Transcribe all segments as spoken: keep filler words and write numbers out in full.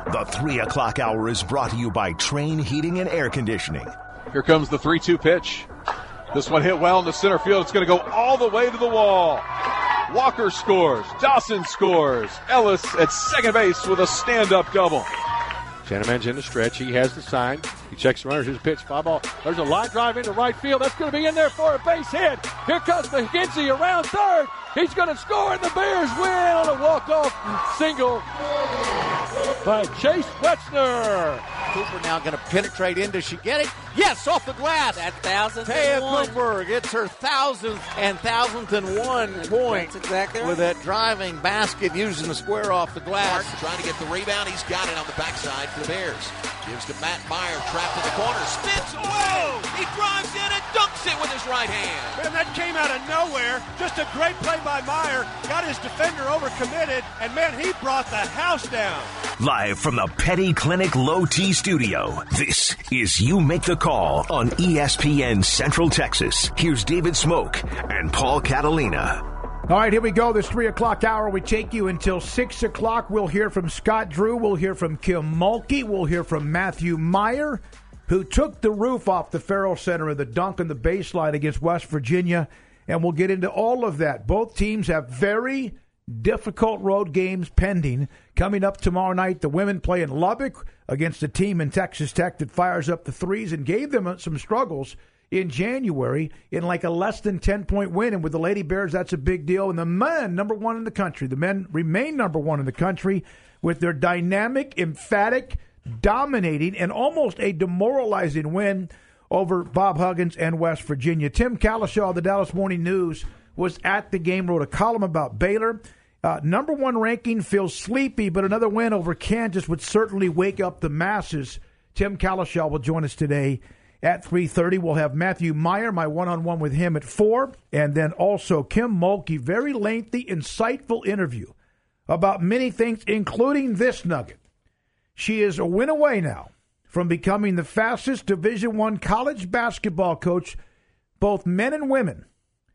The three o'clock hour is brought to you by Train Heating and Air Conditioning. Here comes the three two pitch. This one hit well into center field. It's going to go all the way to the wall. Walker scores. Dawson scores. Ellis at second base with a stand-up double. Chanaman's in the stretch. He has the sign. He checks the runners. His pitch. Fly ball. There's a line drive into right field. That's going to be in there for a base hit. Here comes McKenzie around third. He's going to score, and the Bears win on a walk-off single by Chase Wetzner. Cooper now going to penetrate in. Does she get it? Yes, off the glass. That thousandth Taya and one. Cooper gets her thousandth and thousandth and one point. That's exactly right. With that driving basket using the square off the glass. Martin trying to get the rebound. He's got it on the backside for the Bears. Gives to Matt Meyer, trapped in the corner. Spins. Whoa! He drives in and dunks it with his right hand. Man, that came out of nowhere. Just a great play by Meyer. Got his defender overcommitted, and man, he brought the house down. Live from the Petty Clinic Low T Studio, this is You Make the Call on E S P N Central Texas. Here's David Smoke and Paul Catalina. All right, here we go. This three o'clock hour, we take you until six o'clock. We'll hear from Scott Drew. We'll hear from Kim Mulkey. We'll hear from Matthew Meyer, who took the roof off the Farrell Center in the dunk on the baseline against West Virginia. And we'll get into all of that. Both teams have very difficult road games pending. Coming up tomorrow night, the women play in Lubbock against a team in Texas Tech that fires up the threes and gave them some struggles in January in like a less than ten-point win. And with the Lady Bears, that's a big deal. And the men, number one in the country. The men remain number one in the country with their dynamic, emphatic, dominating, and almost a demoralizing win over Bob Huggins and West Virginia. Tim Kalishaw of the Dallas Morning News was at the game, wrote a column about Baylor. Uh, number one ranking feels sleepy, but another win over Kansas would certainly wake up the masses. Tim Kalishaw will join us today at three thirty. We'll have Matthew Meyer, my one-on-one with him at four, and then also Kim Mulkey, very lengthy, insightful interview about many things, including this nugget. She is a win away now from becoming the fastest Division I college basketball coach, both men and women,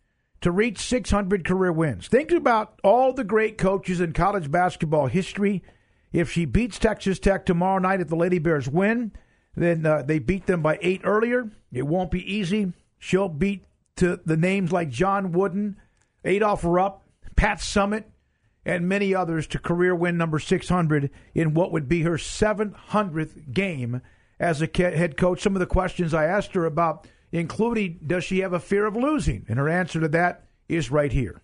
to reach six hundred career wins. Think about all the great coaches in college basketball history. If she beats Texas Tech tomorrow night, if the Lady Bears win, then uh, they beat them by eight earlier. It won't be easy. She'll beat to the names like John Wooden, Adolph Rupp, Pat Summitt, and many others to career win number six hundred in what would be her seven hundredth game as a head coach. Some of the questions I asked her about, including does she have a fear of losing? And her answer to that is right here.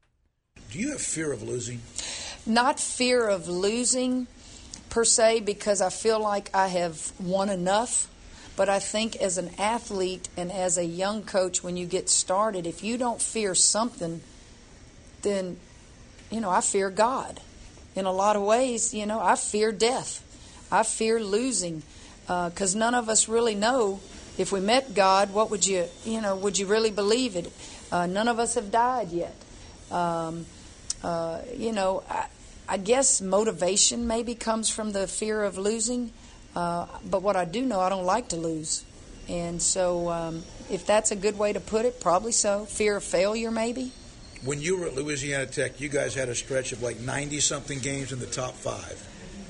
Do you have fear of losing? Not fear of losing per se, because I feel like I have won enough. But I think as an athlete and as a young coach, when you get started, if you don't fear something, then, you know, I fear God. In a lot of ways, you know, I fear death. I fear losing, because uh, none of us really know. If we met God, what would you, you know, would you really believe it? Uh, none of us have died yet. Um, uh, you know, I, I guess motivation maybe comes from the fear of losing. Uh, but what I do know, I don't like to lose. And so um, if that's a good way to put it, probably so. Fear of failure, maybe. When you were at Louisiana Tech, you guys had a stretch of like ninety-something games in the top five.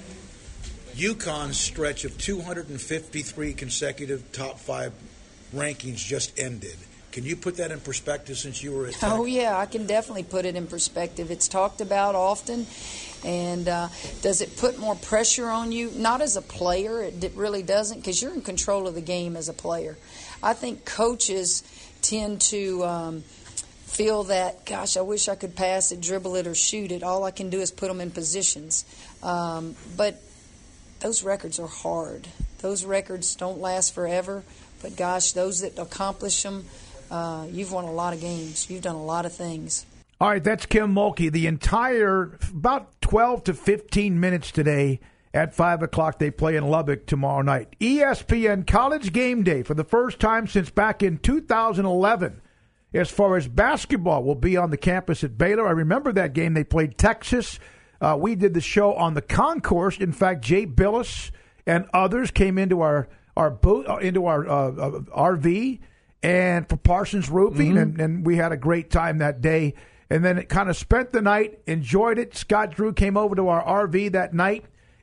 UConn's stretch of two hundred fifty-three consecutive top five rankings just ended. Can you put that in perspective since you were at Tech? Oh, yeah, I can definitely put it in perspective. It's talked about often. And uh, does it put more pressure on you? Not as a player. It really doesn't, because you're in control of the game as a player. I think coaches tend to um, feel that, gosh, I wish I could pass it, dribble it, or shoot it. All I can do is put them in positions. Um, but those records are hard. Those records don't last forever. But, gosh, those that accomplish them, uh, you've won a lot of games. You've done a lot of things. All right, that's Kim Mulkey. The entire, about twelve to fifteen minutes today at five o'clock. They play in Lubbock tomorrow night. E S P N College Game Day for the first time since back in two thousand eleven. As far as basketball will be on the campus at Baylor. I remember that game. They played Texas. Uh, we did the show on the concourse. In fact, Jay Billis and others came into our our boat, uh, into our uh, uh, R V and for Parsons Roofing, mm-hmm. and, and we had a great time that day. And then it kind of spent the night, enjoyed it. Scott Drew came over to our R V that night,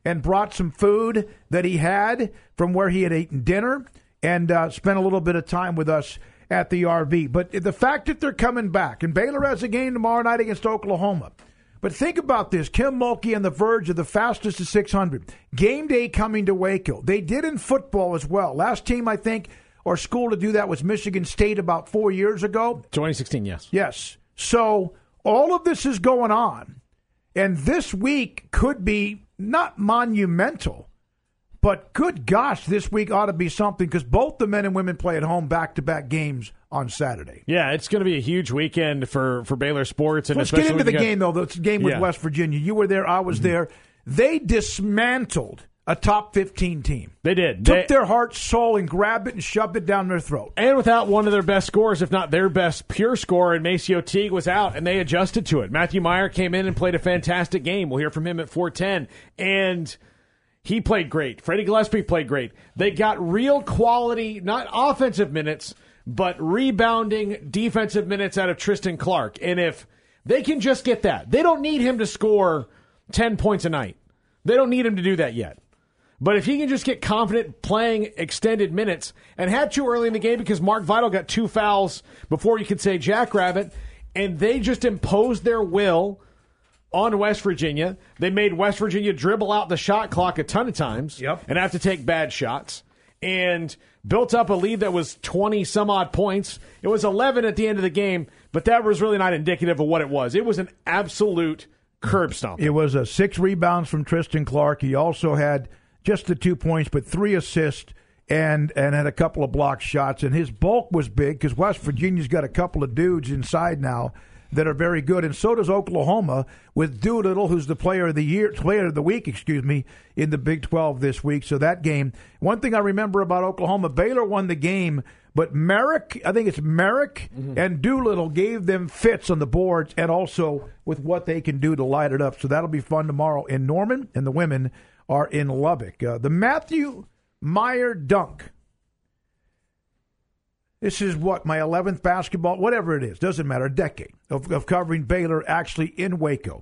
and brought some food that he had from where he had eaten dinner and uh, spent a little bit of time with us at the R V. But the fact that they're coming back, and Baylor has a game tomorrow night against Oklahoma. But think about this. Kim Mulkey on the verge of the fastest to six hundred. Game day coming to Waco. They did in football as well. Last team, I think, or school to do that was Michigan State about four years ago. twenty sixteen, yes. Yes. So all of this is going on. And this week could be not monumental, but good gosh, this week ought to be something because both the men and women play at home back-to-back games on Saturday. Yeah, it's going to be a huge weekend for, for Baylor sports. And Let's get into the got, game, though. The game with yeah. West Virginia. You were there. I was mm-hmm. there. They dismantled a top fifteen team. They did. Took they, their heart, soul, and grabbed it and shoved it down their throat. And without one of their best scorers, if not their best pure scorer, and Maceo Teague was out, and they adjusted to it. Matthew Meyer came in and played a fantastic game. We'll hear from him at four ten. And he played great. Freddie Gillespie played great. They got real quality, not offensive minutes, but rebounding defensive minutes out of Tristan Clark. And if they can just get that, they don't need him to score ten points a night. They don't need him to do that yet. But if he can just get confident playing extended minutes, and had to early in the game because Mark Vital got two fouls before you could say Jackrabbit, and they just imposed their will on West Virginia. They made West Virginia dribble out the shot clock a ton of times yep. and have to take bad shots, and built up a lead that was twenty-some-odd points. It was eleven at the end of the game, but that was really not indicative of what it was. It was an absolute curb stomp. It was a six rebounds from Tristan Clark. He also had just the two points, but three assists and and had a couple of block shots. And his bulk was big because West Virginia's got a couple of dudes inside now that are very good, and so does Oklahoma with Doolittle, who's the player of the year, player of the week, excuse me, in the Big twelve this week. So that game, one thing I remember about Oklahoma, Baylor won the game, but Merrick, I think it's Merrick mm-hmm. and Doolittle gave them fits on the boards, and also with what they can do to light it up. So that'll be fun tomorrow in Norman, and the women are in Lubbock. Uh, the Matthew Meyer dunk. This is what, my eleventh basketball, whatever it is, doesn't matter, a decade of, of covering Baylor actually in Waco.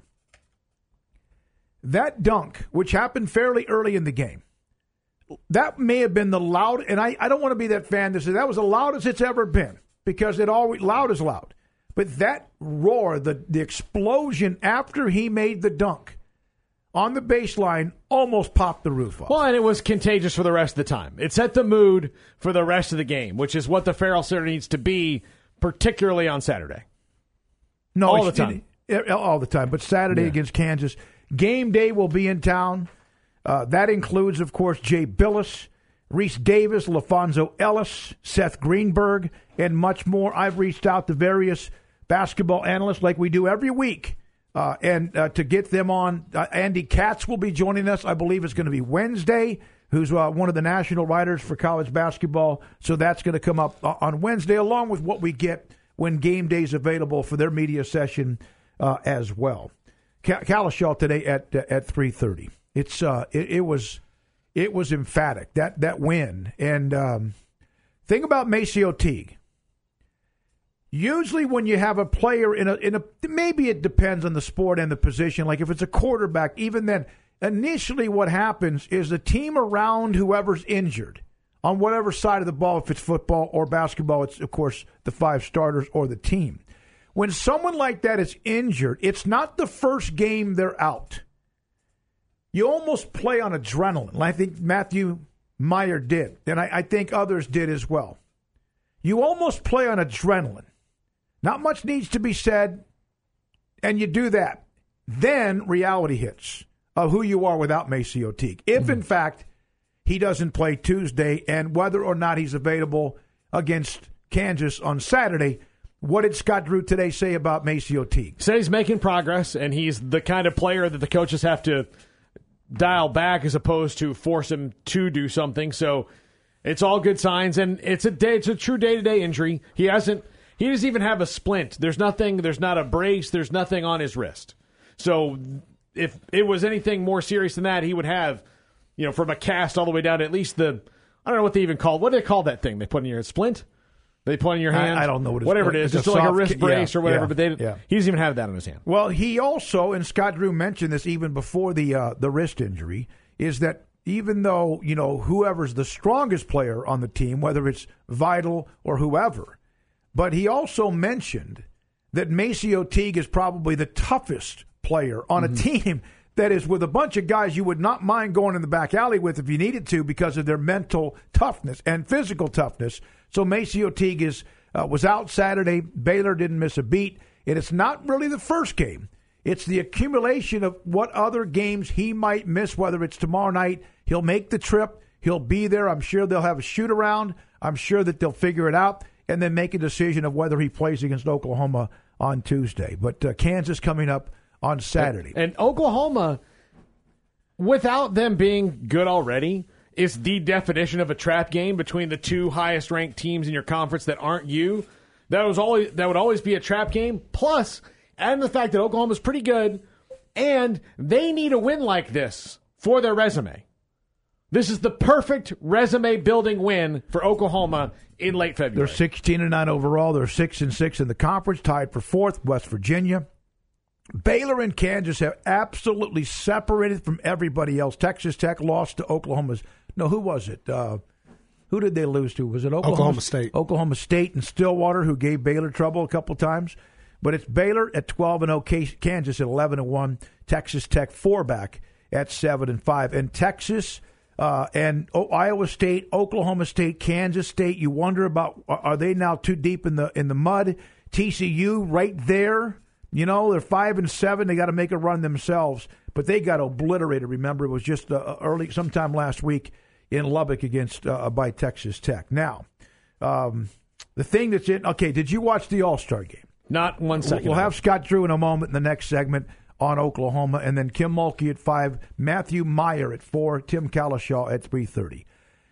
That dunk, which happened fairly early in the game, that may have been the loud, and I, I don't want to be that fan that says that was the loudest it's ever been, because it always, loud is loud. But that roar, the, the explosion after he made the dunk on the baseline almost popped the roof off. Well, and it was contagious for the rest of the time. It set the mood for the rest of the game, which is what the Farrell Center needs to be, particularly on Saturday. No, all the time. It, all the time. But Saturday yeah. against Kansas. Game day will be in town. Uh, that includes, of course, Jay Billis, Reese Davis, LaFonso Ellis, Seth Greenberg, and much more. I've reached out to various basketball analysts like we do every week. Uh, and uh, to get them on, uh, Andy Katz will be joining us. I believe it's going to be Wednesday, who's uh, one of the national writers for college basketball. So that's going to come up uh, on Wednesday, along with what we get when game day is available for their media session uh, as well. Cal- Kalishaw today at uh, at three thirty. It's uh, it, it was it was emphatic, that that win. And um, think about Maceo Teague. Usually when you have a player in a, in a, maybe it depends on the sport and the position. Like if it's a quarterback, even then, initially what happens is the team around whoever's injured on whatever side of the ball, if it's football or basketball, it's, of course, the five starters or the team. When someone like that is injured, it's not the first game they're out. You almost play on adrenaline. I think Matthew Meyer did, and I, I think others did as well. You almost play on adrenaline. Not much needs to be said, and you do that. Then reality hits of who you are without Maceo Teague. If, mm-hmm. in fact, he doesn't play Tuesday, and whether or not he's available against Kansas on Saturday, what did Scott Drew today say about Maceo Teague? Said he's making progress, and he's the kind of player that the coaches have to dial back as opposed to force him to do something. So it's all good signs, and it's a day, it's a true day-to-day injury. He hasn't... He doesn't even have a splint. There's nothing, there's not a brace, there's nothing on his wrist. So if it was anything more serious than that, he would have, you know, from a cast all the way down to at least the, I don't know what they even call, what do they call that thing they put in your splint? They put in your hand? I, I don't know what it's Whatever it is. It's, it's like a wrist brace yeah, or whatever, yeah, but they, yeah. he doesn't even have that on his hand. Well, he also, and Scott Drew mentioned this even before the uh, the wrist injury, is that even though, you know, whoever's the strongest player on the team, whether it's Vital or whoever, but he also mentioned that MaCio Teague is probably the toughest player on a mm-hmm. team that is with a bunch of guys you would not mind going in the back alley with if you needed to because of their mental toughness and physical toughness. So MaCio Teague is, uh, was out Saturday. Baylor didn't miss a beat. And it's not really the first game. It's the accumulation of what other games he might miss, whether it's tomorrow night. He'll make the trip. He'll be there. I'm sure they'll have a shoot-around. I'm sure that they'll figure it out and then make a decision of whether he plays against Oklahoma on Tuesday. But uh, Kansas coming up on Saturday. And, and Oklahoma, without them being good already, is the definition of a trap game between the two highest-ranked teams in your conference that aren't you. That was always that would always be a trap game. Plus, adding the fact that Oklahoma's pretty good, and they need a win like this for their resume. This is the perfect resume-building win for Oklahoma in late February. They're sixteen and nine overall. They're six and six in the conference, tied for fourth. West Virginia, Baylor, and Kansas have absolutely separated from everybody else. Texas Tech lost to Oklahoma's. No, who was it? Uh, Who did they lose to? Was it Oklahoma, Oklahoma State? Oklahoma State and Stillwater, who gave Baylor trouble a couple times. But it's Baylor at twelve and oh, Kansas at eleven and one, Texas Tech four back at seven and five, and Texas uh, and oh, Iowa State, Oklahoma State, Kansas State. You wonder about are they now too deep in the in the mud? T C U right there. You know they're five and seven. They got to make a run themselves, but they got obliterated. Remember, it was just uh, early sometime last week in Lubbock against uh, by Texas Tech. Now, um, the thing that's in, okay, did you watch the All-Star game? Not one second. We'll have Scott Drew in a moment in the next segment on Oklahoma, and then Kim Mulkey at five, Matthew Meyer at four, Tim Kalishaw at three thirty.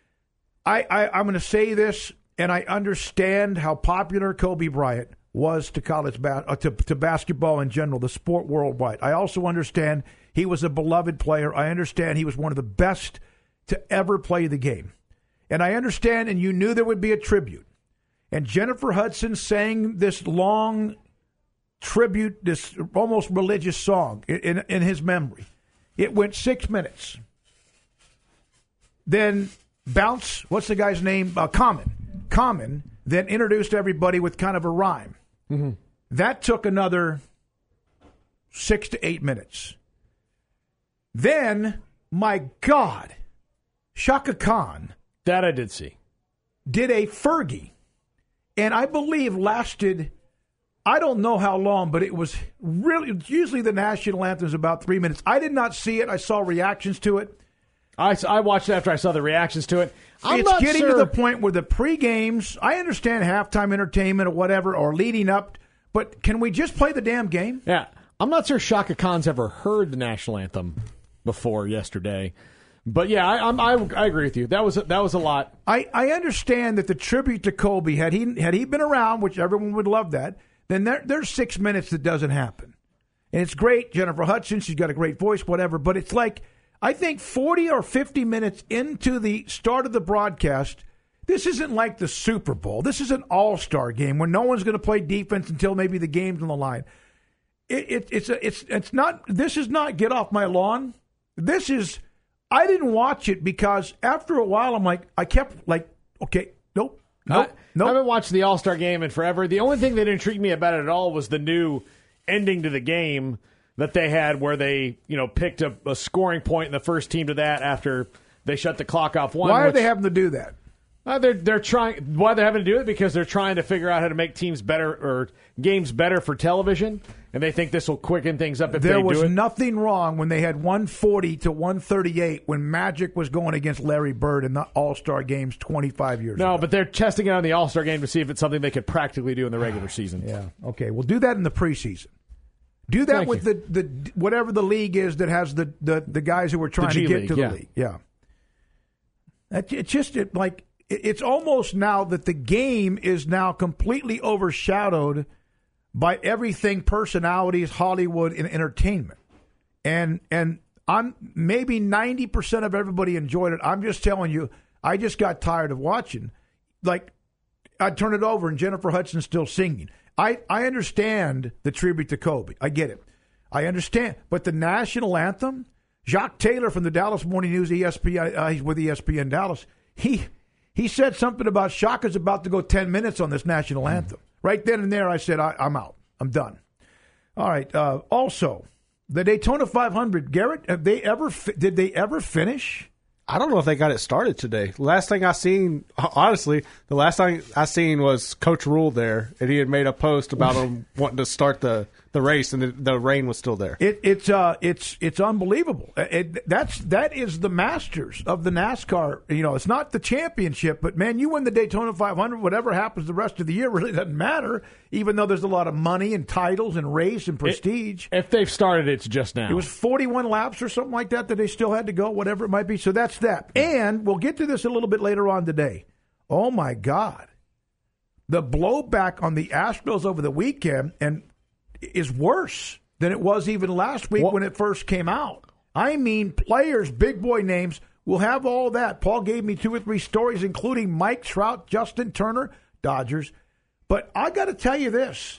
I, I, I'm going to say this, and I understand how popular Kobe Bryant was to college ba- uh, to, to basketball in general, the sport worldwide. I also understand he was a beloved player. I understand he was one of the best to ever play the game. And I understand, and you knew there would be a tribute. And Jennifer Hudson sang this long tribute, this almost religious song in, in, in his memory. It went six minutes. Then Bounce, what's the guy's name? Uh, Common. Common then introduced everybody with kind of a rhyme. Mm-hmm. That took another six to eight minutes. Then, my God, Shaka Khan. That I did see. Did a Fergie. And I believe lasted, I don't know how long, but it was really, usually the national anthem is about three minutes. I did not see it. I saw reactions to it. I, I watched it after I saw the reactions to it. I'm it's not getting sure. to the point where the pre-games, I understand halftime entertainment or whatever, or leading up, but can we just play the damn game? Yeah. I'm not sure Shaka Khan's ever heard the national anthem before yesterday. But yeah, I, I'm, I I agree with you. That was a, that was a lot. I, I understand that the tribute to Kobe, had he had he been around, which everyone would love that, then there, there's six minutes that doesn't happen. And it's great. Jennifer Hudson, she's got a great voice, whatever. But it's like, I think forty or fifty minutes into the start of the broadcast, this isn't like the Super Bowl. This is an all-star game where no one's going to play defense until maybe the game's on the line. It, it, it's a, it's it's not. This is not get off my lawn. This is. I didn't watch it because after a while I'm like I kept like okay nope nope I, nope. I haven't watched the All-Star game in forever. The only thing that intrigued me about it at all was the new ending to the game that they had where they you know picked a, a scoring point in the first team to that after they shut the clock off one. Why are which, they having to do that? Uh, they're they're trying. Why they're having to do it? Because they're trying to figure out how to make teams better or games better for television, and they think this will quicken things up if there they do it. There was nothing wrong when they had one forty to one thirty-eight when Magic was going against Larry Bird in the All-Star games twenty-five years no, ago. No, but they're testing it on the All-Star game to see if it's something they could practically do in the regular season. Yeah. Okay. Well, do that in the preseason. Do that Thank with you. the, the whatever the league is that has the the, the guys who are trying to get League, to the yeah. league. Yeah. It's just it, like. It's almost now that the game is now completely overshadowed by everything personalities, Hollywood, and entertainment. And and I'm maybe ninety percent of everybody enjoyed it. I'm just telling you, I just got tired of watching. Like, I'd turn it over and Jennifer Hudson's still singing. I, I understand the tribute to Kobe. I get it. I understand. But the national anthem, Jacques Taylor from the Dallas Morning News, E S P N, uh, he's with E S P N Dallas. He he said something about Shaka's about to go ten minutes on this national anthem. Right then and there, I said, I, I'm out. I'm done. All right. Uh, also, the Daytona five hundred. Garrett, have they ever fi- did they ever finish? I don't know if they got it started today. Last thing I seen, honestly, the last thing I seen was Coach Rule there, and he had made a post about him wanting to start the, the race, and the, the rain was still there. It, it's uh, it's it's unbelievable. It, that's that is the Masters of the NASCAR. You know, it's not the championship, but man, you win the Daytona five hundred. Whatever happens the rest of the year really doesn't matter. Even though there's a lot of money and titles and race and prestige. It, if they've started, it's just now. It was forty-one laps or something like that that they still had to go, whatever it might be. So that's that. And we'll get to this a little bit later on today. Oh, my God. The blowback on the Astros over the weekend and is worse than it was even last week what? when it first came out. I mean, players, big boy names, will have all that. Paul gave me two or three stories, including Mike Trout, Justin Turner, Dodgers. But I got to tell you this.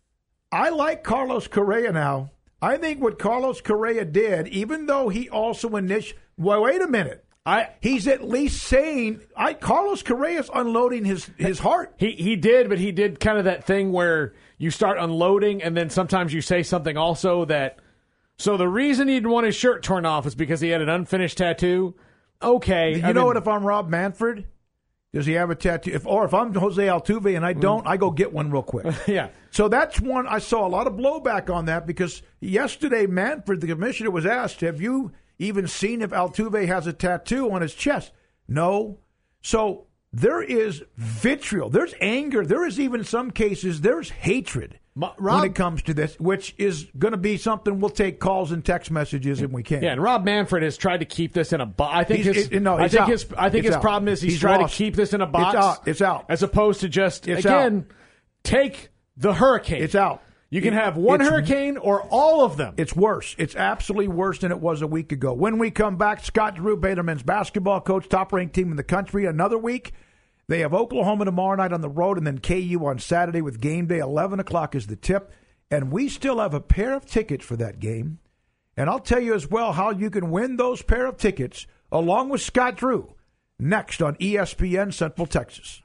I like Carlos Correa now. I think what Carlos Correa did, even though he also initiated, well, wait a minute. I, he's at least saying, I, Carlos Correa's unloading his, his heart. He he did, but he did kind of that thing where you start unloading, and then sometimes you say something also that, so the reason he didn't want his shirt torn off is because he had an unfinished tattoo. Okay. You I know mean, what, if I'm Rob Manfred, does he have a tattoo? If, or if I'm Jose Altuve and I don't, I go get one real quick. Yeah. So that's one, I saw a lot of blowback on that because yesterday Manfred, the commissioner, was asked, have you even seen if Altuve has a tattoo on his chest? No. So there is vitriol. There's anger. There is even some cases, there's hatred Rob, when it comes to this, which is going to be something we'll take calls and text messages if we can. Yeah, and Rob Manfred has tried to keep this in a box. I think his, it, no, I think out. his, I think it's his out. problem is he's, he's trying lost. to keep this in a box. It's out. It's out. As opposed to just, it's again, out. take the hurricane. It's out. You can it, have one hurricane or all of them. It's worse. It's absolutely worse than it was a week ago. When we come back, Scott Drew, Baylor men's basketball coach, top-ranked team in the country, another week. They have Oklahoma tomorrow night on the road and then K U on Saturday with game day. eleven o'clock is the tip. And we still have a pair of tickets for that game. And I'll tell you as well how you can win those pair of tickets along with Scott Drew next on E S P N Central Texas.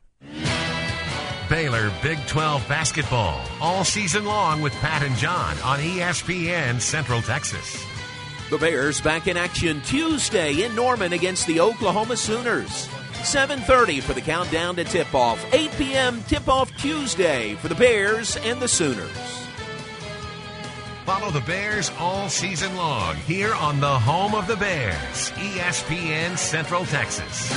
Baylor Big twelve basketball all season long with Pat and John on E S P N Central Texas. The Bears back in action Tuesday in Norman against the Oklahoma Sooners. seven thirty for the countdown to tip-off. eight p.m. tip-off Tuesday for the Bears and the Sooners. Follow the Bears all season long here on the home of the Bears, E S P N Central Texas.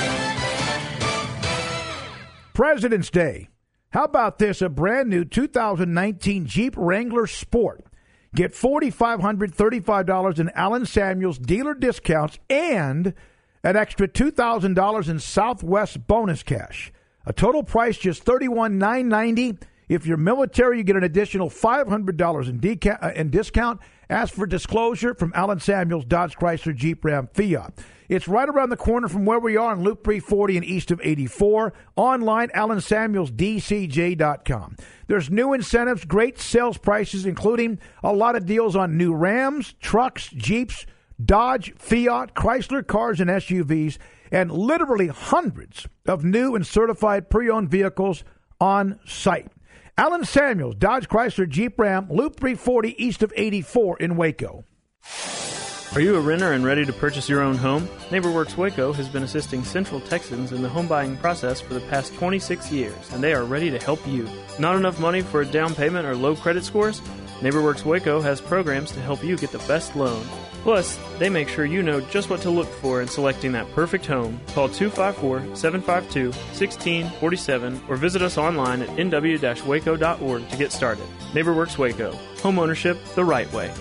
President's Day. How about this? A brand new two thousand nineteen Jeep Wrangler Sport. Get four thousand five hundred thirty-five dollars in Allen Samuels dealer discounts and an extra two thousand dollars in Southwest bonus cash. A total price just thirty-one thousand nine hundred ninety dollars. If you're military, you get an additional five hundred dollars in, deca- uh, in discount. Ask for disclosure from Allen Samuels, Dodge, Chrysler, Jeep, Ram, Fiat. It's right around the corner from where we are on Loop three forty and east of eighty-four. Online, Allen Samuels D C J dot com. There's new incentives, great sales prices, including a lot of deals on new Rams, trucks, Jeeps, Dodge, Fiat, Chrysler cars and S U Vs, and literally hundreds of new and certified pre-owned vehicles on site. Allen Samuels, Dodge, Chrysler, Jeep, Ram, Loop three forty east of eighty-four in Waco. Are you a renter and ready to purchase your own home? NeighborWorks Waco has been assisting Central Texans in the home buying process for the past twenty-six years, and they are ready to help you. Not enough money for a down payment or low credit scores? NeighborWorks Waco has programs to help you get the best loan. Plus, they make sure you know just what to look for in selecting that perfect home. Call two five four, seven five two, one six four seven or visit us online at n w dash waco dot org to get started. NeighborWorks Waco. Home ownership the right way.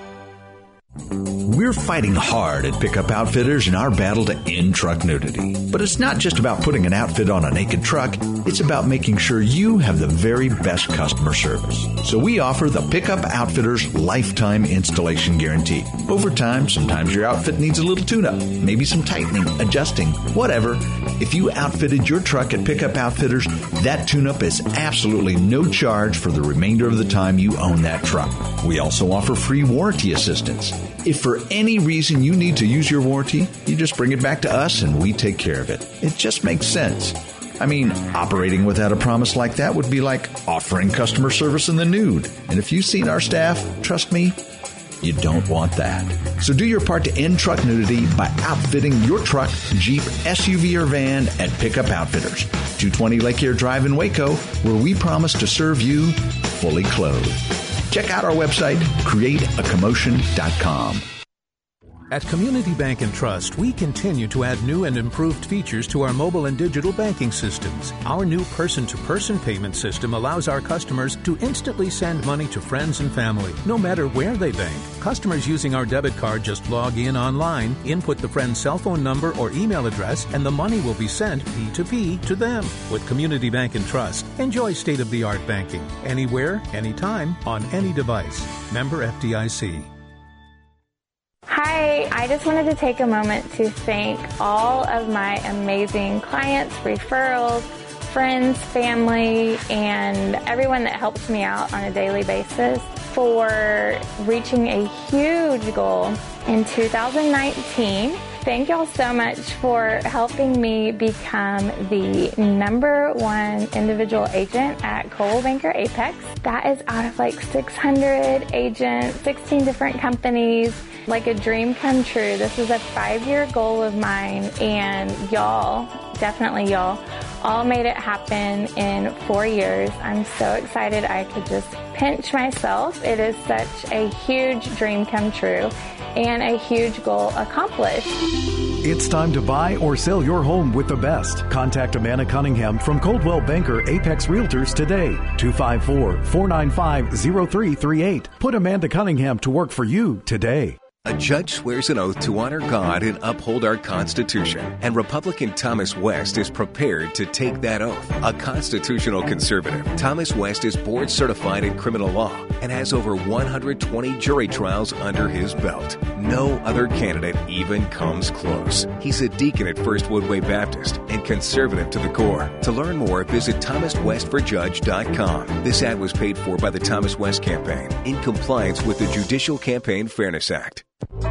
We're fighting hard at Pickup Outfitters in our battle to end truck nudity. But it's not just about putting an outfit on a naked truck. It's about making sure you have the very best customer service. So we offer the Pickup Outfitters Lifetime Installation Guarantee. Over time, sometimes your outfit needs a little tune-up, maybe some tightening, adjusting, whatever. If you outfitted your truck at Pickup Outfitters, that tune-up is absolutely no charge for the remainder of the time you own that truck. We also offer free warranty assistance. If for any reason you need to use your warranty, you just bring it back to us and we take care of it. It just makes sense. I mean, operating without a promise like that would be like offering customer service in the nude. And if you've seen our staff, trust me, you don't want that. So do your part to end truck nudity by outfitting your truck, Jeep, S U V, or van at Pickup Outfitters, two twenty Lake Air Drive in Waco, where we promise to serve you fully clothed. Check out our website, create a commotion dot com. At Community Bank and Trust, we continue to add new and improved features to our mobile and digital banking systems. Our new person-to-person payment system allows our customers to instantly send money to friends and family, no matter where they bank. Customers using our debit card just log in online, input the friend's cell phone number or email address, and the money will be sent P two P to them. With Community Bank and Trust, enjoy state-of-the-art banking, anywhere, anytime, on any device. Member F D I C. Hi, I just wanted to take a moment to thank all of my amazing clients, referrals, friends, family, and everyone that helps me out on a daily basis for reaching a huge goal in two thousand nineteen. Thank y'all so much for helping me become the number one individual agent at Coldwell Banker Apex. That is out of like six hundred agents, sixteen different companies. Like a dream come true. This is a five-year goal of mine, and y'all, definitely y'all, all made it happen in four years. I'm so excited I could just pinch myself. It is such a huge dream come true and a huge goal accomplished. It's time to buy or sell your home with the best. Contact Amanda Cunningham from Coldwell Banker Apex Realtors today. two five four, four nine five, zero three three eight. Put Amanda Cunningham to work for you today. A judge swears an oath to honor God and uphold our Constitution, and Republican Thomas West is prepared to take that oath. A constitutional conservative, Thomas West is board certified in criminal law and has over one hundred twenty jury trials under his belt. No other candidate even comes close. He's a deacon at First Woodway Baptist and conservative to the core. To learn more, visit thomas west for judge dot com. This ad was paid for by the Thomas West Campaign in compliance with the Judicial Campaign Fairness Act.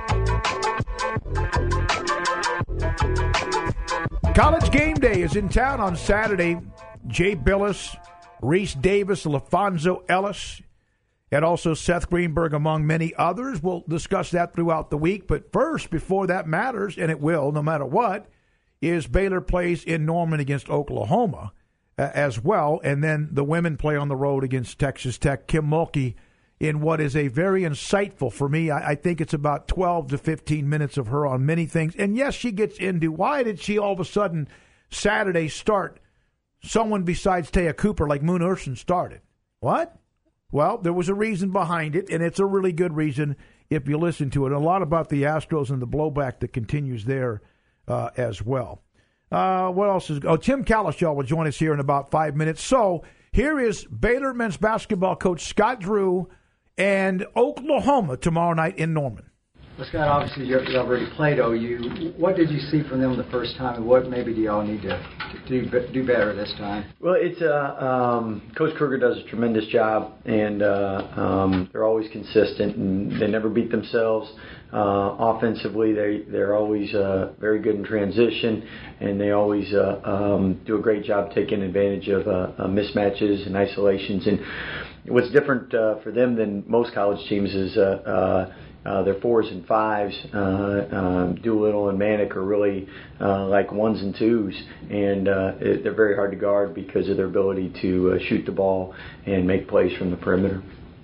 College Game Day is in town on Saturday. Jay Billis, Reese Davis, LaFonso Ellis, and also Seth Greenberg, among many others. We'll discuss that throughout the week. But first, before that matters, and it will no matter what, is Baylor plays in Norman against Oklahoma uh, as well. And then the women play on the road against Texas Tech. Kim Mulkey in what is a very insightful, for me, I, I think it's about twelve to fifteen minutes of her on many things. And yes, she gets into why did she all of a sudden Saturday start someone besides Taya Cooper like Moon Urson started? What? Well, there was a reason behind it, and it's a really good reason if you listen to it. A lot about the Astros and the blowback that continues there uh, as well. Uh, what else is? Oh, Tim Calishaw will join us here in about five minutes. So here is Baylor men's basketball coach Scott Drew and Oklahoma tomorrow night in Norman. Well, Scott, obviously you already played O U. What did you see from them the first time, and what maybe do y'all need to, to do, do better this time? Well, it's uh, um, Coach Kruger does a tremendous job, and uh, um, they're always consistent, and they never beat themselves. Uh, offensively, they, they're always uh, very good in transition, and they always uh, um, do a great job taking advantage of uh, uh, mismatches and isolations. And what's different uh, for them than most college teams is uh, uh, uh, their fours and fives, uh, um, Doolittle and Manick are really uh, like ones and twos, and uh, it, they're very hard to guard because of their ability to uh, shoot the ball and make plays from the perimeter.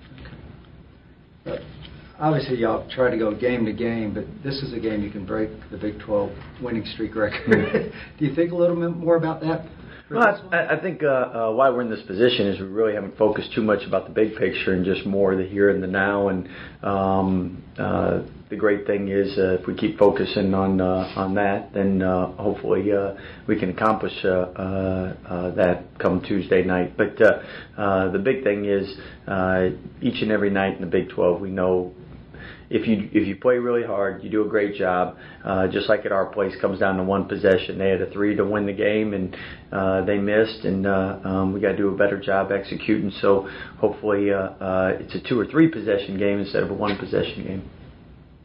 But obviously, y'all try to go game to game, but this is a game you can break the Big twelve winning streak record. Do you think a little bit more about that? Well, I, I think uh, uh, why we're in this position is we really haven't focused too much about the big picture and just more the here and the now. And um, uh, the great thing is uh, if we keep focusing on uh, on that, then uh, hopefully uh, we can accomplish uh, uh, uh, that come Tuesday night. But uh, uh, the big thing is uh, each and every night in the Big twelve, we know If you if you play really hard, you do a great job. Uh, just like at our place, comes down to one possession. They had a three to win the game, and uh, they missed, and uh, um, we got to do a better job executing. So hopefully, uh, uh, it's a two or three possession game instead of a one possession game.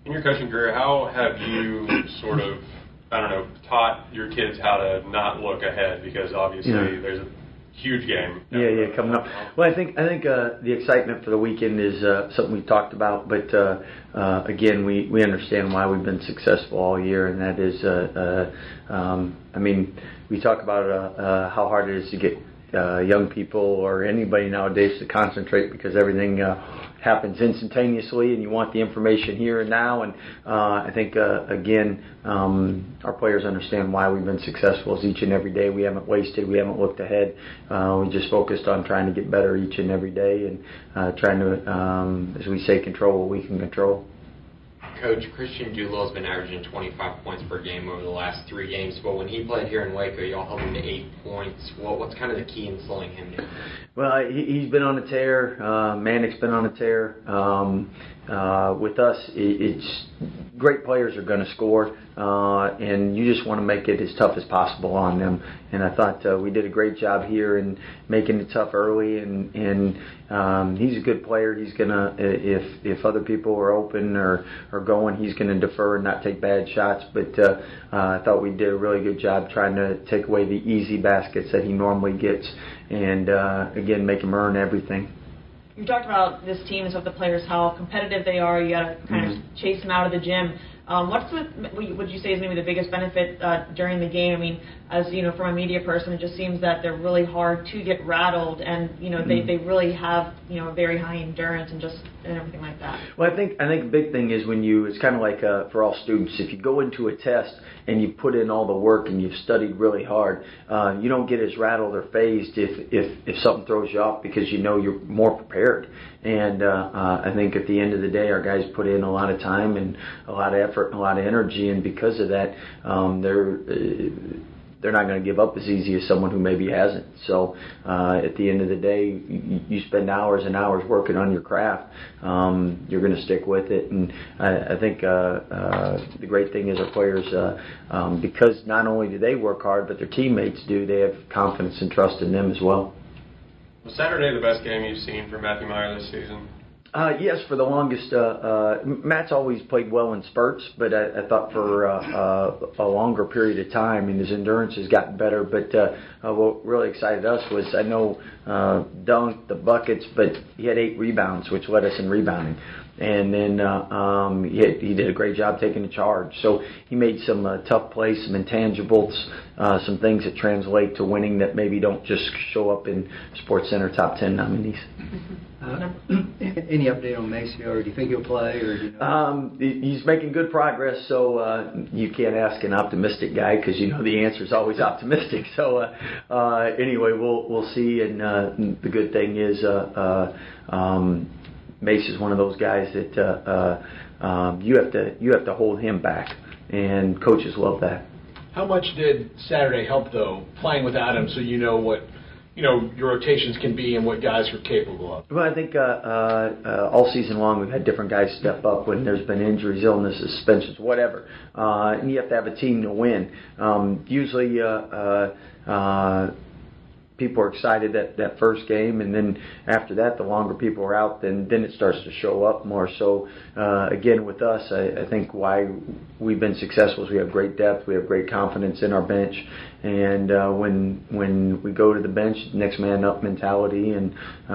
In your coaching career, how have you sort of, I don't know, taught your kids how to not look ahead? Because obviously Yeah. there's a huge game. Yeah, yeah, coming up. Well, I think I think uh, the excitement for the weekend is uh, something we talked about, but uh, uh, again, we, we understand why we've been successful all year, and that is, uh, uh, um, I mean, we talk about uh, uh, how hard it is to get uh, young people or anybody nowadays to concentrate because everything uh, happens instantaneously, and you want the information here and now. And uh, I think uh, again, um, our players understand why we've been successful. As each and every day, we haven't wasted, we haven't looked ahead. Uh, we just focused on trying to get better each and every day, and uh, trying to, um, as we say, control what we can control. Coach, Christian Doolittle has been averaging twenty-five points per game over the last three games, but when he played here in Waco, y'all held him to eight points. What, what's kind of the key in slowing him down? Well, he, he's been on a tear. Uh, Manic's been on a tear. Um, uh, with us, it, it's great players are going to score, uh, and you just want to make it as tough as possible on them. And I thought uh, we did a great job here in making it tough early. And, and um, he's a good player. He's gonna, if if other people are open or are going, he's going to defer and not take bad shots. But uh, uh, I thought we did a really good job trying to take away the easy baskets that he normally gets, and uh, again make him earn everything. You talked about this team and some of the players, how competitive they are. You got to kind Mm-hmm. of chase them out of the gym. Um, what's the, what would you say is maybe the biggest benefit uh, during the game? I mean, as you know, from a media person, it just seems that they're really hard to get rattled, and you know, they, Mm-hmm. they really have you know very high endurance and just and everything like that. Well, I think I think the big thing is when you, it's kind of like uh, for all students, if you go into a test and you put in all the work and you've studied really hard, uh, you don't get as rattled or phased if, if, if something throws you off because you know you're more prepared. And uh, uh, I think at the end of the day, our guys put in a lot of time and a lot of effort and a lot of energy, and because of that, um, they're uh, they're not going to give up as easy as someone who maybe hasn't. So uh, at the end of the day, you, you spend hours and hours working on your craft. Um, you're going to stick with it. And I, I think uh, uh, the great thing is our players, uh, um, because not only do they work hard, but their teammates do, they have confidence and trust in them as well. Was Saturday the best game you've seen from Matthew Meyer this season? Uh, yes, for the longest. Uh, uh, Matt's always played well in spurts, but I, I thought for uh, uh, a longer period of time, and his endurance has gotten better. But uh, uh, what really excited us was, I know uh, dunked the buckets, but he had eight rebounds, which led us in rebounding. And then uh, um, he, had, he did a great job taking the charge. So he made some uh, tough plays, some intangibles, uh, some things that translate to winning that maybe don't just show up in Sports Center top ten nominees. Uh, any update on Maceo, or do you think he'll play? Or do you know? Um, he's making good progress, so uh, you can't ask an optimistic guy because you know the answer is always optimistic. So uh, uh, anyway, we'll we'll see. And uh, the good thing is, uh, uh, um, Mace is one of those guys that uh, uh, um, you have to you have to hold him back, and coaches love that. How much did Saturday help, though, playing without him, so you know what you know your rotations can be and what guys are capable of? Well, I think uh, uh, uh, all season long we've had different guys step up when there's been injuries, illnesses, suspensions, whatever. Uh, and you have to have a team to win. Um, usually uh, uh, uh, people are excited at that first game, and then after that, the longer people are out, then then it starts to show up more. So uh, again, with us, I, I think why we've been successful is we have great depth, we have great confidence in our bench, and uh, when when we go to the bench, next man up mentality, and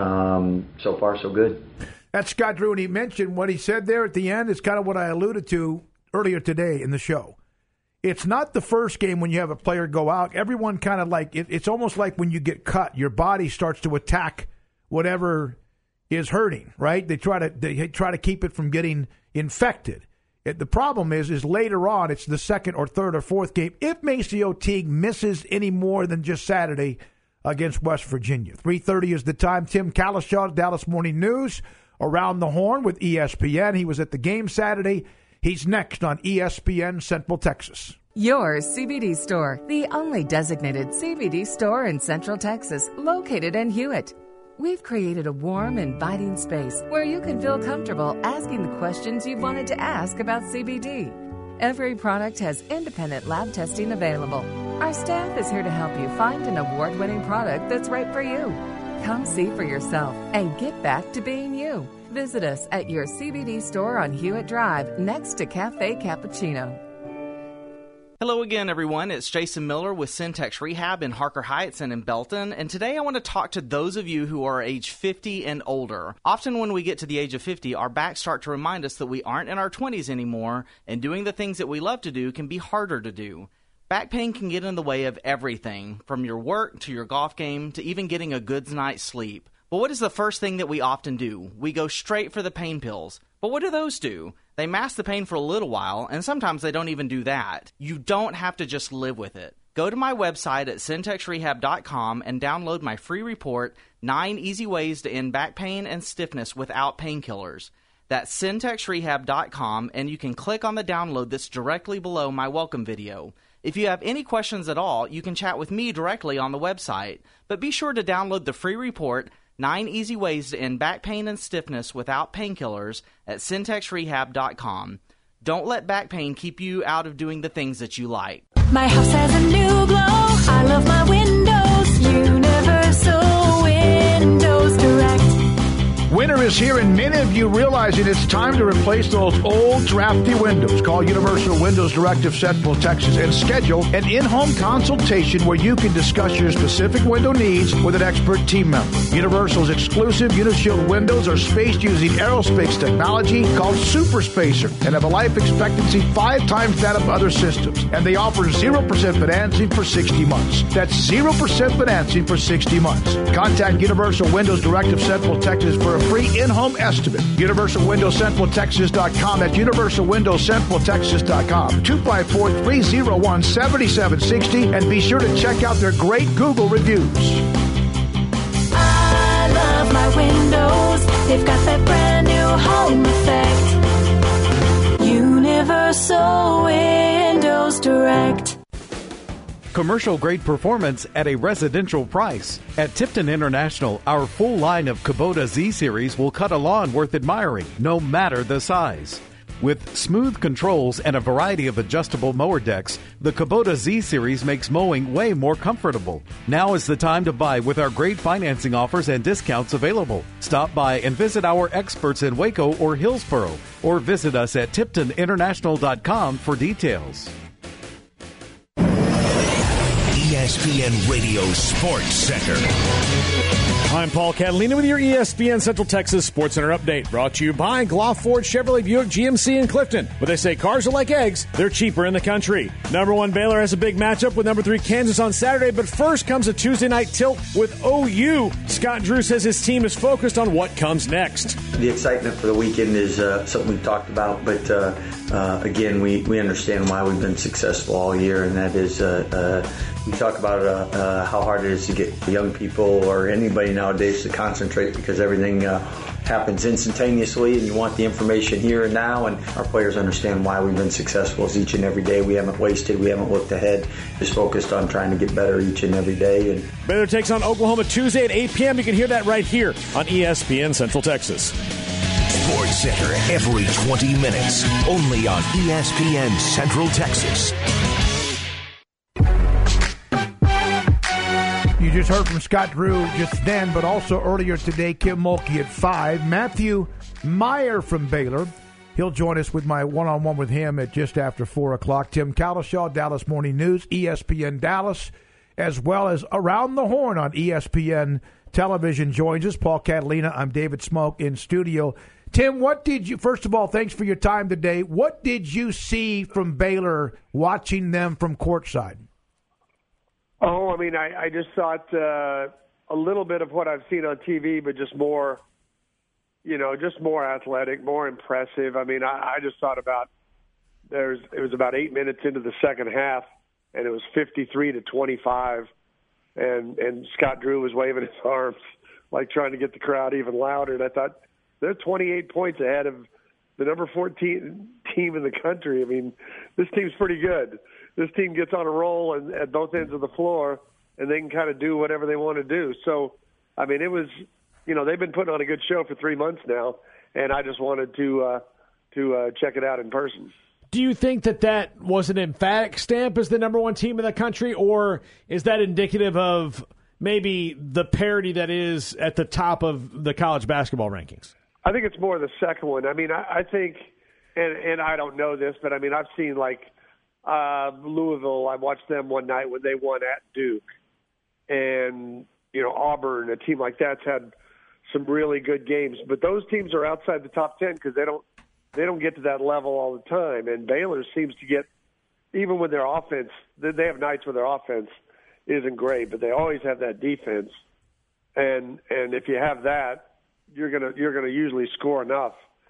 um, so far so good. That's Scott Drew, and he mentioned what he said there at the end is kind of what I alluded to earlier today in the show. It's not the first game when you have a player go out. Everyone kind of like, it, it's almost like when you get cut, your body starts to attack whatever is hurting, right? They try to they try to keep it from getting infected. It, the problem is, is later on, it's the second or third or fourth game. If Maceo Teague misses any more than just Saturday against West Virginia. three thirty is the time. Tim Kalishaw, Dallas Morning News, Around the Horn with E S P N. He was at the game Saturday. He's next on E S P N Central Texas. Your C B D store, the only designated C B D store in Central Texas, located in Hewitt. We've created a warm, inviting space where you can feel comfortable asking the questions you've wanted to ask about C B D. Every product has independent lab testing available. Our staff is here to help you find an award-winning product that's right for you. Come see for yourself and get back to being you. Visit us at your C B D store on Hewitt Drive, next to Cafe Cappuccino. Hello again, everyone. It's Jason Miller with Syntex Rehab in Harker Heights and in Belton, and today I want to talk to those of you who are age fifty and older. Often when we get to the age of fifty, our backs start to remind us that we aren't in our twenties anymore, and doing the things that we love to do can be harder to do. Back pain can get in the way of everything, from your work to your golf game to even getting a good night's sleep. But what is the first thing that we often do? We go straight for the pain pills. But what do those do? They mask the pain for a little while, and sometimes they don't even do that. You don't have to just live with it. Go to my website at syntex rehab dot com and download my free report, Nine Easy Ways to End Back Pain and Stiffness Without Painkillers. That's syntex rehab dot com, and you can click on the download that's directly below my welcome video. If you have any questions at all, you can chat with me directly on the website. But be sure to download the free report, Nine Easy Ways to End Back Pain and Stiffness Without Painkillers, at syntex rehab dot com. Don't let back pain keep you out of doing the things that you like. My house has a new glow. I love my windows. Universal Windows Direct. Winter is here, and many of you realizing it's time to replace those old, drafty windows. Call Universal Windows Direct of Central Texas and schedule an in-home consultation where you can discuss your specific window needs with an expert team member. Universal's exclusive Unishield windows are spaced using aerospace technology called Super Spacer and have a life expectancy five times that of other systems. And they offer zero percent financing for sixty months. That's zero percent financing for sixty months. Contact Universal Windows Direct of Central Texas for a free in-home estimate. Universal Windows Central Texas dot com. That's Universal Windows Central Texas dot com. two five four, three oh one, seven seven six oh. And be sure to check out their great Google reviews. I love my windows. They've got that brand new home effect. Universal Windows Direct. Commercial-grade performance at a residential price. At Tipton International, our full line of Kubota Z-Series will cut a lawn worth admiring, no matter the size. With smooth controls and a variety of adjustable mower decks, the Kubota Z-Series makes mowing way more comfortable. Now is the time to buy with our great financing offers and discounts available. Stop by and visit our experts in Waco or Hillsboro, or visit us at tipton international dot com for details. E S P N Radio Sports Center. I'm Paul Catalina with your E S P N Central Texas Sports Center update, brought to you by Gloff Ford Chevrolet Buick G M C in Clifton. But they say cars are like eggs, they're cheaper in the country. Number one Baylor has a big matchup with number three Kansas on Saturday, but first comes a Tuesday night tilt with O U. Scott Drew says his team is focused on what comes next. The excitement for the weekend is uh, something we've talked about, but uh, uh, again, we, we understand why we've been successful all year, and that is uh, uh, we talk about uh, uh, how hard it is to get young people or anybody nowadays to concentrate because everything uh, happens instantaneously and you want the information here and now, and our players understand why we've been successful each and every day. We haven't wasted, we haven't looked ahead, just focused on trying to get better each and every day. And Baylor takes on Oklahoma Tuesday at eight p.m. You can hear that right here on E S P N Central Texas. Sports Center every twenty minutes, only on E S P N Central Texas. You just heard from Scott Drew just then, but also earlier today, Kim Mulkey at five. Matthew Meyer from Baylor. He'll join us with my one-on-one with him at just after four o'clock. Tim Calishaw, Dallas Morning News, E S P N Dallas, as well as Around the Horn on E S P N Television joins us. Paul Catalina, I'm David Smoke in studio. Tim, what did you, first of all, thanks for your time today. What did you see from Baylor watching them from courtside? Oh, I mean, I, I just thought uh, a little bit of what I've seen on T V, but just more, you know, just more athletic, more impressive. I mean, I, I just thought about there's it was about eight minutes into the second half, and it was fifty-three to twenty-five, and and Scott Drew was waving his arms like trying to get the crowd even louder. And I thought they're twenty-eight points ahead of the number fourteen team in the country. I mean, this team's pretty good. This team gets on a roll and at both ends of the floor, and they can kind of do whatever they want to do. So, I mean, it was, you know, they've been putting on a good show for three months now, and I just wanted to uh, to uh, check it out in person. Do you think that that was an emphatic stamp as the number one team in the country, or is that indicative of maybe the parity that is at the top of the college basketball rankings? I think it's more the second one. I mean, I, I think, and and I don't know this, but I mean, I've seen like uh, Louisville. I watched them one night when they won at Duke, and you know Auburn, a team like that's had some really good games. But those teams are outside the top ten because they don't they don't get to that level all the time. And Baylor seems to get, even with their offense, they have nights where their offense isn't great, but they always have that defense. And and if you have that, you're gonna you're gonna usually score enough.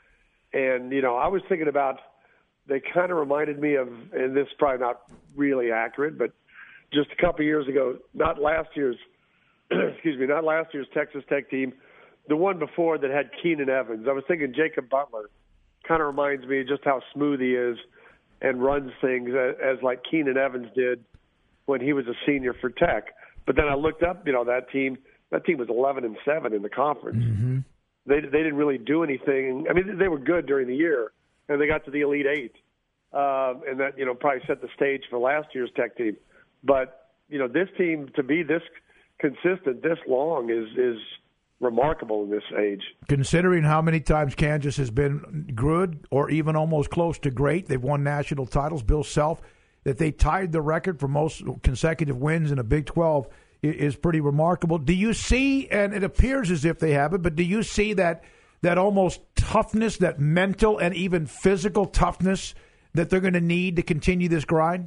And you know, I was thinking about, they kind of reminded me of, and this is probably not really accurate, but just a couple of years ago, not last year's, excuse me, not last year's Texas Tech team, the one before that had Keenan Evans. I was thinking Jacob Butler kind of reminds me of just how smooth he is and runs things as, as like Keenan Evans did when he was a senior for Tech. But then I looked up, you know, that team. That team was eleven and seven in the conference. Mm-hmm. They they didn't really do anything. I mean, they were good during the year, and they got to the Elite Eight, uh, and that you know probably set the stage for last year's Tech team. But you know, this team to be this consistent this long is is remarkable in this age. Considering how many times Kansas has been good or even almost close to great, they've won national titles. Bill Self, that they tied the record for most consecutive wins in a Big twelve is pretty remarkable. Do you see, and it appears as if they have it, but do you see that that almost toughness, that mental and even physical toughness that they're going to need to continue this grind?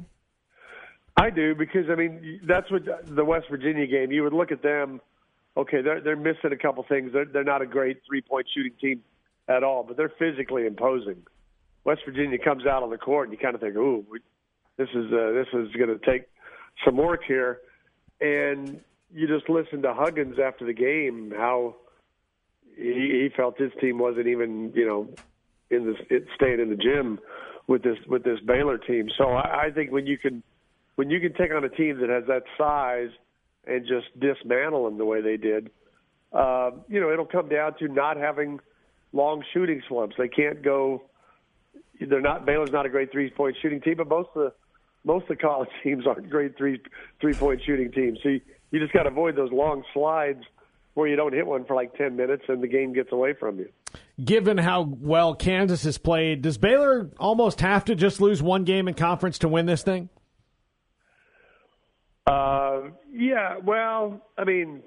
I do, because, I mean, that's what the West Virginia game, you would look at them, okay, they're, they're missing a couple things. They're, they're not a great three-point shooting team at all, but they're physically imposing. West Virginia comes out on the court, and you kind of think, ooh, this is, uh, this is going to take some work here. And you just listen to Huggins after the game, how he, he felt his team wasn't even, you know, in this it, staying in the gym with this with this Baylor team. So I, I think when you can when you can take on a team that has that size and just dismantle them the way they did, uh, you know, it'll come down to not having long shooting slumps. They can't go. They're not. Baylor's not a great three-point shooting team, but most of the Most of the college teams aren't great three three-point shooting teams. So you, you just got to avoid those long slides where you don't hit one for like ten minutes and the game gets away from you. Given how well Kansas has played, does Baylor almost have to just lose one game in conference to win this thing? Uh, yeah, well, I mean,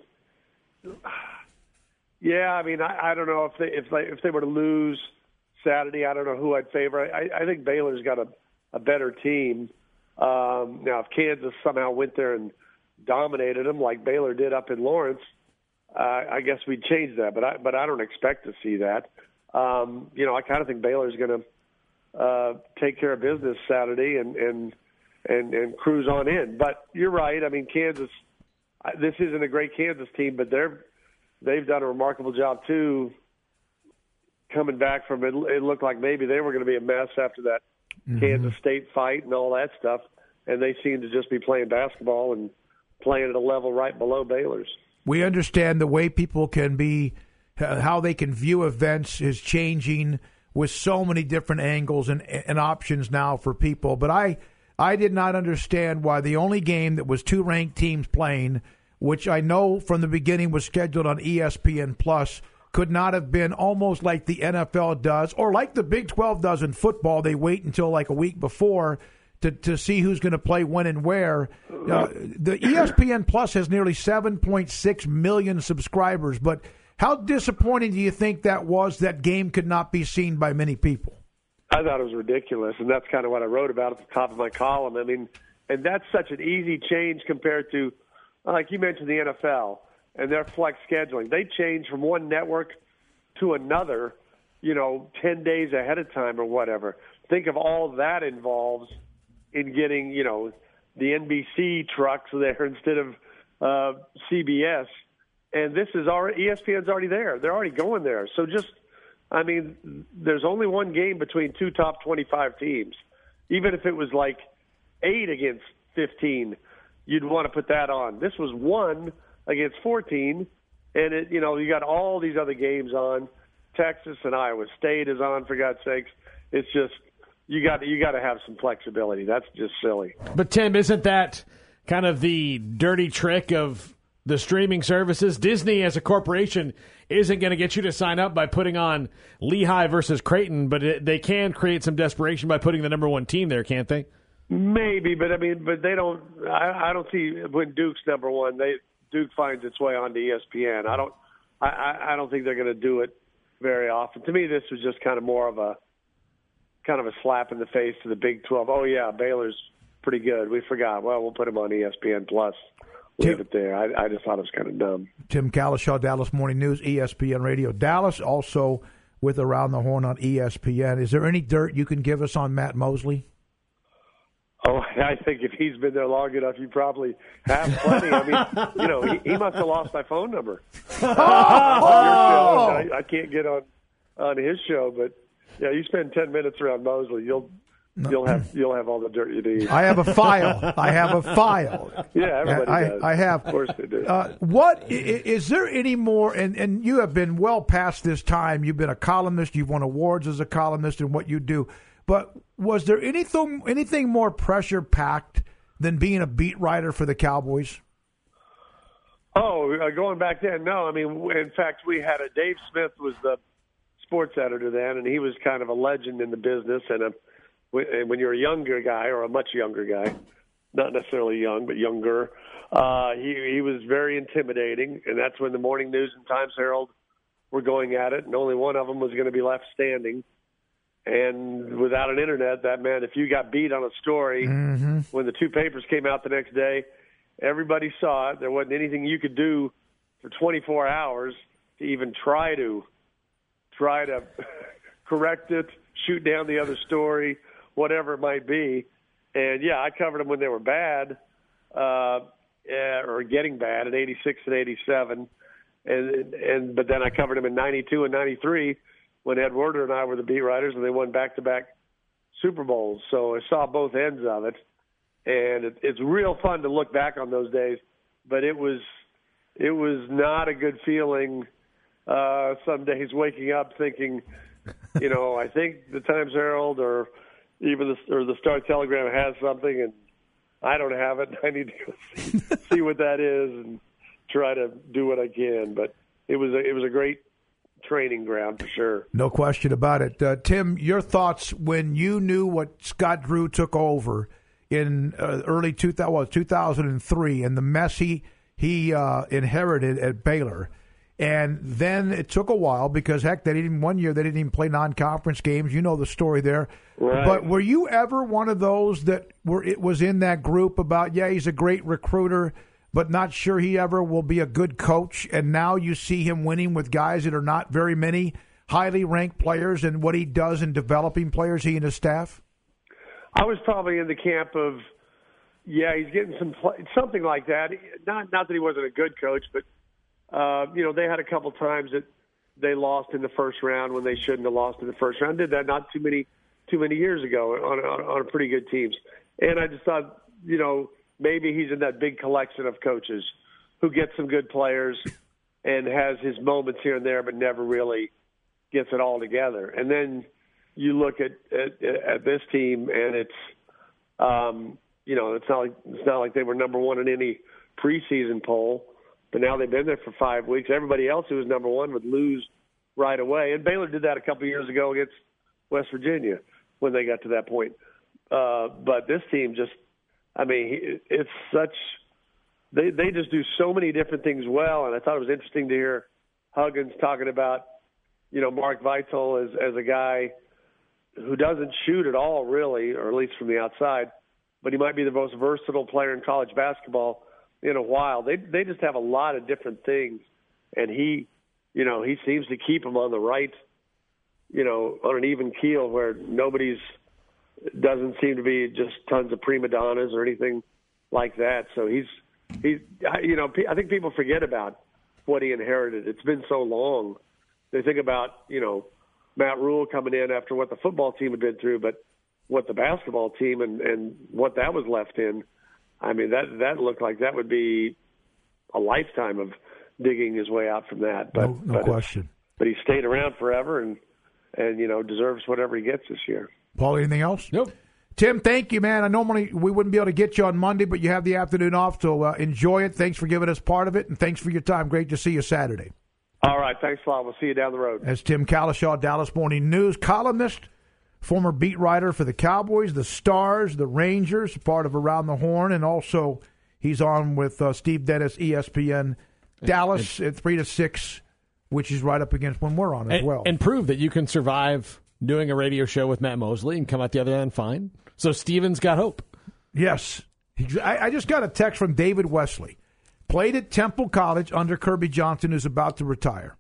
yeah, I mean, I, I don't know if they if they if they were to lose Saturday, I don't know who I'd favor. I, I think Baylor's got a, a better team. Um, now, if Kansas somehow went there and dominated them like Baylor did up in Lawrence, uh, I guess we'd change that. But I, but I don't expect to see that. Um, you know, I kind of think Baylor's going to uh, take care of business Saturday and, and and and cruise on in. But you're right. I mean, Kansas. This isn't a great Kansas team, but they're they've done a remarkable job too. Coming back from it, it looked like maybe they were going to be a mess after that Mm-hmm. Kansas State fight and all that stuff, and they seem to just be playing basketball and playing at a level right below Baylor's. We understand the way people can be, how they can view events is changing with so many different angles and, and options now for people. But I, I did not understand why the only game that was two ranked teams playing, which I know from the beginning was scheduled on E S P N Plus, could not have been almost like the N F L does or like the Big twelve does in football. They wait until like a week before to, to see who's going to play when and where. Uh, the E S P N Plus has nearly seven point six million subscribers, but how disappointing do you think that was that game could not be seen by many people? I thought it was ridiculous, and that's kind of what I wrote about at the top of my column. I mean, and that's such an easy change compared to, like you mentioned, the N F L. And their flex scheduling. They change from one network to another, you know, ten days ahead of time or whatever. Think of all that involves in getting, you know, the N B C trucks there instead of uh, C B S. And this is already, E S P N's already there. They're already going there. So just, I mean, there's only one game between two top twenty-five teams. Even if it was like eight against fifteen, you'd want to put that on. This was one against fourteen, and it, you know, you got all these other games on. Texas and Iowa State is on, for God's sakes. It's just you got you got to have some flexibility. That's just silly. But Tim, isn't that kind of the dirty trick of the streaming services. Disney as a corporation isn't going to get you to sign up by putting on Lehigh versus Creighton, but it, they can create some desperation by putting the number one team there, can't they? Maybe, but I mean, but they don't. I, I don't see when Duke's number one. They Duke finds its way onto E S P N. I don't. I, I don't think they're going to do it very often. To me, this was just kind of more of a kind of a slap in the face to the Big twelve. Oh yeah, Baylor's pretty good. We forgot. Well, we'll put them on E S P N Plus. Leave it there. I, I just thought it was kind of dumb. Tim Calishaw, Dallas Morning News, E S P N Radio. Dallas also with Around the Horn on E S P N. Is there any dirt you can give us on Matt Mosley? Oh, I think if he's been there long enough, you probably have plenty. I mean, you know, he, he must have lost my phone number. Oh! on your show. I, I can't get on on his show, but yeah, you spend ten minutes around Mosley, you'll you'll have you'll have all the dirt you need. I have a file. I have a file. Yeah, everybody I, does. I have. Of course they do. Uh, what is, is there any more? And and you have been well past this time. You've been a columnist. You've won awards as a columnist in what you do. But was there anything anything more pressure packed than being a beat writer for the Cowboys? Oh, uh, going back then, no. I mean, in fact, we had a Dave Smith was the sports editor then, and he was kind of a legend in the business. And, a, and when you're a younger guy or a much younger guy, not necessarily young, but younger, uh, he he was very intimidating. And that's when the Morning News and Times Herald were going at it, and only one of them was going to be left standing. And without an internet, that meant if you got beat on a story, mm-hmm. when the two papers came out the next day, everybody saw it. There wasn't anything you could do for twenty-four hours to even try to try to correct it, shoot down the other story, whatever it might be. And yeah, I covered them when they were bad, uh, or getting bad in eighty-six and eighty-seven, and and but then I covered them in ninety-two and ninety-three. When Ed Werder and I were the beat writers, and they won back-to-back Super Bowls. So I saw both ends of it, and it, it's real fun to look back on those days. But it was it was not a good feeling. Uh, some days waking up thinking, you know, I think the Times Herald or even the or the Star Telegram has something, and I don't have it. I need to go see, see what that is and try to do what I can. But it was a, it was a great training ground for sure. No question about it. Uh, Tim, your thoughts when you knew what Scott Drew took over in uh, early two thousand, well, two thousand three and the mess he, he uh, inherited at Baylor. And then it took a while because, heck, they didn't one year they didn't even play non-conference games. You know the story there. Right. But were you ever one of those that were it was in that group about, yeah, he's a great recruiter, but not sure he ever will be a good coach, and now you see him winning with guys that are not very many highly ranked players and what he does in developing players, he and his staff? I was probably in the camp of, yeah, he's getting some play, something like that. Not not that he wasn't a good coach, but, uh, you know, they had a couple times that they lost in the first round when they shouldn't have lost in the first round. Did that not too many too many years ago on, on, on pretty good teams. And I just thought, you know, maybe he's in that big collection of coaches who gets some good players and has his moments here and there, but never really gets it all together. And then you look at at, at this team, and it's, um, you know, it's not like it's not like they were number one in any preseason poll, but now they've been there for five weeks. Everybody else who was number one would lose right away, and Baylor did that a couple of years ago against West Virginia when they got to that point. Uh, but this team just. I mean, it's such they they just do so many different things well, and I thought it was interesting to hear Huggins talking about, you know, Mark Vital as as a guy who doesn't shoot at all, really, or at least from the outside, but he might be the most versatile player in college basketball in a while. They they just have a lot of different things, and he, you know, he seems to keep them on the right, you know, on an even keel where nobody's. Doesn't seem to be just tons of prima donnas or anything like that. So he's, he's, you know, I think people forget about what he inherited. It's been so long. They think about, you know, Matt Rule coming in after what the football team had been through, but what the basketball team and, and what that was left in, I mean, that, that looked like that would be a lifetime of digging his way out from that. But, no no but question. But he stayed around forever and, and, you know, deserves whatever he gets this year. Paul, anything else? Nope. Tim, thank you, man. I normally we wouldn't be able to get you on Monday, but you have the afternoon off, so uh, enjoy it. Thanks for giving us part of it, and thanks for your time. Great to see you Saturday. All right, thanks a lot. We'll see you down the road. As Tim Calishaw, Dallas Morning News columnist, former beat writer for the Cowboys, the Stars, the Rangers, part of Around the Horn, and also he's on with uh, Steve Dennis, E S P N Dallas at three to six, which is right up against when we're on as and, well. And prove that you can survive doing a radio show with Matt Mosley and come out the other end fine. So Steven's got hope. Yes. I, I just got a text from David Wesley. Played at Temple College under Kirby Johnson, who's about to retire,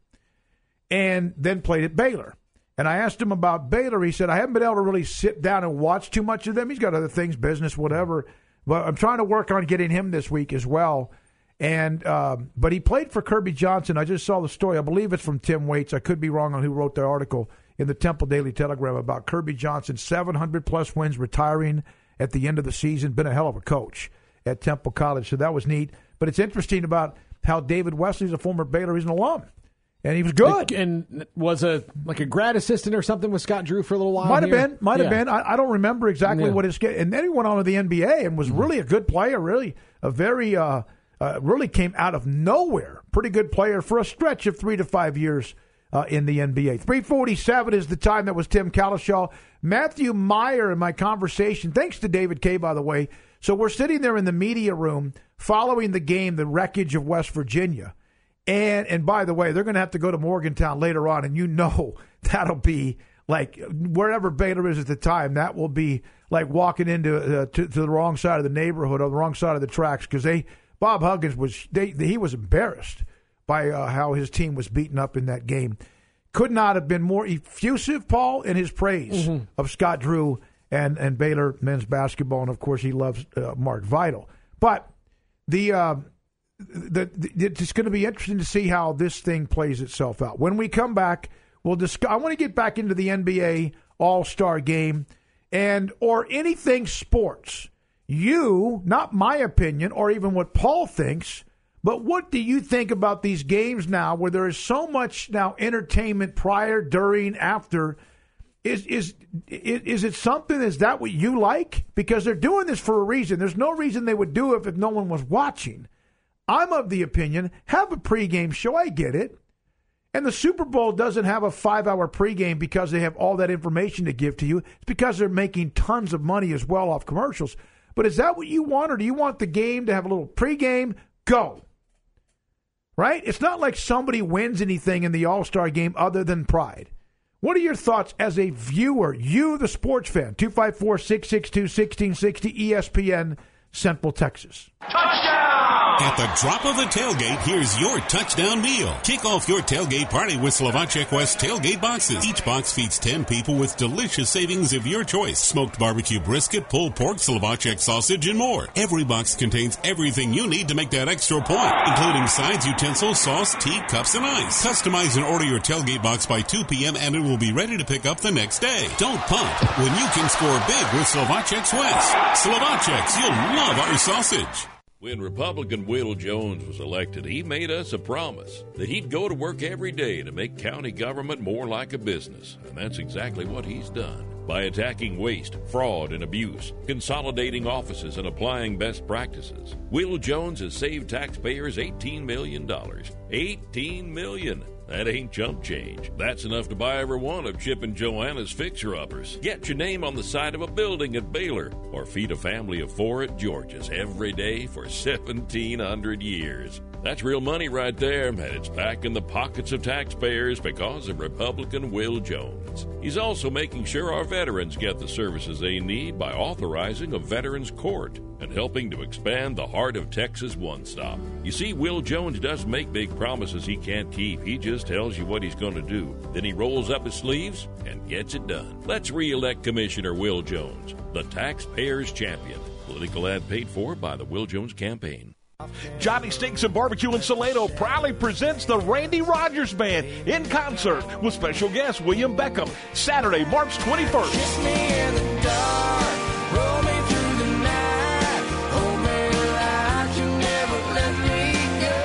and then played at Baylor. And I asked him about Baylor. He said, I haven't been able to really sit down and watch too much of them. He's got other things, business, whatever. But I'm trying to work on getting him this week as well. And um, But he played for Kirby Johnson. I just saw the story. I believe it's from Tim Waits. I could be wrong on who wrote the article in the Temple Daily Telegram about Kirby Johnson, seven hundred plus wins, retiring at the end of the season. Been a hell of a coach at Temple College. So that was neat. But it's interesting about how David Wesley's a former Baylor. He's an alum. And he was good. And was a like a grad assistant or something with Scott Drew for a little while. Might have here. been. Might yeah. have been. I, I don't remember exactly Yeah. what his get. And then he went on to the N B A and was Mm-hmm. really a good player. Really a very uh, uh, really came out of nowhere. Pretty good player for a stretch of three to five years uh, in the N B A. three forty-seven is the time. That was Tim Calishaw. Matthew Meyer in my conversation. Thanks to David Kay, by the way. So we're sitting there in the media room following the game, the wreckage of West Virginia. And and by the way, they're going to have to go to Morgantown later on, and you know that'll be like wherever Baylor is at the time, that will be like walking into uh, to, to the wrong side of the neighborhood or the wrong side of the tracks, because they Bob Huggins was they, he was embarrassed by uh, how his team was beaten up in that game. Could not have been more effusive, Paul, in his praise mm-hmm. of Scott Drew and and Baylor men's basketball, and of course he loves uh, Mark Vidal. But the uh, The, the, it's going to be interesting to see how this thing plays itself out. When we come back, we'll discuss. I want to get back into the N B A All-Star Game and or anything sports. You, not my opinion or even what Paul thinks, but what do you think about these games now where there is so much now entertainment prior, during, after? Is is is it something? Is that what you like? Because they're doing this for a reason. There's no reason they would do it if no one was watching. I'm of the opinion, have a pregame show. I get it. And the Super Bowl doesn't have a five-hour pregame because they have all that information to give to you. It's because they're making tons of money as well off commercials. But is that what you want, or do you want the game to have a little pregame? Go. Right? It's not like somebody wins anything in the All-Star game other than pride. What are your thoughts as a viewer, you, the sports fan? two five four, six six two, one six six zero, E S P N, Central Texas. At the drop of a tailgate, here's your touchdown meal. Kick off your tailgate party with Slovacek West tailgate boxes. Each box feeds ten people with delicious savings of your choice. Smoked barbecue brisket, pulled pork, Slovacek sausage, and more. Every box contains everything you need to make that extra point, including sides, utensils, sauce, tea, cups, and ice. Customize and order your tailgate box by two p.m. and it will be ready to pick up the next day. Don't punt when you can score big with Slovacek West. Slovacek, you'll love our sausage. When Republican Will Jones was elected, he made us a promise that he'd go to work every day to make county government more like a business. And that's exactly what he's done. By attacking waste, fraud, and abuse, consolidating offices, and applying best practices, Will Jones has saved taxpayers eighteen million dollars. eighteen million dollars. That ain't chump change. That's enough to buy every one of Chip and Joanna's fixer-uppers. Get your name on the side of a building at Baylor, or feed a family of four at George's every day for seventeen hundred years. That's real money right there, and it's back in the pockets of taxpayers because of Republican Will Jones. He's also making sure our veterans get the services they need by authorizing a veterans court and helping to expand the Heart of Texas One Stop. You see, Will Jones doesn't make big promises he can't keep. He just tells you what he's going to do. Then he rolls up his sleeves and gets it done. Let's re-elect Commissioner Will Jones, the taxpayer's champion. Political ad paid for by the Will Jones Campaign. Johnny Steaks and Barbecue in Salado proudly presents the Randy Rogers Band in concert with special guest William Beckham, Saturday, March twenty-first. Kiss me in the dark, roll me through the night, hold me like you never let me go. Gate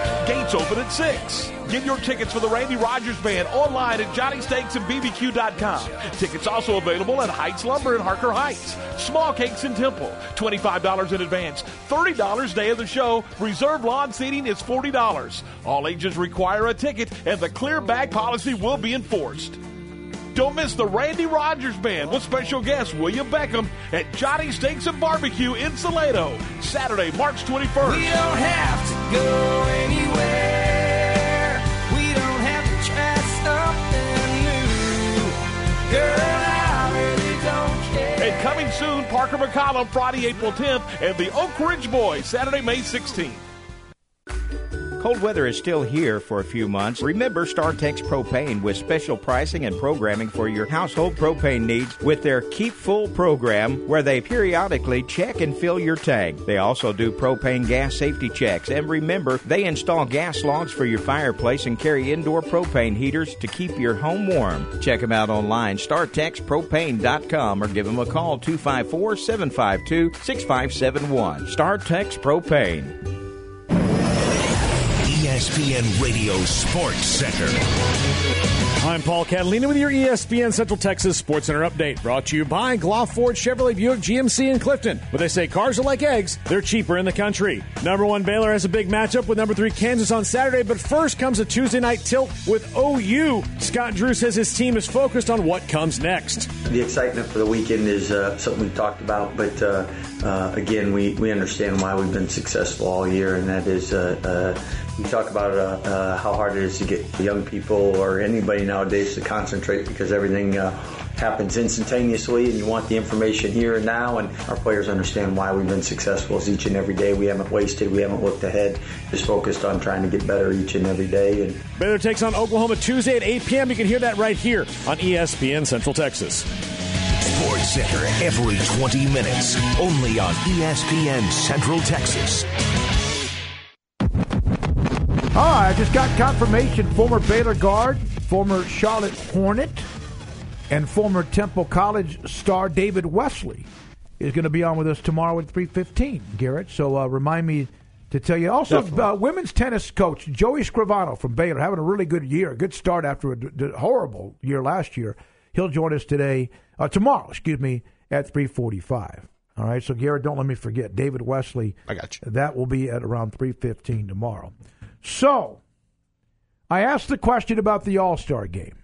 Gates open at six. Get your tickets for the Randy Rogers Band online at Johnny Steaks and B B Q dot com. Tickets also available at Heights Lumber in Harker Heights. Small Cakes in Temple, twenty-five dollars in advance, thirty dollars day of the show. Reserved lawn seating is forty dollars. All ages require a ticket, and the clear bag policy will be enforced. Don't miss the Randy Rogers Band with special guest William Beckham at Johnny Steaks and Barbecue in Salado, Saturday, March twenty-first. We don't have to go anywhere. We don't have to try something new. Girl, I really don't care. And coming soon, Parker McCollum, Friday, April tenth, and the Oak Ridge Boys, Saturday, May sixteenth. Cold weather is still here for a few months. Remember StarTex Propane with special pricing and programming for your household propane needs with their Keep Full program, where they periodically check and fill your tank. They also do propane gas safety checks. And remember, they install gas logs for your fireplace and carry indoor propane heaters to keep your home warm. Check them out online, star tex propane dot com, or give them a call, two five four, seven five two, six five seven one. StarTex Propane. E S P N Radio Sports Center. I'm Paul Catalina with your E S P N Central Texas Sports Center update, brought to you by Gloff Ford Chevrolet Buick G M C in Clifton. But they say cars are like eggs, they're cheaper in the country. Number one Baylor has a big matchup with number three Kansas on Saturday, but first comes a Tuesday night tilt with O U. Scott Drew says his team is focused on what comes next. The excitement for the weekend is uh, something we've talked about, but uh, uh, again, we, we understand why we've been successful all year, and that is uh, uh, we talk about uh, uh, how hard it is to get young people or anybody nowadays to concentrate, because everything uh, happens instantaneously and you want the information here and now, and our players understand why we've been successful each and every day. We haven't wasted, we haven't looked ahead, just focused on trying to get better each and every day. And Baylor takes on Oklahoma Tuesday at eight p.m. You can hear that right here on E S P N Central Texas. Sports Center every twenty minutes, only on E S P N Central Texas. All right, I just got confirmation. Former Baylor guard, former Charlotte Hornet, and former Temple College star David Wesley is going to be on with us tomorrow at three fifteen, Garrett. So uh, remind me to tell you. Also, uh, women's tennis coach Joey Scrivano from Baylor, having a really good year, a good start after a d- d- horrible year last year. He'll join us today, uh, tomorrow, excuse me, at three forty-five. All right, so Garrett, don't let me forget. David Wesley. I got you. That will be at around three fifteen tomorrow. So, I asked the question about the All-Star game.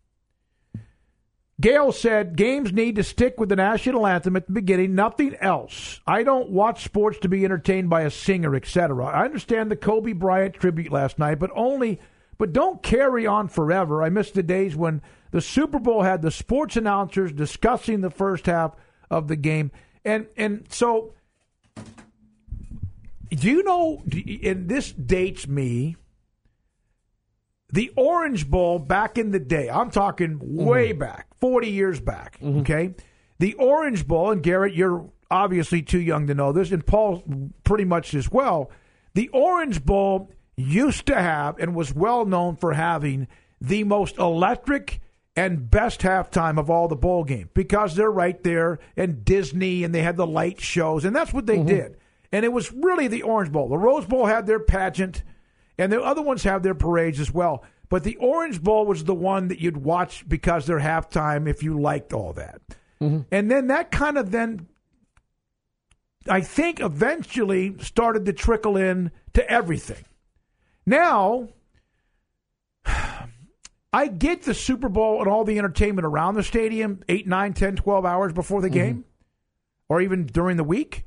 Gail said, games need to stick with the national anthem at the beginning, nothing else. I don't watch sports to be entertained by a singer, et cetera. I understand the Kobe Bryant tribute last night, but only, but don't carry on forever. I miss the days when the Super Bowl had the sports announcers discussing the first half of the game. And, and so... Do you know, and this dates me, the Orange Bowl back in the day, I'm talking way mm-hmm. back, forty years back, mm-hmm. okay? The Orange Bowl, and Garrett, you're obviously too young to know this, and Paul pretty much as well. The Orange Bowl used to have and was well known for having the most electric and best halftime of all the bowl games, because they're right there, and Disney, and they had the light shows, and that's what they mm-hmm. did. And it was really the Orange Bowl. The Rose Bowl had their pageant, and the other ones have their parades as well. But the Orange Bowl was the one that you'd watch because they're halftime if you liked all that. Mm-hmm. And then that kind of then, I think, eventually started to trickle in to everything. Now, I get the Super Bowl and all the entertainment around the stadium eight, nine, ten, twelve hours before the game, mm-hmm. or even during the week.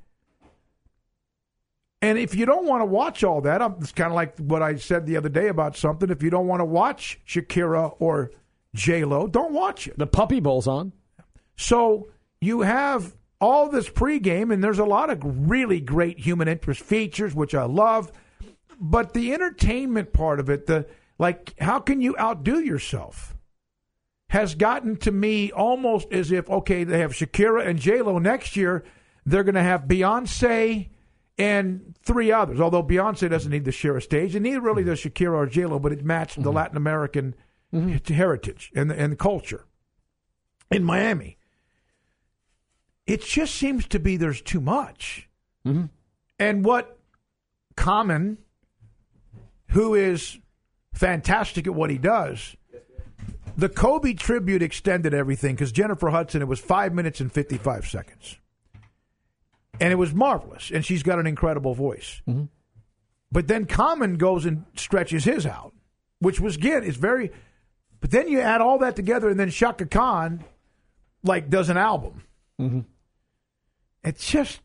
And if you don't want to watch all that, it's kind of like what I said the other day about something. If you don't want to watch Shakira or J-Lo, don't watch it. The Puppy Bowl's on. So you have all this pregame, and there's a lot of really great human interest features, which I love. But the entertainment part of it, the like, how can you outdo yourself, has gotten to me almost as if, okay, they have Shakira and J-Lo next year. They're going to have Beyonce and three others, although Beyonce doesn't need to share a stage, and neither really does Shakira or J-Lo, but it matched mm-hmm. the Latin American mm-hmm. heritage and, and culture in Miami. It just seems to be there's too much. Mm-hmm. And what Common who is fantastic at what he does. The Kobe tribute extended everything because Jennifer Hudson, it was five minutes and fifty-five seconds. And it was marvelous, and she's got an incredible voice. Mm-hmm. But then Common goes and stretches his out, which was, again, it's very... But then you add all that together, and then Shaka Khan, like, does an album. Mm-hmm. It's just...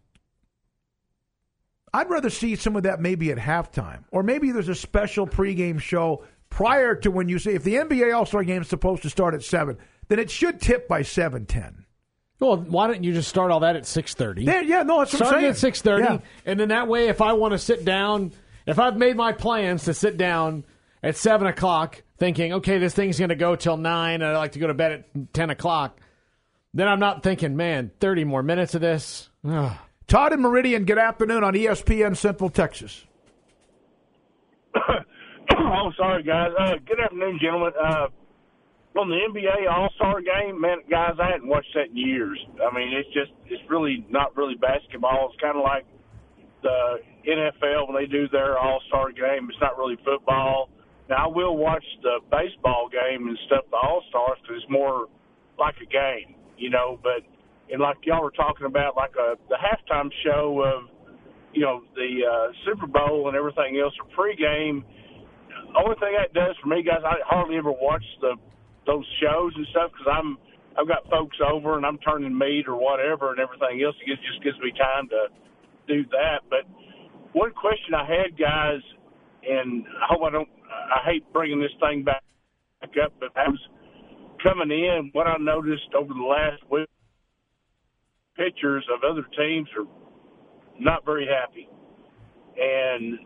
I'd rather see some of that maybe at halftime. Or maybe there's a special pregame show prior to when you say, if the N B A All-Star Game is supposed to start at seven, then it should tip by seven ten. Well, why don't you just start all that at six thirty? Yeah, yeah, no, that's what I'm Start saying. at six thirty, Yeah. and then that way, if I want to sit down, if I've made my plans to sit down at seven o'clock thinking, okay, this thing's going to go till nine, and I like to go to bed at ten o'clock, then I'm not thinking, man, thirty more minutes of this. Ugh. Todd and Meridian, good afternoon on E S P N Central Texas. Oh, sorry, guys. Uh, good afternoon, gentlemen. Uh, on the N B A All-Star Game, man, guys, I hadn't watched that in years. I mean, it's just, it's really not really basketball. It's kind of like the N F L when they do their All-Star Game. It's not really football. Now, I will watch the baseball game and stuff, the All-Stars, because it's more like a game, you know, but and like y'all were talking about, like a, the halftime show of, you know, the uh, Super Bowl and everything else, or pregame. The only thing that does for me, guys, I hardly ever watch the those shows and stuff because I'm I've got folks over and I'm turning meat or whatever and everything else. It just gives me time to do that. But one question I had, guys, and I hope I don't. I hate bringing this thing back up, but I was coming in. What I noticed over the last week. Pitchers of other teams are not very happy. And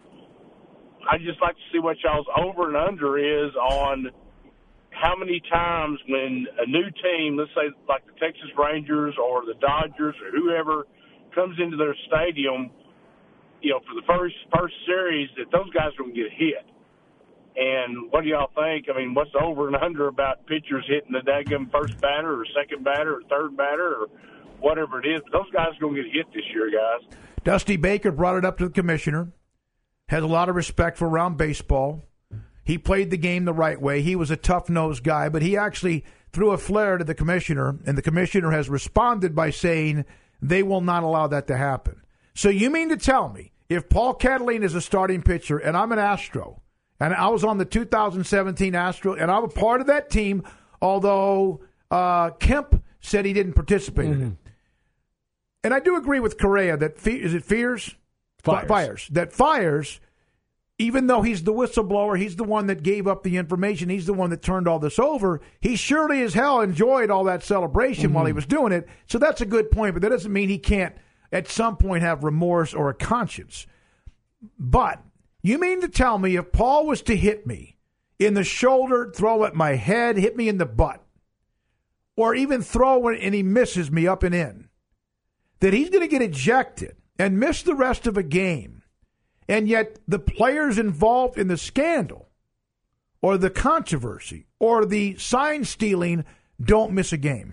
I'd just like to see what y'all's over and under is on how many times when a new team, let's say like the Texas Rangers or the Dodgers or whoever comes into their stadium, you know, for the first first series, that those guys are going to get hit. And what do y'all think? I mean, what's the over and under about pitchers hitting the daggum first batter or second batter or third batter or whatever it is? But those guys are going to get hit this year, guys. Dusty Baker brought it up to the commissioner, has a lot of respect for round baseball. He played the game the right way. He was a tough-nosed guy, but he actually threw a flare to the commissioner, and the commissioner has responded by saying they will not allow that to happen. So you mean to tell me if Paul Catalina is a starting pitcher and I'm an Astro, and I was on the two thousand seventeen Astro, and I'm a part of that team, although uh, Kemp said he didn't participate mm-hmm. in it. And I do agree with Correa that, is it Fears? Fires. Fires. That Fires, even though he's the whistleblower, he's the one that gave up the information, he's the one that turned all this over, he surely as hell enjoyed all that celebration mm-hmm. while he was doing it. So that's a good point, but that doesn't mean he can't at some point have remorse or a conscience. But you mean to tell me if Paul was to hit me in the shoulder, throw at my head, hit me in the butt, or even throw it and he misses me up and in, that he's going to get ejected and miss the rest of a game, and yet the players involved in the scandal or the controversy or the sign stealing don't miss a game?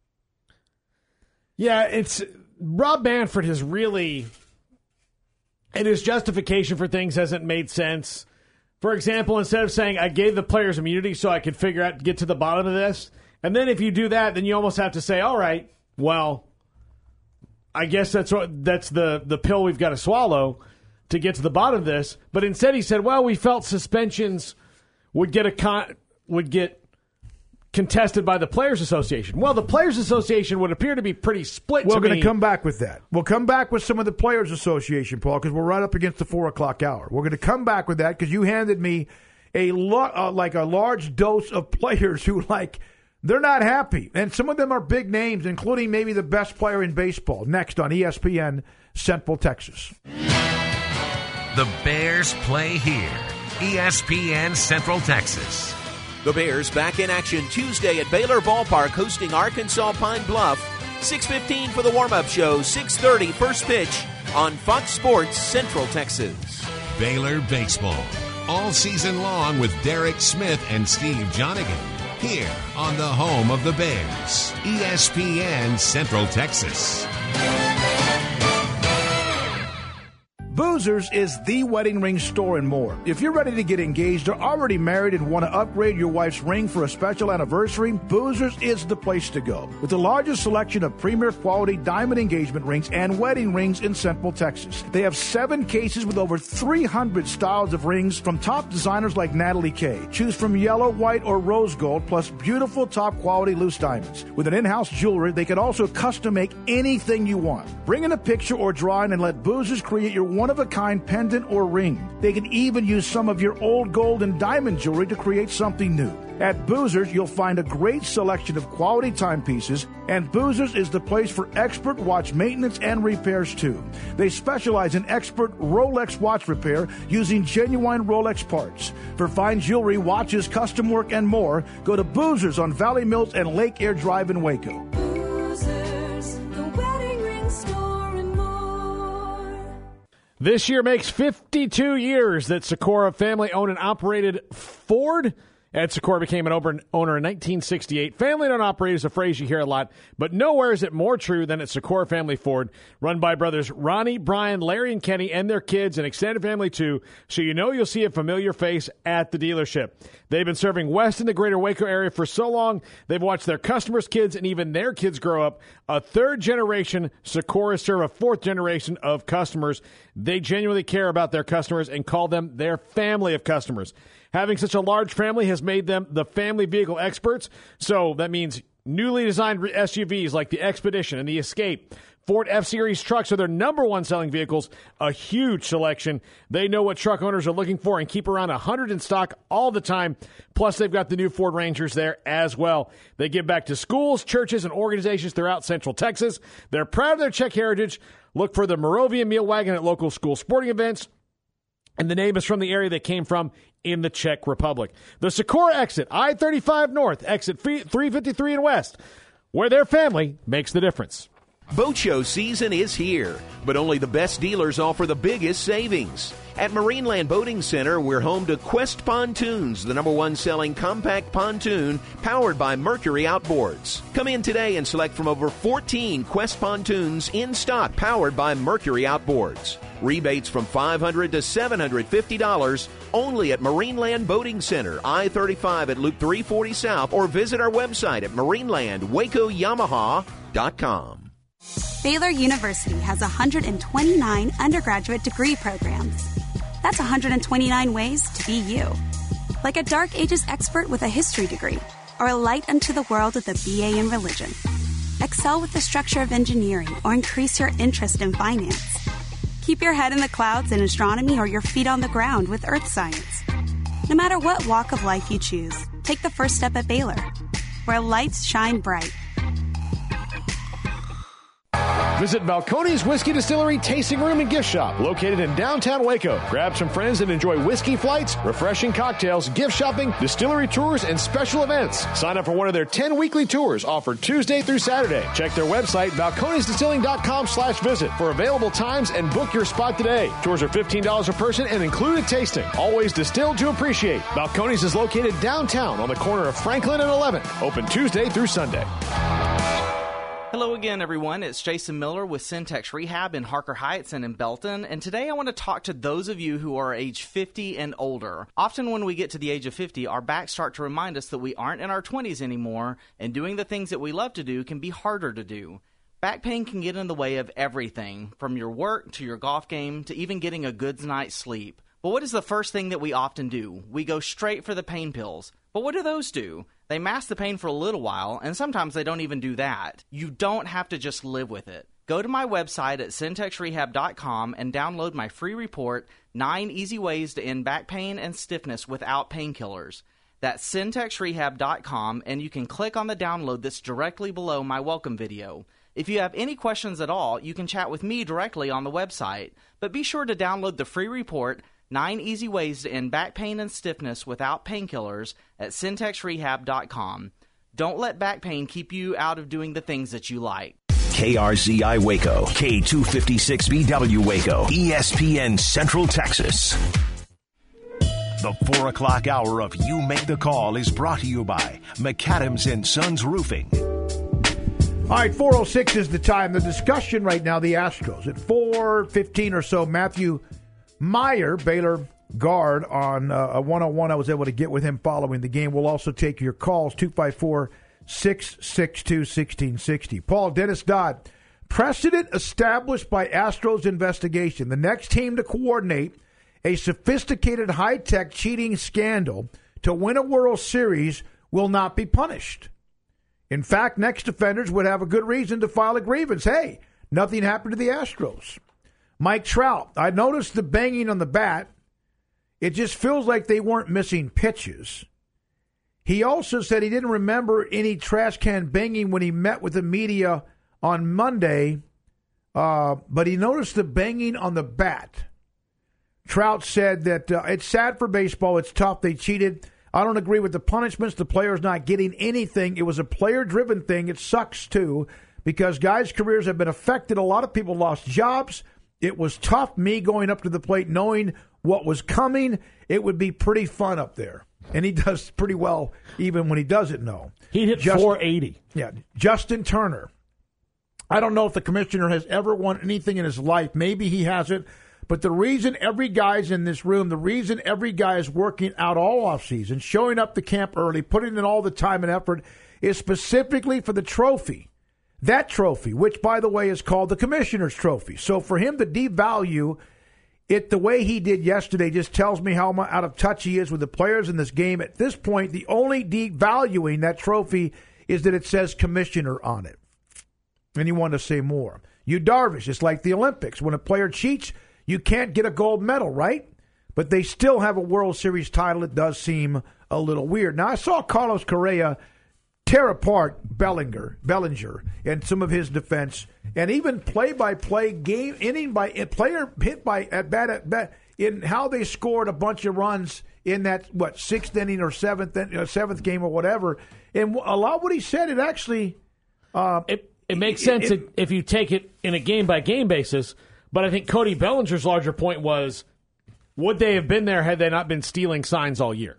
Yeah, it's Rob Manfred has really, and his justification for things hasn't made sense. For example, instead of saying, I gave the players immunity so I could figure out, get to the bottom of this, and then if you do that, then you almost have to say, all right, well, I guess that's what that's the, the pill we've got to swallow to get to the bottom of this. But instead he said, well, we felt suspensions would get a con- would get contested by the Players Association. Well, the Players Association would appear to be pretty split. We're to going me. to come back with that. We'll come back with some of the Players Association, Paul, because we're right up against the four o'clock hour. We're going to come back with that because you handed me a lo- uh, like a large dose of players who like. They're not happy, and some of them are big names, including maybe the best player in baseball. Next on E S P N Central Texas. The Bears play here. E S P N Central Texas. The Bears back in action Tuesday at Baylor Ballpark hosting Arkansas Pine Bluff. six fifteen for the warm-up show, six thirty first pitch on Fox Sports Central Texas. Baylor Baseball. All season long with Derek Smith and Steve Jonigan. Here on the home of the Bears, E S P N Central Texas. Booth Boozers is the wedding ring store and more. If you're ready to get engaged or already married and want to upgrade your wife's ring for a special anniversary, Boozers is the place to go. With the largest selection of premier quality diamond engagement rings and wedding rings in Central Texas. They have seven cases with over three hundred styles of rings from top designers like Natalie Kay. Choose from yellow, white, or rose gold, plus beautiful top quality loose diamonds. With an in-house jewelry, they can also custom make anything you want. Bring in a picture or drawing and let Boozers create your one-of-a-kind pendant or ring. They can even use some of your old gold and diamond jewelry to create something new. At Boozers, you'll find a great selection of quality timepieces, and Boozers is the place for expert watch maintenance and repairs, too. They specialize in expert Rolex watch repair using genuine Rolex parts. For fine jewelry, watches, custom work, and more, go to Boozers on Valley Mills and Lake Air Drive in Waco. Boozers, the wedding ring store and more. This year makes fifty-two years that Sikora family-owned and operated Ford. Ed Sikora became an owner in nineteen sixty-eight. Family-owned operator is a phrase you hear a lot, but nowhere is it more true than at Sikora Family Ford, run by brothers Ronnie, Brian, Larry, and Kenny, and their kids and extended family too, so you know you'll see a familiar face at the dealership. They've been serving West and the greater Waco area for so long, they've watched their customers' kids and even their kids grow up. A third generation, Sikora serve a fourth generation of customers. They genuinely care about their customers and call them their family of customers. Having such a large family has made them the family vehicle experts. So that means newly designed S U Vs like the Expedition and the Escape. Ford F-Series trucks are their number one selling vehicles, a huge selection. They know what truck owners are looking for and keep around one hundred in stock all the time. Plus, they've got the new Ford Rangers there as well. They give back to schools, churches, and organizations throughout Central Texas. They're proud of their Czech heritage. Look for the Moravia Meal Wagon at local school sporting events. And the name is from the area they came from in the Czech Republic. The Sikora exit, I thirty-five North, exit three fifty-three and West, where their family makes the difference. Boat show season is here, but only the best dealers offer the biggest savings. At Marineland Boating Center, we're home to Quest Pontoons, the number one selling compact pontoon powered by Mercury Outboards. Come in today and select from over fourteen Quest pontoons in stock powered by Mercury Outboards. Rebates from five hundred dollars to seven hundred fifty dollars only at Marineland Boating Center, I thirty-five at Loop three forty South, or visit our website at marineland waco yamaha dot com. Baylor University has one hundred twenty-nine undergraduate degree programs. That's one hundred twenty-nine ways to be you. Like a Dark Ages expert with a history degree, or a light unto the world with a B A in religion. Excel with the structure of engineering, or increase your interest in finance. Keep your head in the clouds in astronomy, or your feet on the ground with earth science. No matter what walk of life you choose, take the first step at Baylor, where lights shine bright. Visit Balcones Whiskey Distillery Tasting Room and Gift Shop, located in downtown Waco. Grab some friends and enjoy whiskey flights, refreshing cocktails, gift shopping, distillery tours, and special events. Sign up for one of their ten weekly tours offered Tuesday through Saturday. Check their website, balcones distilling dot com slash visit, for available times and book your spot today. Tours are fifteen dollars per person and include a tasting. Always distilled to appreciate. Balcones is located downtown on the corner of Franklin and eleventh. Open Tuesday through Sunday. Hello again, everyone. It's Jason Miller with Syntex Rehab in Harker Heights and in Belton, and today I want to talk to those of you who are age fifty and older. Often when we get to the age of fifty, our backs start to remind us that we aren't in our twenties anymore, and doing the things that we love to do can be harder to do. Back pain can get in the way of everything, from your work to your golf game to even getting a good night's sleep. But what is the first thing that we often do? We go straight for the pain pills. But what do those do? They mask the pain for a little while, and sometimes they don't even do that. You don't have to just live with it. Go to my website at syntex rehab dot com and download my free report, nine Easy Ways to End Back Pain and Stiffness Without Painkillers. That's syntex rehab dot com, and you can click on the download that's directly below my welcome video. If you have any questions at all, you can chat with me directly on the website. But be sure to download the free report, Nine Easy Ways to End Back Pain and Stiffness Without Painkillers, at syntex rehab dot com. Don't let back pain keep you out of doing the things that you like. K R Z I Waco, K two fifty-six B W Waco, E S P N Central Texas. The four o'clock hour of You Make the Call is brought to you by McAdams and Sons Roofing. All right, four oh six is the time. The discussion right now, the Astros. At four fifteen or so, Matthew Meyer, Baylor guard, on uh, a one-on-one I was able to get with him following the game. We'll also take your calls, two five four, six six two, one six six zero. Paul, Dennis Dodd, precedent established by Astros investigation. The next team to coordinate a sophisticated high-tech cheating scandal to win a World Series will not be punished. In fact, next offenders would have a good reason to file a grievance. Hey, nothing happened to the Astros. Mike Trout, I noticed the banging on the bat. It just feels like they weren't missing pitches. He also said he didn't remember any trash can banging when he met with the media on Monday, uh, but he noticed the banging on the bat. Trout said that uh, it's sad for baseball. It's tough. They cheated. I don't agree with the punishments. The player's not getting anything. It was a player-driven thing. It sucks, too, because guys' careers have been affected. A lot of people lost jobs. It was tough, me going up to the plate knowing what was coming. It would be pretty fun up there. And he does pretty well even when he doesn't know. He hit Justin, four eighty. Yeah. Justin Turner. I don't know if the commissioner has ever won anything in his life. Maybe he hasn't. But the reason every guy's in this room, the reason every guy is working out all offseason, showing up to camp early, putting in all the time and effort, is specifically for the trophy. That trophy, which, by the way, is called the Commissioner's Trophy. So for him to devalue it the way he did yesterday just tells me how out of touch he is with the players in this game. At this point, the only devaluing that trophy is that it says Commissioner on it. And you want to say more. You Darvish, it's like the Olympics. When a player cheats, you can't get a gold medal, right? But they still have a World Series title. It does seem a little weird. Now, I saw Carlos Correa tear apart Bellinger, Bellinger and some of his defense, and even play-by-play game, inning by player hit by at bat at bat in how they scored a bunch of runs in that what sixth inning or seventh uh, seventh game or whatever. And a lot of what he said, it actually uh, it it makes sense it, if you take it in a game-by-game basis. But I think Cody Bellinger's larger point was, would they have been there had they not been stealing signs all year?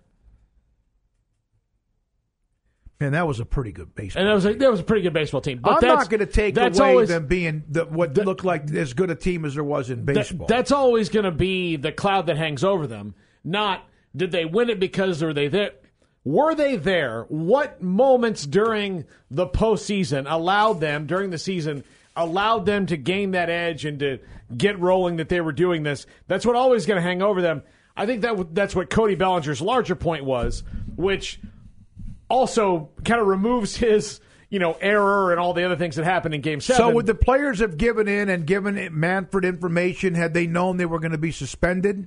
And that was a pretty good baseball And that was a, team. that was a pretty good baseball team. But I'm that's, not going to take that's away always, them being the, what that, looked like as good a team as there was in baseball. That, that's always going to be the cloud that hangs over them. Not, did they win it because were they there? Were they there? What moments during the postseason allowed them, during the season, allowed them to gain that edge and to get rolling that they were doing this? That's what always going to hang over them. I think that that's what Cody Bellinger's larger point was, which also kind of removes his, you know, error and all the other things that happened in Game seven. So would the players have given in and given Manfred information had they known they were going to be suspended?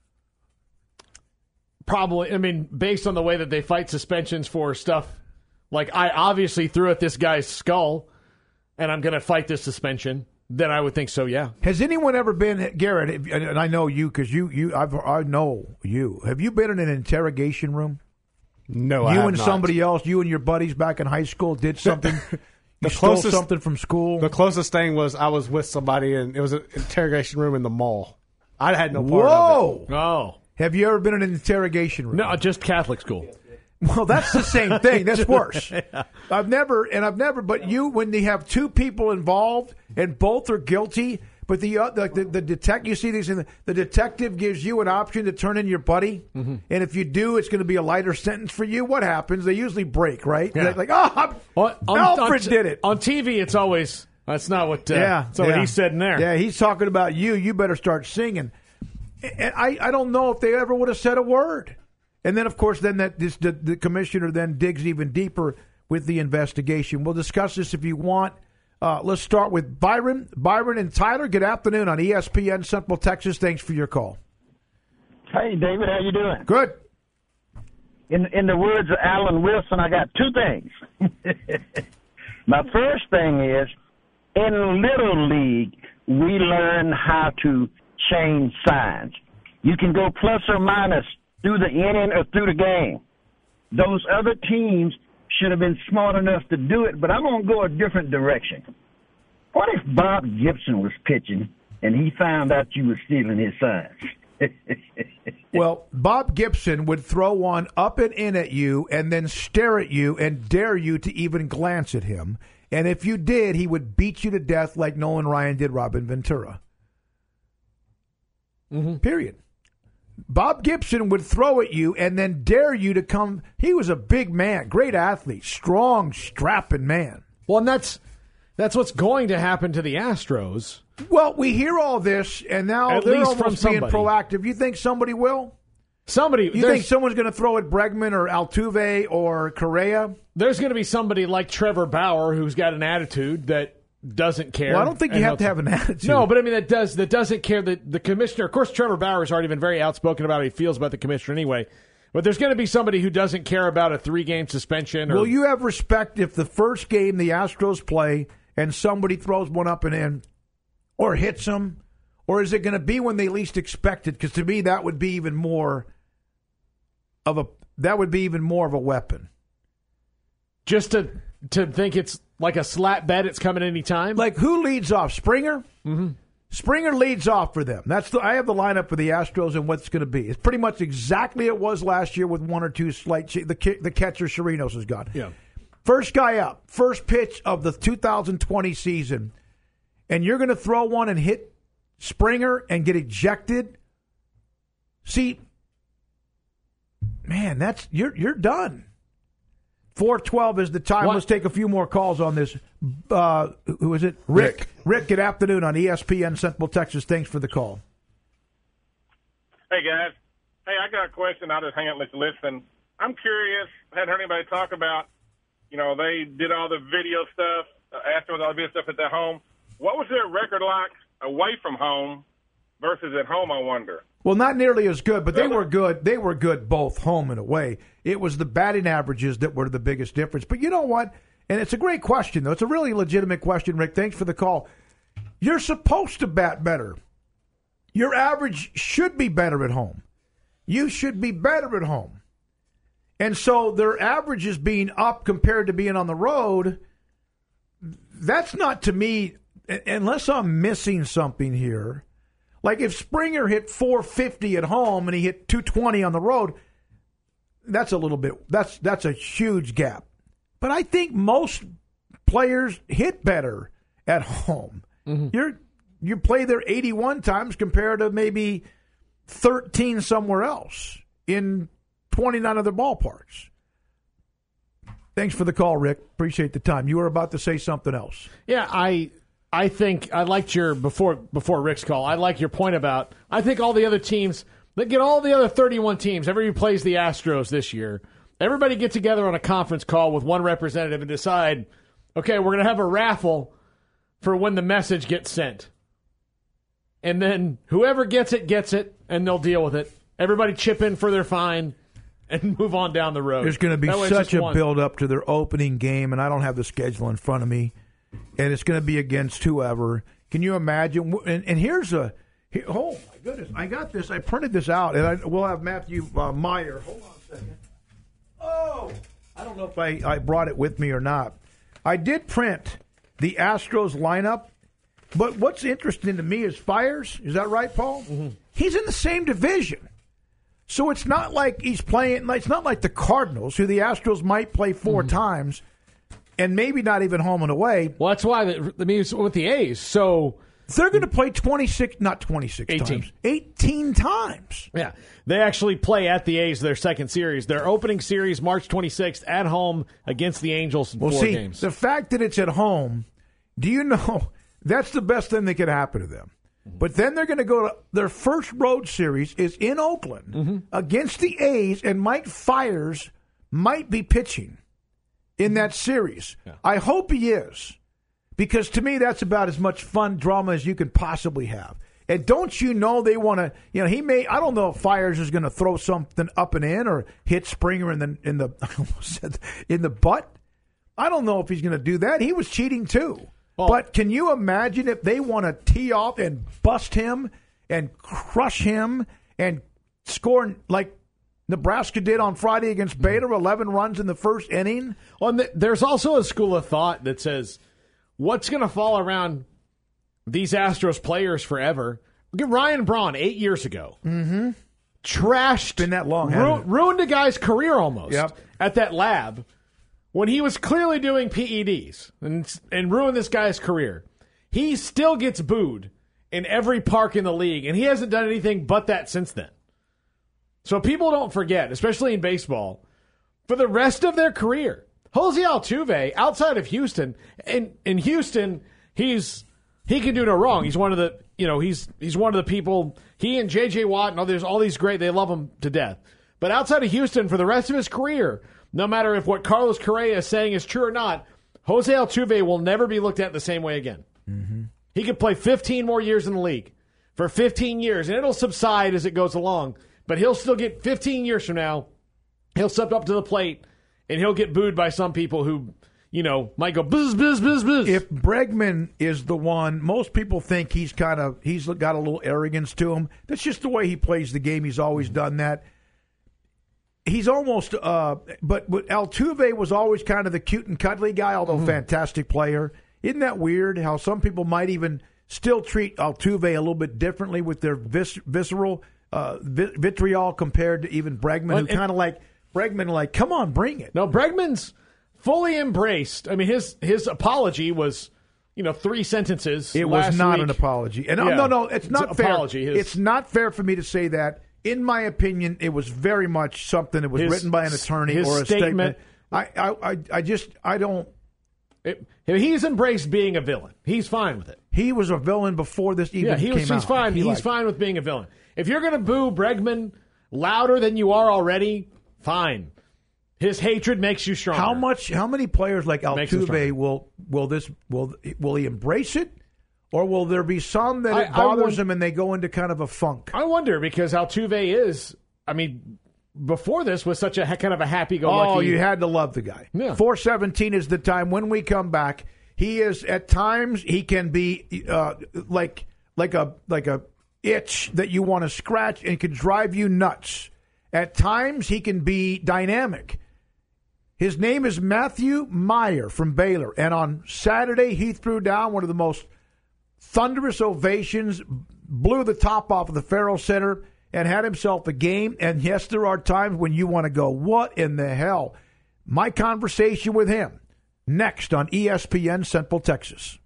Probably. I mean, based on the way that they fight suspensions for stuff, like I obviously threw at this guy's skull and I'm going to fight this suspension, then I would think so, yeah. Has anyone ever been, Garrett, and I know you because you, you I've, I know you. Have you been in an interrogation room? No, you I have and not. somebody else, you and your buddies back in high school did something. the you stole closest, something from school. The closest thing was I was with somebody, and it was an interrogation room in the mall. I had no part Whoa. of it. Oh. Have you ever been in an interrogation room? No, just Catholic school. Well, that's the same thing. That's worse. I've never, and I've never, but you, when they have two people involved and both are guilty, but the uh, the, the, the detect, you see these, in the, the detective gives you an option to turn in your buddy, mm-hmm. and if you do, it's going to be a lighter sentence for you. What happens? They usually break, right? Yeah. They're like, oh, well, on, Alfred on, did it. On T V, it's always, that's not what, uh, yeah, that's not yeah. what he said in there. Yeah, he's talking about you. You better start singing. And I, I don't know if they ever would have said a word. And then, of course, then that this, the, the commissioner then digs even deeper with the investigation. We'll discuss this if you want. Uh, let's start with Byron. Byron and Tyler, good afternoon on E S P N Central Texas. Thanks for your call. Hey, David, how you doing? Good. In in the words of Alan Wilson, I got two things. My first thing is, in Little League, we learn how to change signs. You can go plus or minus through the inning or through the game. Those other teams should have been smart enough to do it, but I'm going to go a different direction. What if Bob Gibson was pitching and he found out you were stealing his signs? Well, Bob Gibson would throw one up and in at you and then stare at you and dare you to even glance at him. And if you did, he would beat you to death like Nolan Ryan did Robin Ventura. Mm-hmm. Period. Bob Gibson would throw at you and then dare you to come. He was a big man, great athlete, strong, strapping man. Well, and that's that's what's going to happen to the Astros. Well, we hear all this, and now At they're least almost from being somebody. proactive. You think somebody will? Somebody. You think someone's going to throw at Bregman or Altuve or Correa? There's going to be somebody like Trevor Bauer who's got an attitude that doesn't care. Well, I don't think you And have to he'll- have an attitude. No, but I mean that does that doesn't care. That the commissioner, of course, Trevor Bauer has already been very outspoken about how he feels about the commissioner anyway. But there's going to be somebody who doesn't care about a three-game suspension. Or, Will you have respect if the first game the Astros play and somebody throws one up and in or hits them? Or is it going to be when they least expect it? Because to me, that would be even more of a that would be even more of a weapon. Just to to think it's like a slap bet, it's coming any time. Like who leads off? Springer. Mm-hmm. Springer leads off for them. That's the, I have the lineup for the Astros and what's going to be. It's pretty much exactly it was last year with one or two slight. Ch- the ki- the catcher Chirinos is gone. Yeah. First guy up, first pitch of the two thousand twenty season, and you're going to throw one and hit Springer and get ejected. See, man, that's you're you're done. four twelve is the time. What? Let's take a few more calls on this. Uh, who is it? Rick. Rick. Rick, good afternoon on E S P N Central Texas. Thanks for the call. Hey, guys. Hey, I got a question. I'll just hang out and let you listen. I'm curious. I hadn't heard anybody talk about, you know, they did all the video stuff, uh, afterwards, all the video stuff at their home. What was their record like away from home versus at home, I wonder? Well, not nearly as good, but they were good. They were good both home and away. It was the batting averages that were the biggest difference. But you know what? And it's a great question, though. It's a really legitimate question, Rick. Thanks for the call. You're supposed to bat better. Your average should be better at home. You should be better at home. And so their averages being up compared to being on the road, that's not, to me, unless I'm missing something here. Like if Springer hit four fifty at home and he hit two twenty on the road, that's a little bit, that's that's a huge gap. But I think most players hit better at home. Mm-hmm. You're you play there eighty-one times compared to maybe thirteen somewhere else in twenty-nine other ballparks. Thanks for the call, Rick. Appreciate the time. You were about to say something else. Yeah, I I think I liked your before before Rick's call. I like your point about I think all the other teams, they get all the other thirty-one teams. Everybody plays the Astros this year. Everybody get together on a conference call with one representative and decide, okay, we're going to have a raffle for when the message gets sent. And then whoever gets it, gets it, and they'll deal with it. Everybody chip in for their fine and move on down the road. There's going to be That way it's such just a one. build-up to their opening game, and I don't have the schedule in front of me, and it's going to be against whoever. Can you imagine? And, and here's a here, – oh, my goodness. I got this. I printed this out, and I, we'll have Matthew uh, Meyer. Hold on a second. Oh, I don't know if I, I brought it with me or not. I did print the Astros lineup, but what's interesting to me is Fiers. Is that right, Paul? Mm-hmm. He's in the same division. So it's not like he's playing, it's not like the Cardinals, who the Astros might play four mm-hmm. times and maybe not even home and away. Well, that's why the, the means with the A's. So they're going to play twenty-six, not twenty-six eighteen. times, eighteen times. Yeah. They actually play at the A's their second series. Their opening series, March twenty-sixth, at home against the Angels in well, four see, games. The fact that it's at home, do you know, that's the best thing that could happen to them. But then they're going to go to their first road series is in Oakland mm-hmm. against the A's, and Mike Fiers might be pitching in that series. Yeah. I hope he is, because to me that's about as much fun drama as you can possibly have. And don't you know they want to? You know, he may. I don't know if Fiers is going to throw something up and in or hit Springer in the in the I almost said in the butt. I don't know if he's going to do that. He was cheating too. Well, but can you imagine if they want to tee off and bust him and crush him and score like Nebraska did on Friday against Baylor, eleven runs in the first inning? Well, and th- there's also a school of thought that says, what's going to fall around these Astros players forever? Look at Ryan Braun eight years ago. Mm-hmm. Trashed. Been that long, ru- hasn't it? Ruined a guy's career almost yep. at that lab. When he was clearly doing P E Ds and, and ruined this guy's career, he still gets booed in every park in the league, and he hasn't done anything but that since then. So people don't forget, especially in baseball, for the rest of their career, Jose Altuve, outside of Houston, in, in Houston, he's he can do no wrong. He's one of the, you know, he's he's one of the people, he and J J Watt and others, all these great, they love him to death. But outside of Houston, for the rest of his career, no matter if what Carlos Correa is saying is true or not, Jose Altuve will never be looked at the same way again. Mm-hmm. He could play fifteen more years in the league, for fifteen years, and it'll subside as it goes along. But he'll still get fifteen years from now, he'll step up to the plate, and he'll get booed by some people who, you know, might go buzz, buzz, buzz, buzz. If Bregman is the one, most people think he's kind of, he's got a little arrogance to him. That's just the way he plays the game. He's always done that. He's almost, uh, but, but Altuve was always kind of the cute and cuddly guy, although mm-hmm. fantastic player. Isn't that weird how some people might even still treat Altuve a little bit differently with their vis- visceral uh, vi- vitriol compared to even Bregman, well, who kind of like, Bregman like, come on, bring it. No, Bregman's fully embraced. I mean, his his apology was, you know, three sentences. It was not week. an apology. And yeah. no, no, it's not it's fair. Apology. His, it's not fair for me to say that. In my opinion, it was very much something that was his, written by an attorney his or a statement. statement. I, I, I just, I don't. It, he's embraced being a villain. He's fine with it. He was a villain before this even yeah, he was, came he's out. Fine. He he's liked fine with being a villain. If you're going to boo Bregman louder than you are already, fine. His hatred makes you stronger. How much? How many players like Altuve will will this will will he embrace it, or will there be some that it I, bothers I wonder, him and they go into kind of a funk? I wonder because Altuve is. I mean, before this was such a kind of a happy-go-lucky. Oh, you had to love the guy. Yeah. four seventeen is the time when we come back. He is at times he can be uh, like like a like a itch that you want to scratch and can drive you nuts. At times he can be dynamic. His name is Matthew Meyer from Baylor, and on Saturday he threw down one of the most thunderous ovations, blew the top off of the Farrell Center, and had himself a game. And yes, there are times when you want to go, what in the hell? My conversation with him next on E S P N Central Texas.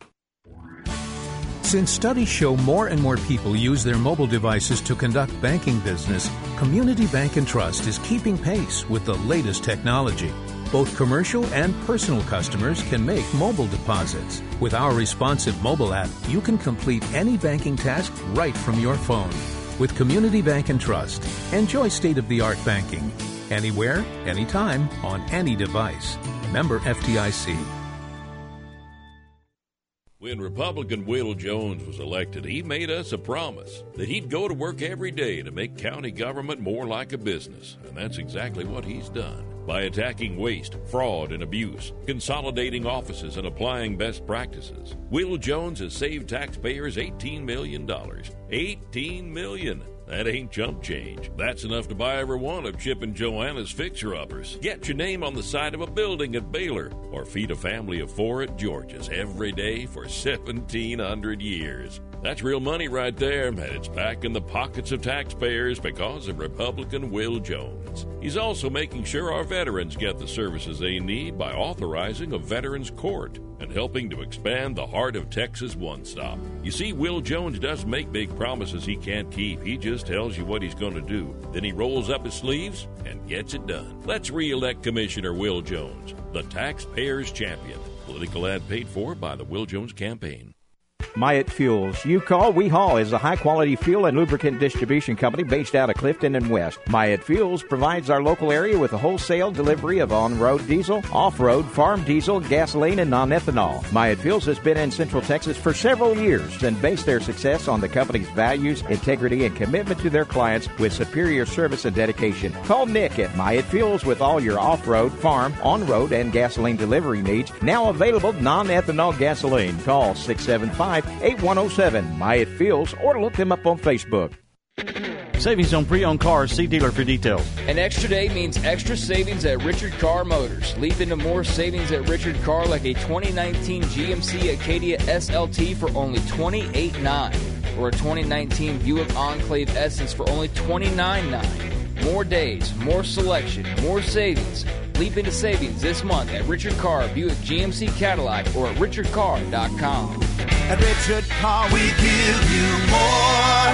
Since studies show more and more people use their mobile devices to conduct banking business, Community Bank and Trust is keeping pace with the latest technology. Both commercial and personal customers can make mobile deposits. With our responsive mobile app, you can complete any banking task right from your phone. With Community Bank and Trust, enjoy state-of-the-art banking. Anywhere, anytime, on any device. Member F D I C. When Republican Will Jones was elected, he made us a promise that he'd go to work every day to make county government more like a business. And that's exactly what he's done. By attacking waste, fraud, and abuse, consolidating offices, and applying best practices, Will Jones has saved taxpayers eighteen million dollars. eighteen million dollars. That ain't chump change. That's enough to buy every one of Chip and Joanna's fixer-uppers. Get your name on the side of a building at Baylor, or feed a family of four at George's every day for seventeen hundred years. That's real money right there, and it's back in the pockets of taxpayers because of Republican Will Jones. He's also making sure our veterans get the services they need by authorizing a veterans court and helping to expand the Heart of Texas One Stop. You see, Will Jones doesn't make big promises he can't keep. He just tells you what he's going to do. Then he rolls up his sleeves and gets it done. Let's re-elect Commissioner Will Jones, the taxpayer's champion. Political ad paid for by the Will Jones campaign. Myatt Fuels. You call, we haul is a high-quality fuel and lubricant distribution company based out of Clifton and West. Myatt Fuels provides our local area with a wholesale delivery of on-road diesel, off-road, farm diesel, gasoline, and non-ethanol. Myatt Fuels has been in Central Texas for several years and based their success on the company's values, integrity, and commitment to their clients with superior service and dedication. Call Nick at Myatt Fuels with all your off-road, farm, on-road, and gasoline delivery needs. Now available non-ethanol gasoline. Call six seven five, eight one zero seven, Myatt Fuels, or look them up on Facebook. Savings on pre-owned cars. See dealer for details. An extra day means extra savings at Richard Carr Motors. Leap into more savings at Richard Carr, like a twenty nineteen G M C Acadia S L T for only twenty-eight thousand nine hundred dollars or a twenty nineteen Buick Enclave Essence for only twenty-nine thousand nine hundred dollars. More days, more selection, more savings. Leap into savings this month at Richard Carr Buick G M C Cadillac or at richard carr dot com. At Richard car, we give you more.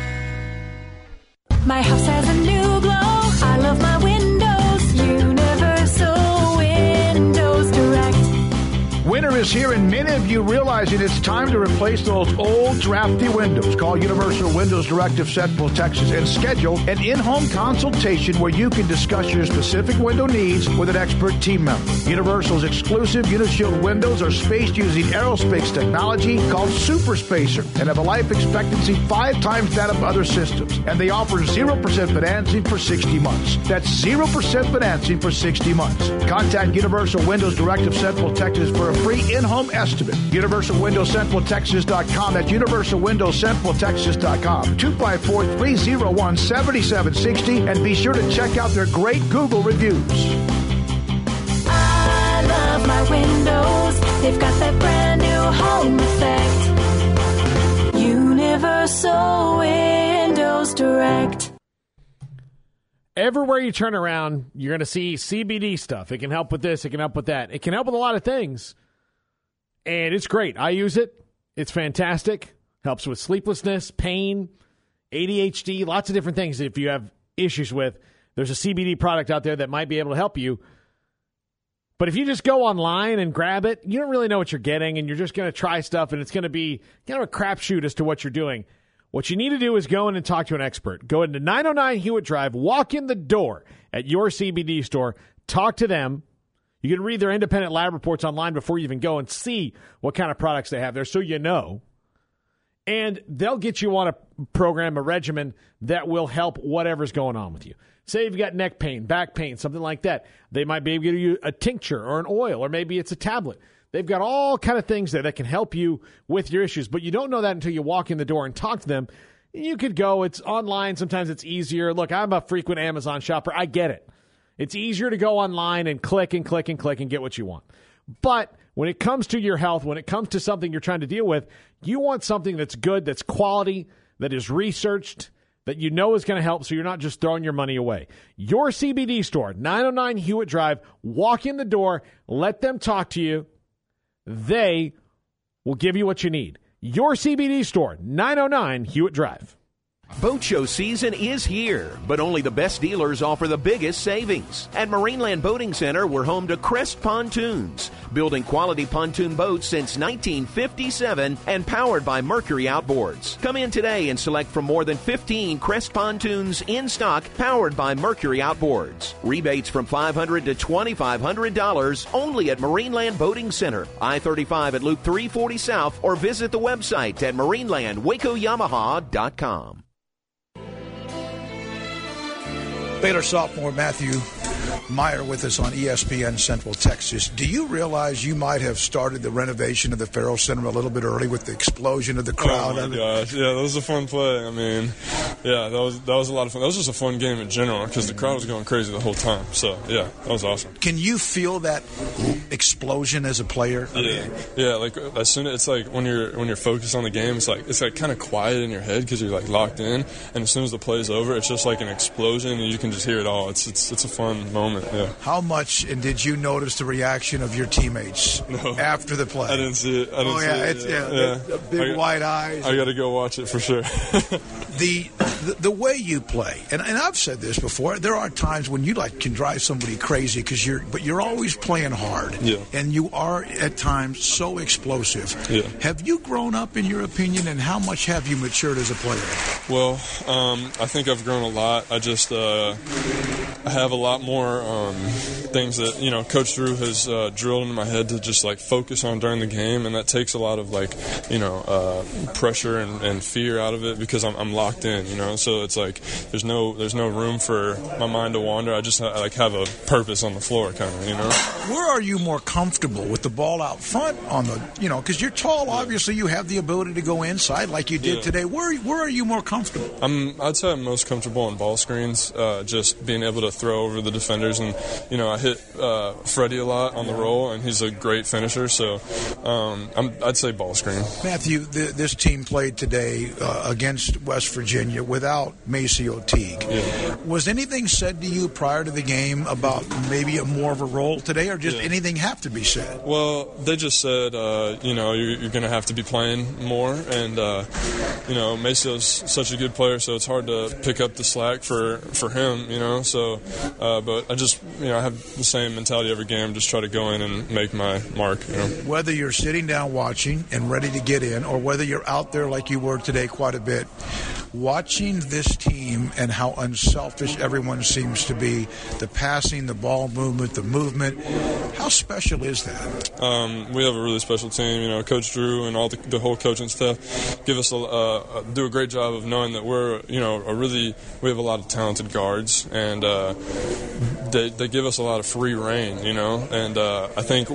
My house has a new glow. I love my windows. Universal Windows Direct. Winter is here, and many of you realizing it's time to replace those old, drafty windows. Call Universal Windows Direct of Central Texas and schedule an in-home consultation where you can discuss your specific window needs with an expert team member. Universal's exclusive Unishield windows are spaced using aerospace technology called Super Spacer and have a life expectancy five times that of other systems. And they offer zero percent financing for sixty months. That's zero percent financing for sixty months. Contact Universal Windows Direct of Central Texas for a free in-home estimate. Universal Windows Central Texas dot com. That's Universal Windows Central Texas dot com. two five four, three oh one, seven seven six oh. And be sure to check out their great Google reviews. I love my windows. They've got that brand new home effect. Universal Windows Direct. Everywhere you turn around, you're going to see C B D stuff. It can help with this. It can help with that. It can help with a lot of things. And it's great. I use it. It's fantastic. Helps with sleeplessness, pain, A D H D, lots of different things if you have issues with. There's a C B D product out there that might be able to help you. But if you just go online and grab it, you don't really know what you're getting, and you're just going to try stuff, and it's going to be kind of a crapshoot as to what you're doing. What you need to do is go in and talk to an expert. Go into nine oh nine Hewitt Drive, walk in the door at your C B D store, talk to them. You can read their independent lab reports online before you even go and see what kind of products they have there so you know. And they'll get you on a program, a regimen that will help whatever's going on with you. Say you've got neck pain, back pain, something like that. They might be able to give you a tincture or an oil, or maybe it's a tablet. They've got all kind of things there that can help you with your issues, but you don't know that until you walk in the door and talk to them. You could go. It's online. Sometimes it's easier. Look, I'm a frequent Amazon shopper. I get it. It's easier to go online and click and click and click and get what you want. But when it comes to your health, when it comes to something you're trying to deal with, you want something that's good, that's quality, that is researched, that you know is going to help, so you're not just throwing your money away. Your C B D store, nine oh nine Hewitt Drive. Walk in the door. Let them talk to you. They will give you what you need. Your C B D store, nine oh nine Hewitt Drive. Boat show season is here, but only the best dealers offer the biggest savings. At Marineland Boating Center, we're home to Crest Pontoons, building quality pontoon boats since nineteen fifty-seven and powered by Mercury Outboards. Come in today and select from more than fifteen Crest Pontoons in stock, powered by Mercury Outboards. Rebates from five hundred dollars to twenty-five hundred dollars only at Marineland Boating Center, I thirty-five at Loop three forty South, or visit the website at marineland waco yamaha dot com. Baylor sophomore Matthew Meyer with us on E S P N Central Texas. Do you realize you might have started the renovation of the Farrell Center a little bit early with the explosion of the crowd? Oh my gosh, yeah, that was a fun play. I mean, yeah, that was that was a lot of fun. That was just a fun game in general because the crowd was going crazy the whole time. So yeah, that was awesome. Can you feel that explosion as a player? Yeah, yeah. Like as soon as it's like when you're when you're focused on the game, it's like it's like kind of quiet in your head because you're like locked in, and as soon as the play's over, it's just like an explosion, and you can just hear it all. It's it's it's a fun moment. Yeah. How much and did you notice the reaction of your teammates no, after the play? I didn't see it. I didn't oh see yeah, it. it's yeah, yeah. The, the big I, wide eyes. I got to go watch it for sure. the, the the way you play, and, and I've said this before. There are times when you like can drive somebody crazy because you're, but you're always playing hard. Yeah. And you are at times so explosive. Yeah. Have you grown up, in your opinion, and how much have you matured as a player? Well, um, I think I've grown a lot. I just uh, I have a lot more um, things that you know Coach Drew has uh, drilled into my head to just like focus on during the game, and that takes a lot of like you know uh, pressure and, and fear out of it because I'm, I'm locked in. You know, so it's like there's no there's no room for my mind to wander. I just I, like have a purpose on the floor, kind of. You know. Where are you more comfortable with the ball out front on the you know because you're tall. Obviously, you have the ability to go inside like you did yeah. today. Where where are you more comfortable? I'm I'd say I'm most comfortable on ball screens, uh, just being able to throw over the defenders. And, you know, I hit uh, Freddie a lot on the roll, and he's a great finisher. So um, I'm, I'd say ball screen. Matthew, th- this team played today uh, against West Virginia without MaCio Teague. Yeah. Was anything said to you prior to the game about maybe a more of a role today, or just Yeah. anything have to be said? Well, they just said, uh, you know, you're, you're going to have to be playing more. And, uh, you know, Macio's such a good player, so it's hard to pick up the slack for, for him, you know. So, uh, but I just, you know, I have the same mentality every game, just try to go in and make my mark, you know. Whether you're sitting down watching and ready to get in, or whether you're out there like you were today quite a bit, watching this team and how unselfish everyone seems to be, the passing, the ball movement, the movement, how special is that? Um, we have a really special team. You know, Coach Drew and all the, the whole coaching staff give us a, uh, do a great job of knowing that we're, you know, a really we have a lot of talented guards, and uh, they they give us a lot of free reign. You know, and uh, I think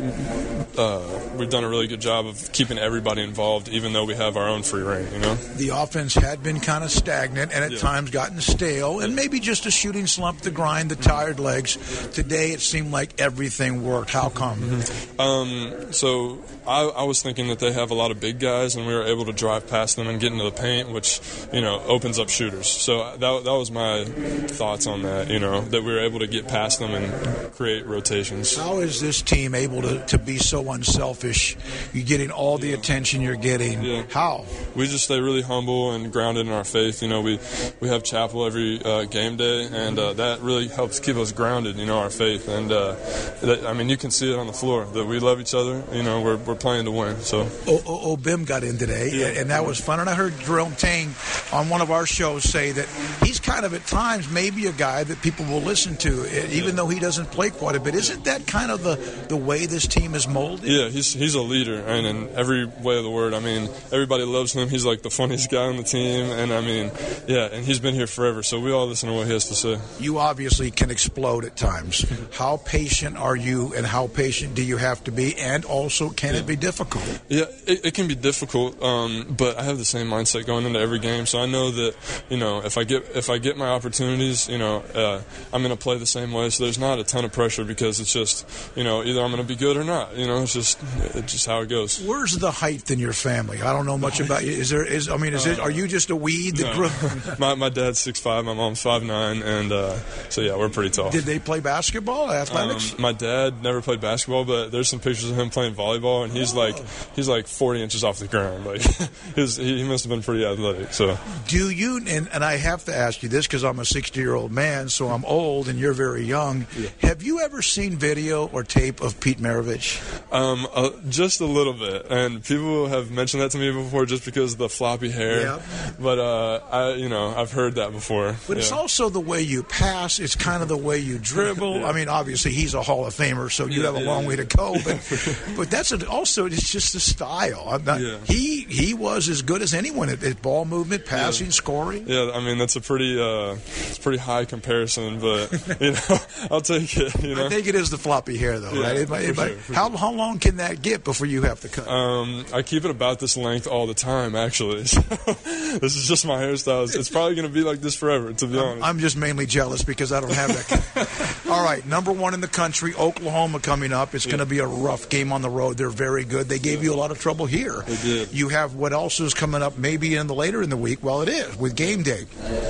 uh, we've done a really good job of keeping everybody involved, even though we have our own free reign. You know, the offense had been kind of stagnant and at Yeah. times gotten stale, and maybe just a shooting slump, the grind, the tired legs. Today it seemed like everything worked. How come? Um, so I, I was thinking that they have a lot of big guys, and we were able to drive past them and get into the paint, which, you know, opens up shooters. So that, that was my thoughts on that, you know, that we were able to get past them and create rotations. How is this team able to, to be so unselfish? You're getting all the attention you're getting. Yeah. How? We just stay really humble and grounded in our faith. You know, we we have chapel every uh, game day, and uh, that really helps keep us grounded, you know, our faith. And, uh, that, I mean, you can see it on the floor, that we love each other. You know, we're, we're playing to win. So O- o- Obim got in today, Yeah. and that was fun. And I heard Jerome Tang on one of our shows say that he's kind of at times maybe a guy that people will listen to, even though he doesn't play quite a bit. Isn't that kind of the, the way this team is molded? Yeah, he's he's a leader, and in every way of the word. I mean, everybody loves him. He's like the funniest guy on the team, and I mean, yeah, and he's been here forever, so we all listen to what he has to say. You obviously can explode at times. How patient are you, and how patient do you have to be, and also can it be difficult? Yeah, it, it can be difficult, um, but I have the same mindset going into every game, so I know that, you know, if I get if I get my opportunities, you know, uh, I'm going to play the same way. So there's not a ton of pressure, because it's just, you know, either I'm going to be good or not. You know, it's just it's just how it goes. Where's the height in your family? I don't know much about you. Is there? Is I mean, is it? Are you just a weed that No. grew? my my dad's six five, my mom's five nine, and uh, so yeah, we're pretty tall. Did they play basketball, athletics? Um, my dad never played basketball, but there's some pictures of him playing volleyball, and he's like he's like forty inches off the ground. Like his, he must have been pretty athletic. So Do you? And, and I have to ask you this because I'm a sixty-year-old man, so I'm old, and you're very young. Yeah. Have you ever seen video or tape of Pete Maravich? um, uh, just a little bit, and people have mentioned that to me before, just because of the floppy hair. Yeah. But uh, I, you know, I've heard that before. But it's Yeah. also the way you pass. It's kind of the way you dribble. Yeah. I mean, obviously he's a Hall of Famer, so you Yeah, have a yeah, long yeah. way to go. But but that's a, also it's just the style. I'm not, Yeah. He he was as good as anyone at, at ball movement, passing, Yeah. scoring. Yeah, I mean that's a pretty, uh, it's a pretty high comparison, but you know, I'll take it. You know, I think it is the floppy hair, though, Yeah, right? It for might- it might- sure, for how how long can that get before you have to cut? Um, I keep it about this length all the time, actually. So this is just my hairstyle. It's, it's probably going to be like this forever, to be honest. I'm just mainly jealous because I don't have that. All right, number one in the country, Oklahoma coming up. It's going to be a rough game on the road. They're very good. They gave you a lot of trouble here. They did. You have what else is coming up maybe in the later in the week? Well, it is with game day.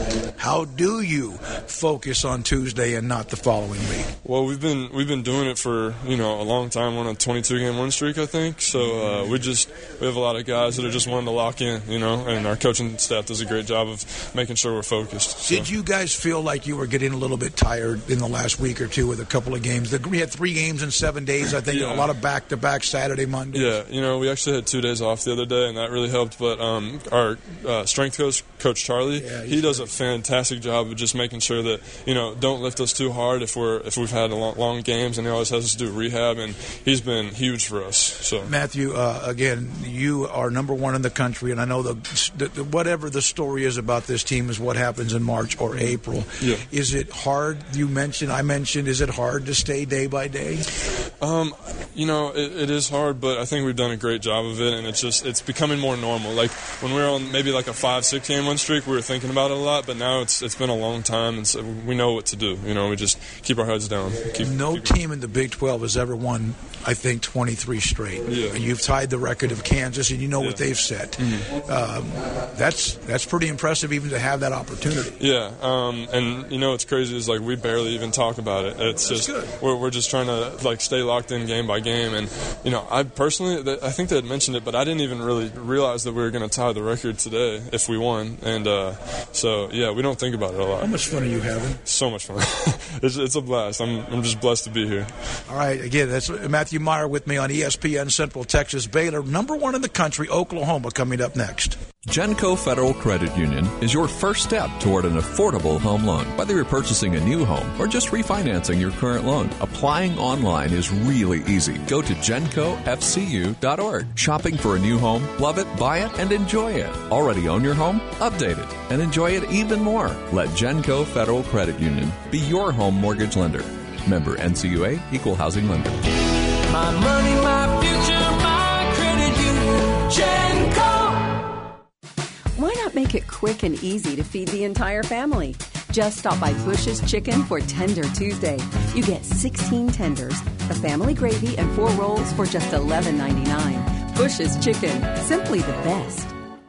How do you focus on Tuesday and not the following week? Well, we've been we've been doing it for you know a long time. We're on a twenty-two game win streak, I think. So uh, we just we have a lot of guys that are just wanting to lock in, you know, and our coaching staff does a great job of making sure we're focused. So. Did you guys feel like you were getting a little bit tired in the last week or two with a couple of games? The- We had three games in seven days, I think, Yeah. a lot of back-to-back Saturday, Monday. Yeah, you know, we actually had two days off the other day, and that really helped. But um, our uh, strength coach, Coach Charlie, Yeah, he does a fantastic job of just making sure that you know don't lift us too hard if we're if we've had a long, long games, and he always has us do rehab, and he's been huge for us. So Matthew, uh, again, you are number one in the country, and I know the, the, the whatever the story is about this team is what happens in March or April. Yeah. Is it hard? You mentioned I mentioned. mentioned, is it hard to stay day by day? Um, you know, it, it is hard, but I think we've done a great job of it, and it's just it's becoming more normal. Like when we were on maybe like a five, six game win streak, we were thinking about it a lot, but now it's it's been a long time, and so we know what to do. You know, we just keep our heads down. Keep, no keep team in the Big twelve has ever won, I think, twenty-three straight. Yeah. And you've tied the record of Kansas, and you know yeah. what they've set. Mm-hmm. Um, that's that's pretty impressive, even to have that opportunity. Yeah, um, and you know what's crazy is like we barely even talk about it. It's that's just good. we're we're just trying to like stay locked in game by game, and you know I personally I think they had mentioned it, but I didn't even really realize that we were going to tie the record today if we won, and uh, so yeah, we don't think about it a lot. How much fun are you having? So much fun. it's, it's a blast. I'm I'm just blessed to be here. All right, again, that's Matthew Meyer with me on E S P N Central Texas. Baylor, number one in the country, Oklahoma, coming up next. Genco Federal Credit Union is your first step toward an affordable home loan. Whether you're purchasing a new home or just refinancing your current loan, applying online is really easy. Go to genco f c u dot org. Shopping for a new home? Love it, buy it, and enjoy it. Already own your home? Update it and enjoy it even more. Let Genco Federal Credit Union be your home mortgage lender. Member N C U A, Equal Housing Lender. My money, my future, my credit union, Genco. Why not make it quick and easy to feed the entire family? Just stop by Bush's Chicken for Tender Tuesday. You get sixteen tenders, a family gravy, and four rolls for just eleven ninety-nine. Bush's Chicken, simply the best.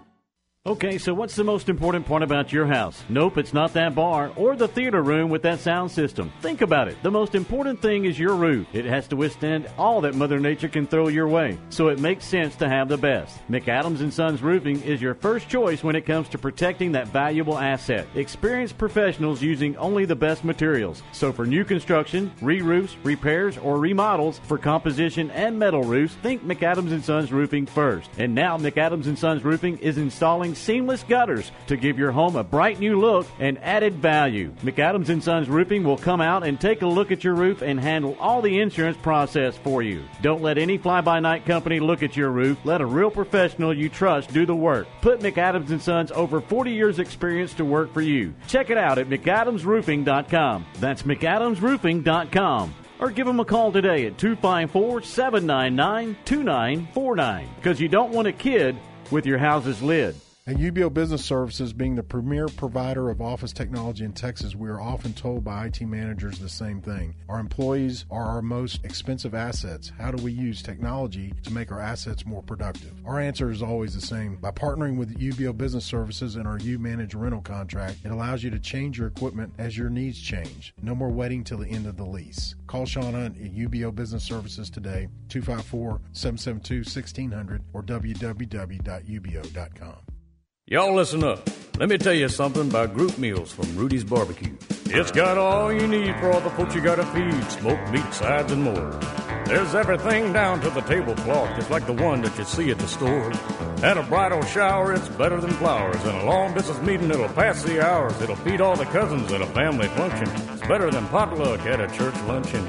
Okay, so what's the most important part about your house? Nope, it's not that bar or the theater room with that sound system. Think about it. The most important thing is your roof. It has to withstand all that Mother Nature can throw your way, so it makes sense to have the best. McAdams and Sons Roofing is your first choice when it comes to protecting that valuable asset. Experienced professionals using only the best materials. So for new construction, re-roofs, repairs, or remodels for composition and metal roofs, think McAdams and Sons Roofing first. And now McAdams and Sons Roofing is installing seamless gutters to give your home a bright new look and added value. McAdams and Sons Roofing will come out and take a look at your roof and handle all the insurance process for you. Don't let any fly-by-night company look at your roof. Let a real professional you trust do the work. Put McAdams and Sons over forty years experience to work for you. Check it out at mc adams roofing dot com. That's mc adams roofing dot com. Or give them a call today at two five four, seven nine nine, two nine four nine, because you don't want a kid with your house's lid. At U B O Business Services, being the premier provider of office technology in Texas, we are often told by I T managers the same thing. Our employees are our most expensive assets. How do we use technology to make our assets more productive? Our answer is always the same. By partnering with U B O Business Services and our U-Manage rental contract, it allows you to change your equipment as your needs change. No more waiting till the end of the lease. Call Sean Hunt at U B O Business Services today, two five four, seven seven two, one six zero zero or w w w dot u b o dot com. Y'all listen up. Let me tell you something about group meals from Rudy's Barbecue. It's got all you need for all the folks you gotta feed, smoked meat, sides, and more. There's everything down to the tablecloth, just like the one that you see at the store. At a bridal shower, it's better than flowers. And a long-distance meeting, it'll pass the hours. It'll feed all the cousins at a family function. It's better than potluck at a church luncheon.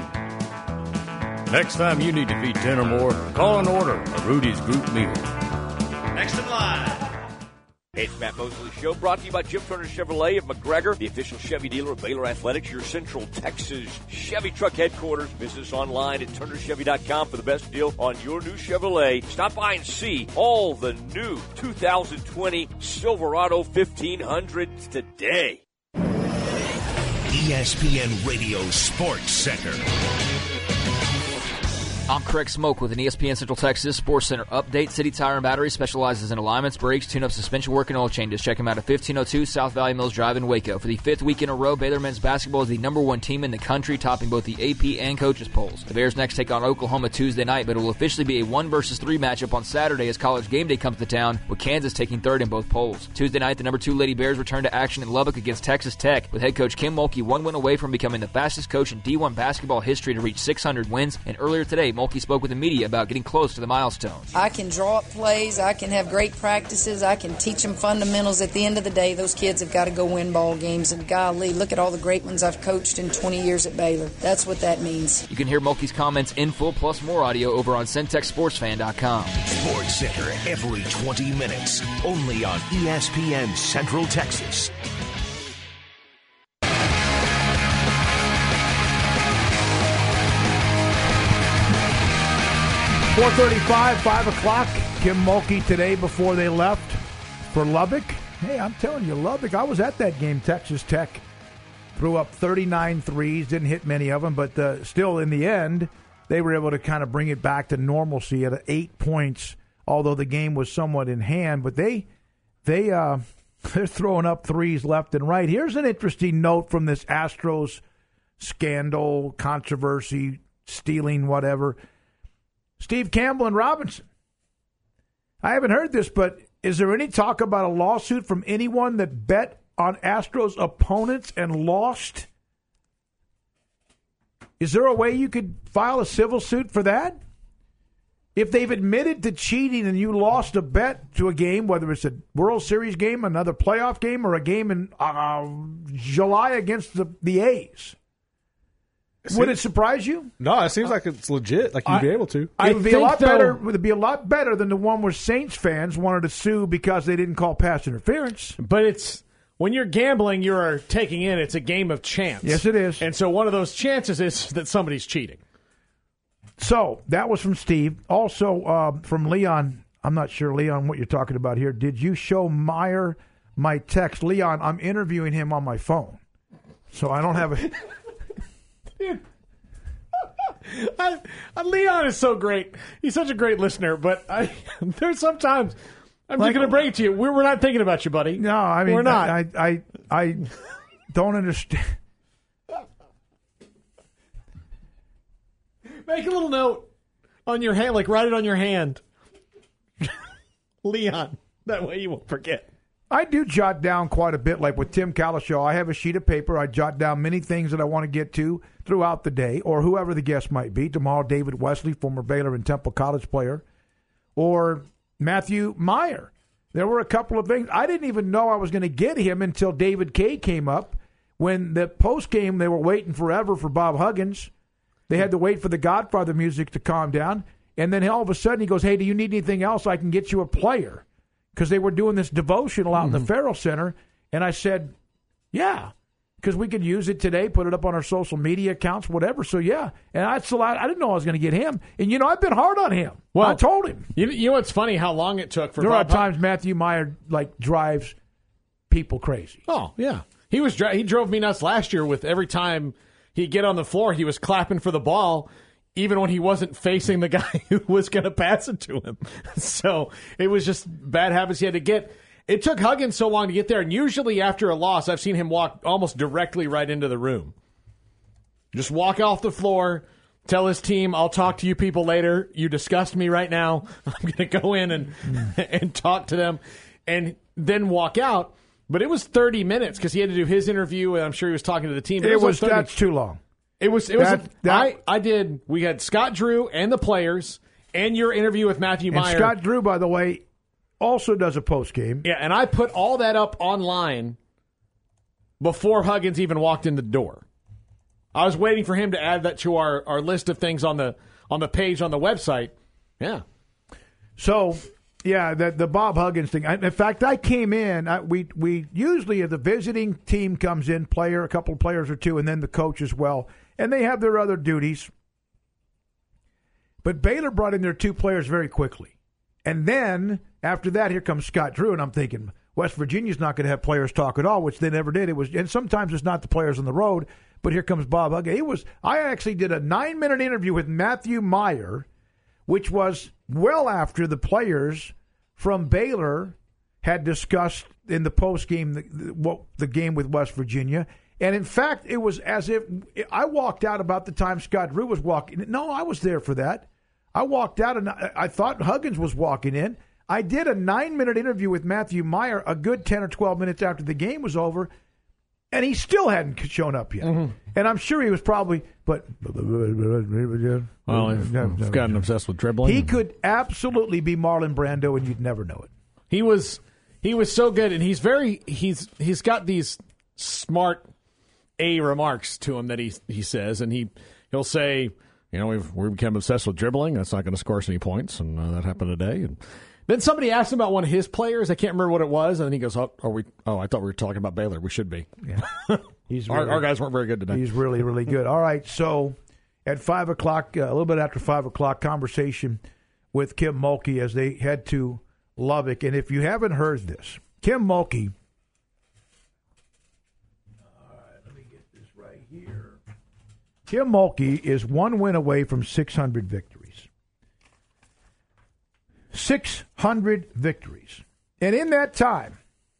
Next time you need to feed ten or more, call and order a Rudy's group meal. Next in line. Hey, it's Matt Mosley Show, brought to you by Jim Turner Chevrolet of McGregor, the official Chevy dealer of Baylor Athletics, your Central Texas Chevy truck headquarters. Visit us online at turner chevy dot com for the best deal on your new Chevrolet. Stop by and see all the new two thousand twenty Silverado fifteen hundreds today. E S P N Radio Sports Center. I'm Craig Smoke with an E S P N Central Texas Sports Center update. City Tire and Battery specializes in alignments, brakes, tune-up, suspension work, and oil changes. Check them out at fifteen oh two South Valley Mills Drive in Waco. For the fifth week in a row, Baylor men's basketball is the number one team in the country, topping both the A P and coaches polls. The Bears next take on Oklahoma Tuesday night, but it will officially be a one versus three matchup on Saturday as College Game Day comes to town, with Kansas taking third in both polls. Tuesday night, the number two Lady Bears return to action in Lubbock against Texas Tech, with head coach Kim Mulkey one win away from becoming the fastest coach in D one basketball history to reach six hundred wins. And earlier today, Mulkey spoke with the media about getting close to the milestone. I can draw up plays, I can have great practices, I can teach them fundamentals. At the end of the day, those kids have got to go win ball games, and golly, look at all the great ones I've coached in twenty years at Baylor. That's what that means. You can hear Mulkey's comments in full plus more audio over on Centex Sports Fan dot com. Sports Center every twenty minutes, only on E S P N Central Texas. four thirty-five, five o'clock. Kim Mulkey today before they left for Lubbock. Hey, I'm telling you, Lubbock, I was at that game. Texas Tech threw up thirty-nine threes, didn't hit many of them, but uh, still in the end, they were able to kind of bring it back to normalcy at eight points, although the game was somewhat in hand. But they, they, uh, they're throwing up threes left and right. Here's an interesting note from this Astros scandal, controversy, stealing, whatever. Steve Campbell and Robinson. I haven't heard this, but is there any talk about a lawsuit from anyone that bet on Astros opponents and lost? Is there a way you could file a civil suit for that? If they've admitted to cheating and you lost a bet to a game, whether it's a World Series game, another playoff game, or a game in uh, July against the, the A's, would it surprise you? No, it seems like it's legit. Like you'd I, be able to. It would be a lot though, better. Would be a lot better than the one where Saints fans wanted to sue because they didn't call pass interference. But it's when you're gambling, you're taking in. It's a game of chance. Yes, it is. And so one of those chances is that somebody's cheating. So that was from Steve. Also uh, from Leon. I'm not sure, Leon, what you're talking about here. Did you show Meyer my text, Leon? I'm interviewing him on my phone, so I don't have a. I, I, Leon is so great. He's such a great listener, but I, there's sometimes I'm Like- just going to bring it to you. We're, we're not thinking about you, buddy. No, I mean, we're not. I, I, I don't understand. Make a little note on your hand, like write it on your hand, Leon. That way you won't forget. I do jot down quite a bit, like with Tim Calishaw. I have a sheet of paper. I jot down many things that I want to get to throughout the day, or whoever the guest might be. Tomorrow, David Wesley, former Baylor and Temple College player, or Matthew Meyer. There were a couple of things. I didn't even know I was going to get him until David Kay came up. When the post game, they were waiting forever for Bob Huggins. They had to wait for the Godfather music to calm down. And then all of a sudden he goes, hey, do you need anything else? I can get you a player. Because they were doing this devotional out mm-hmm. in the Farrell Center. And I said, yeah, because we could use it today, put it up on our social media accounts, whatever. So, yeah. And I, so I, I didn't know I was going to get him. And, you know, I've been hard on him. Well, I told him. You, you know what's funny? How long it took for There Bob are times Matthew Meyer, like, drives people crazy. Oh, yeah. He was He drove me nuts last year with every time he'd get on the floor, he was clapping for the ball, even when he wasn't facing the guy who was going to pass it to him. So it was just bad habits he had to get. It took Huggins so long to get there, and usually after a loss, I've seen him walk almost directly right into the room. Just walk off the floor, tell his team, I'll talk to you people later. You disgust me right now. I'm going to go in and and talk to them, and then walk out. But it was thirty minutes because he had to do his interview, and I'm sure he was talking to the team. It, it was, was that's too long. It was. It was. That, a, that, I. I did. We had Scott Drew and the players, and your interview with Matthew and Meyer. Scott Drew, by the way, also does a post game. Yeah, and I put all that up online before Huggins even walked in the door. I was waiting for him to add that to our, our list of things on the on the page on the website. Yeah. So. Yeah, the, the Bob Huggins thing. I, in fact, I came in. I, we we usually, if the visiting team comes in, player, a couple of players or two, and then the coach as well, and they have their other duties. But Baylor brought in their two players very quickly. And then, after that, here comes Scott Drew, and I'm thinking, West Virginia's not going to have players talk at all, which they never did. It was, and sometimes it's not the players on the road, but here comes Bob Huggins. It was, I actually did a nine-minute interview with Matthew Meyer, which was well after the players from Baylor had discussed in the postgame the, the, what, the game with West Virginia. And, in fact, it was as if I walked out about the time Scott Drew was walking. No, I was there for that. I walked out, and I, I thought Huggins was walking in. I did a nine-minute interview with Matthew Meyer a good ten or twelve minutes after the game was over, and he still hadn't shown up yet. Mm-hmm. And I'm sure he was probably, but well, he's gotten obsessed with dribbling. He could absolutely be Marlon Brando, and you'd never know it. He was he was so good, and he's very he's he's got these smart A remarks to him that he he says, and he he'll say, you know, we've we become obsessed with dribbling. That's not going to score us any points, and uh, that happened today. And then somebody asked him about one of his players. I can't remember what it was, and then he goes, "Oh, are we? Oh, I thought we were talking about Baylor. We should be." Yeah. He's our, really, our guys weren't very good today. He's really, really good. All right, so at five o'clock, uh, a little bit after five o'clock, conversation with Kim Mulkey as they head to Lubbock. And if you haven't heard this, Kim Mulkey, all right, let me get this right here. Kim Mulkey is one win away from six hundred victories. six hundred victories. And in that time,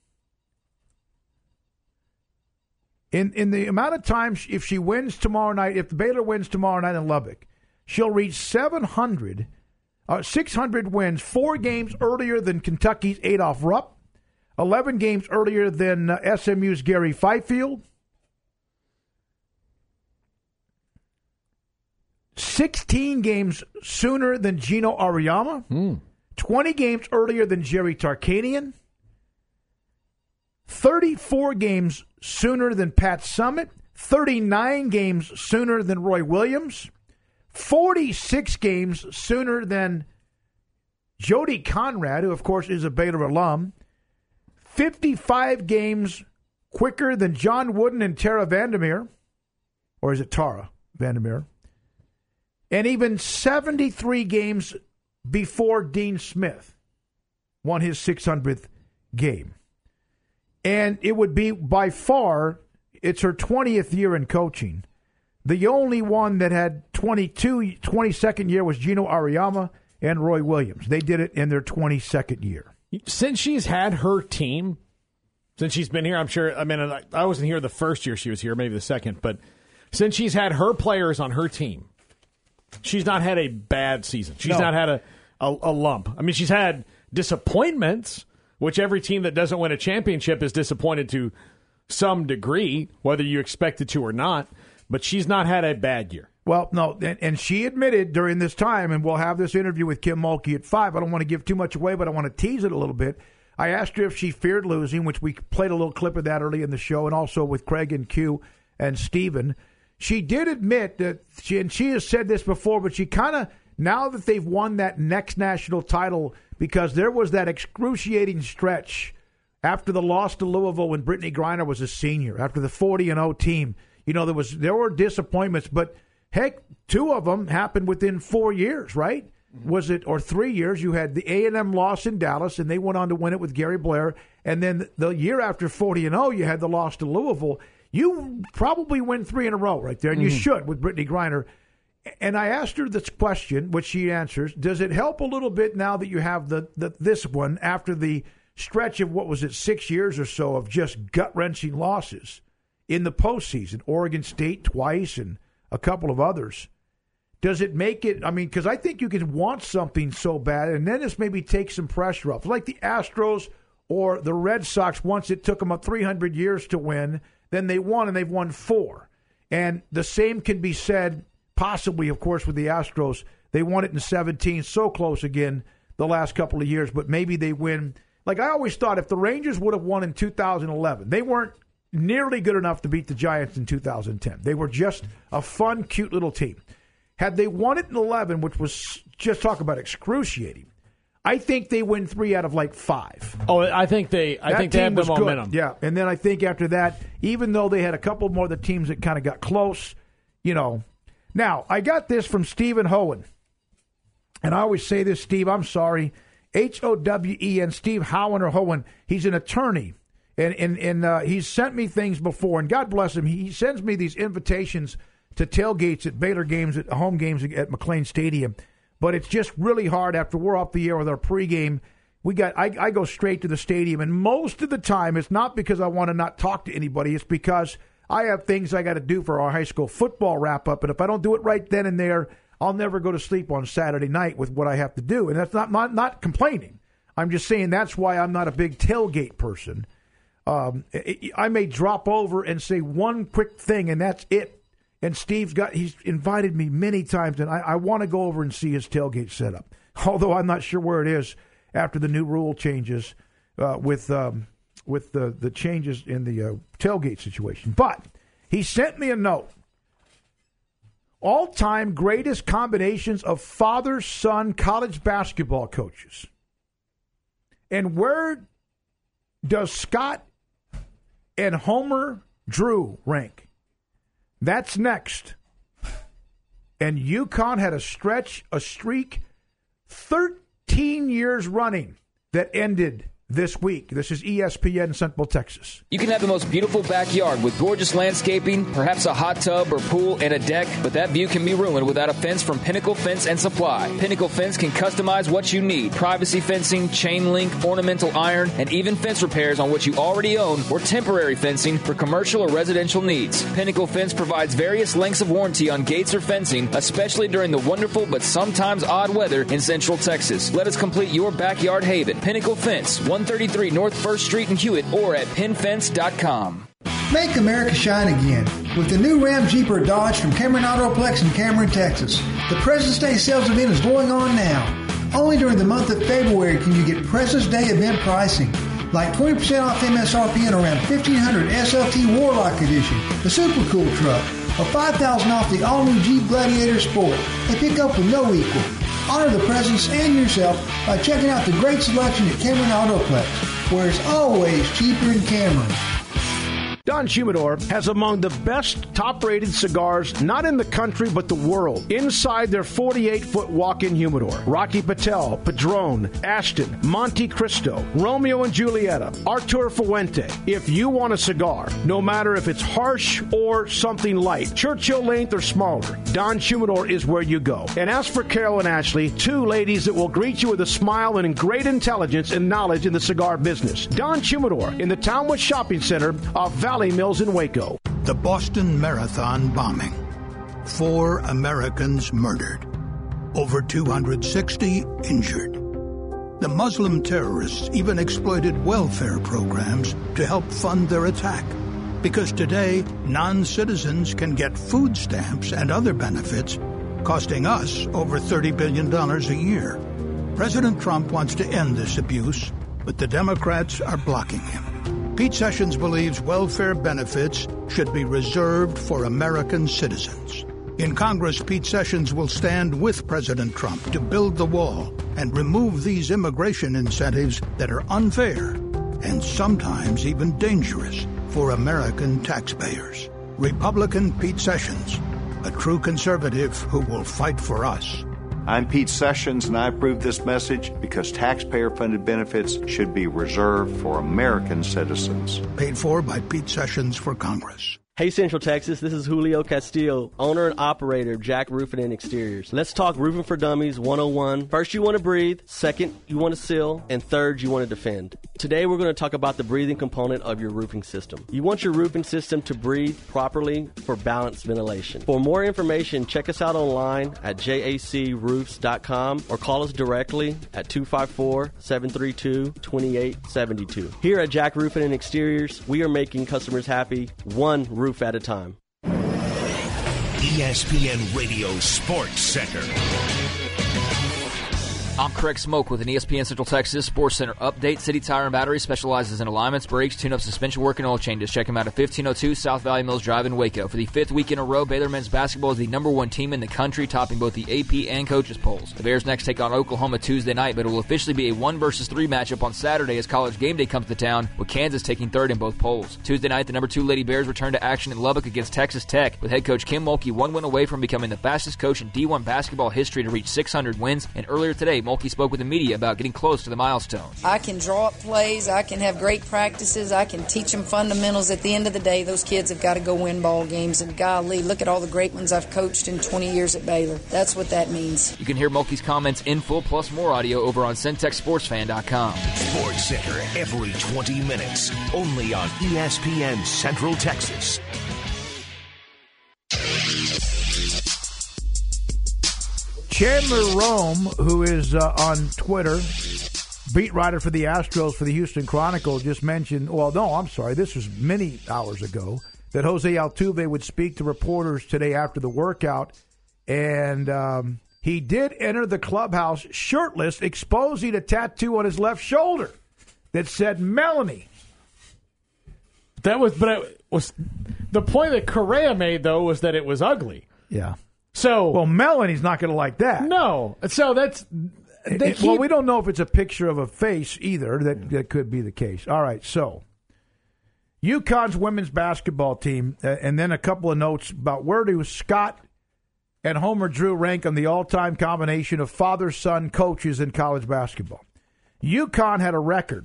in, in the amount of time, if she wins tomorrow night, if Baylor wins tomorrow night in Lubbock, she'll reach seven hundred, uh, six hundred wins, four games earlier than Kentucky's Adolph Rupp, eleven games earlier than uh, S M U's Gary Fifield, sixteen games sooner than Gino Auriemma, mm. twenty games earlier than Jerry Tarkanian, thirty-four games sooner than Pat Summitt, thirty-nine games sooner than Roy Williams, forty-six games sooner than Jody Conrad, who, of course, is a Baylor alum, fifty-five games quicker than John Wooden and Tara Vandermeer, or is it Tara Vandermeer, and even seventy-three games before Dean Smith won his six hundredth game. And it would be by far, it's her twentieth year in coaching. The only one that had twenty-two, twenty-second year was Gino Auriemma and Roy Williams. They did it in their twenty-second year. Since she's had her team, since she's been here, I'm sure, I mean, I wasn't here the first year she was here, maybe the second, but since she's had her players on her team, she's not had a bad season. She's No. not had a, a, a lump. I mean, she's had disappointments, which every team that doesn't win a championship is disappointed to some degree, whether you expect it to or not, but she's not had a bad year. Well, no, and, and she admitted during this time, and we'll have this interview with Kim Mulkey at five. I don't want to give too much away, but I want to tease it a little bit. I asked her if she feared losing, which we played a little clip of that early in the show, and also with Craig and Q and Steven. She did admit that, she, and she has said this before, but she kind of, now that they've won that next national title, because there was that excruciating stretch after the loss to Louisville when Brittany Griner was a senior, after the forty and oh team. You know, there was there were disappointments, but heck, two of them happened within four years, right? Mm-hmm. Was it, or three years? You had the A and M loss in Dallas, and they went on to win it with Gary Blair. And then the year after forty and oh, you had the loss to Louisville. You probably win three in a row right there, and mm-hmm. you should with Brittany Griner. And I asked her this question, which she answers, does it help a little bit now that you have the, the this one after the stretch of, what was it, six years or so of just gut-wrenching losses in the postseason, Oregon State twice and a couple of others? Does it make it, I mean, because I think you can want something so bad, and then this maybe takes some pressure off. Like the Astros or the Red Sox, once it took them up three hundred years to win, then they won, and they've won four. And the same can be said possibly, of course, with the Astros. They won it in seventeen, so close again the last couple of years, but maybe they win. Like I always thought, if the Rangers would have won in two thousand eleven, they weren't nearly good enough to beat the Giants in two thousand ten. They were just a fun, cute little team. Had they won it in eleven, which was, just talk about excruciating, I think they win three out of like five. Oh, I think they I that think they have the momentum. Good. Yeah, and then I think after that, even though they had a couple more of the teams that kind of got close, you know. Now, I got this from Stephen Howen. And I always say this, Steve, I'm sorry. H O W E N, Steve Howen or Howen. He's an attorney. And and, and uh, he's sent me things before. And God bless him. He sends me these invitations to tailgates at Baylor games, at home games at McLean Stadium. But it's just really hard after we're off the air with our pregame. We got I, I go straight to the stadium. And most of the time, it's not because I want to not talk to anybody. It's because I have things I got to do for our high school football wrap-up. And if I don't do it right then and there, I'll never go to sleep on Saturday night with what I have to do. And that's not, not, not complaining. I'm just saying that's why I'm not a big tailgate person. Um, I may drop over and say one quick thing, and that's it. And Steve's got, he's invited me many times, and I, I want to go over and see his tailgate setup. Although I'm not sure where it is after the new rule changes uh, with um, with the, the changes in the uh, tailgate situation. But he sent me a note. All-time greatest combinations of father-son college basketball coaches. And where does Scott and Homer Drew rank? That's next. And UConn had a stretch, a streak thirteen years running that ended this week. This is E S P N Central Texas. You can have the most beautiful backyard with gorgeous landscaping, perhaps a hot tub or pool and a deck, but that view can be ruined without a fence from Pinnacle Fence and Supply. Pinnacle Fence can customize what you need. Privacy fencing, chain link, ornamental iron, and even fence repairs on what you already own or temporary fencing for commercial or residential needs. Pinnacle Fence provides various lengths of warranty on gates or fencing, especially during the wonderful but sometimes odd weather in Central Texas. Let us complete your backyard haven. Pinnacle Fence, one thirty-three North First Street in Hewitt, or at pin fence dot com. Make America shine again with the new Ram Jeep or Dodge from Cameron Autoplex in Cameron, Texas. The President's Day sales event is going on now. Only during the month of February can you get President's Day event pricing, like twenty percent off M S R P on around fifteen hundred S L T Warlock Edition, the Super Cool truck, or five thousand dollars off the all-new Jeep Gladiator Sport. They pick up with no equal. Honor the presidents and yourself by checking out the great selection at Cameron Autoplex, where it's always cheaper in Cameron. Don Humidor has among the best top-rated cigars, not in the country, but the world, inside their forty-eight foot walk-in humidor. Rocky Patel, Padron, Ashton, Monte Cristo, Romeo and Julieta, Artur Fuente. If you want a cigar, no matter if it's harsh or something light, Churchill length or smaller, Don Humidor is where you go. And as for Carol and Ashley, two ladies that will greet you with a smile and great intelligence and knowledge in the cigar business. Don Humidor in the Townwood Shopping Center of Valley Mills in Waco. The Boston Marathon bombing. Four Americans murdered. Over two hundred sixty injured. The Muslim terrorists even exploited welfare programs to help fund their attack. Because today, non-citizens can get food stamps and other benefits, costing us over thirty billion dollars a year. President Trump wants to end this abuse, but the Democrats are blocking him. Pete Sessions believes welfare benefits should be reserved for American citizens. In Congress, Pete Sessions will stand with President Trump to build the wall and remove these immigration incentives that are unfair and sometimes even dangerous for American taxpayers. Republican Pete Sessions, a true conservative who will fight for us. I'm Pete Sessions, and I approve this message because taxpayer-funded benefits should be reserved for American citizens. Paid for by Pete Sessions for Congress. Hey Central Texas, this is Julio Castillo, owner and operator of Jack Roofing and Exteriors. Let's talk Roofing for Dummies one oh one. First, you want to breathe. Second, you want to seal. And third, you want to defend. Today, we're going to talk about the breathing component of your roofing system. You want your roofing system to breathe properly for balanced ventilation. For more information, check us out online at J A C roofs dot com or call us directly at two five four, seven three two, two eight seven two. Here at Jack Roofing and Exteriors, we are making customers happy one roof at a time. E S P N Radio Sports Center. I'm Craig Smoke with an E S P N Central Texas Sports Center update. City Tire and Battery specializes in alignments, brakes, tune-up, suspension work, and oil changes. Check them out at fifteen oh two South Valley Mills Drive in Waco. For the fifth week in a row, Baylor men's basketball is the number one team in the country, topping both the A P and coaches polls. The Bears next take on Oklahoma Tuesday night, but it will officially be a one versus three matchup on Saturday as College Game Day comes to town, with Kansas taking third in both polls. Tuesday night, the number two Lady Bears return to action in Lubbock against Texas Tech, with head coach Kim Mulkey one win away from becoming the fastest coach in D one basketball history to reach six hundred wins. And earlier today, Mulkey spoke with the media about getting close to the milestone. I can draw up plays. I can have great practices. I can teach them fundamentals. At the end of the day, those kids have got to go win ball games. And golly, look at all the great ones I've coached in twenty years at Baylor. That's what that means. You can hear Mulkey's comments in full plus more audio over on Centex Sports Fan dot com. Sports Center every twenty minutes, only on E S P N Central Texas. Chandler Rome, who is uh, on Twitter, beat writer for the Astros for the Houston Chronicle, just mentioned, well, no, I'm sorry, this was many hours ago, that Jose Altuve would speak to reporters today after the workout, and um, he did enter the clubhouse shirtless, exposing a tattoo on his left shoulder that said Melanie. That was, but it was the point that Correa made, though, was that it was ugly. Yeah. So, well, Melanie's not going to like that. No. So that's they it, keep, well, we don't know if it's a picture of a face either. That that could be the case. All right. So, UConn's women's basketball team, uh, and then a couple of notes about where do Scott and Homer Drew rank on the all-time combination of father-son coaches in college basketball. UConn had a record.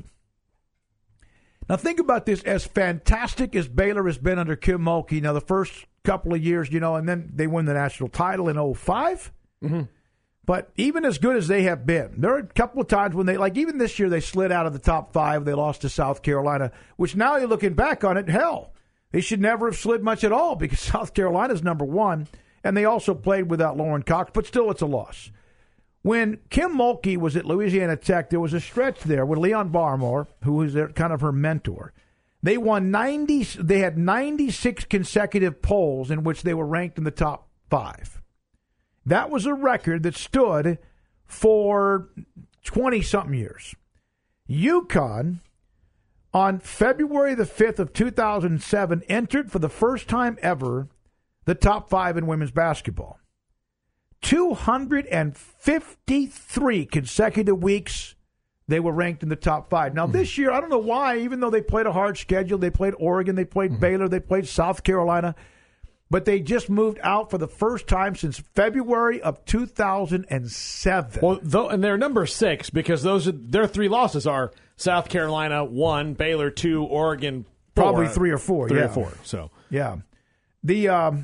Now think about this. As fantastic as Baylor has been under Kim Mulkey, now the first couple of years, you know, and then they win the national title in oh five. Mm-hmm. But even as good as they have been, there are a couple of times when they, like even this year, they slid out of the top five. They lost to South Carolina, which now you're looking back on it, hell, they should never have slid much at all because South Carolina's number one, and they also played without Lauren Cox, but still it's a loss. When Kim Mulkey was at Louisiana Tech, there was a stretch there with Leon Barmore, who was their, kind of her mentor. They won ninety. They had ninety-six consecutive polls in which they were ranked in the top five. That was a record that stood for twenty-something years. UConn, on February the fifth of two thousand seven, entered for the first time ever the top five in women's basketball. two hundred fifty-three consecutive weeks they were ranked in the top five. Now, this year, I don't know why, even though they played a hard schedule, they played Oregon, they played mm-hmm. Baylor, they played South Carolina, but they just moved out for the first time since February of two thousand seven. Well, though, and they're number six because those are, their three losses are South Carolina one, Baylor two, Oregon four. Probably three or four. Three yeah. or four. So yeah, the um,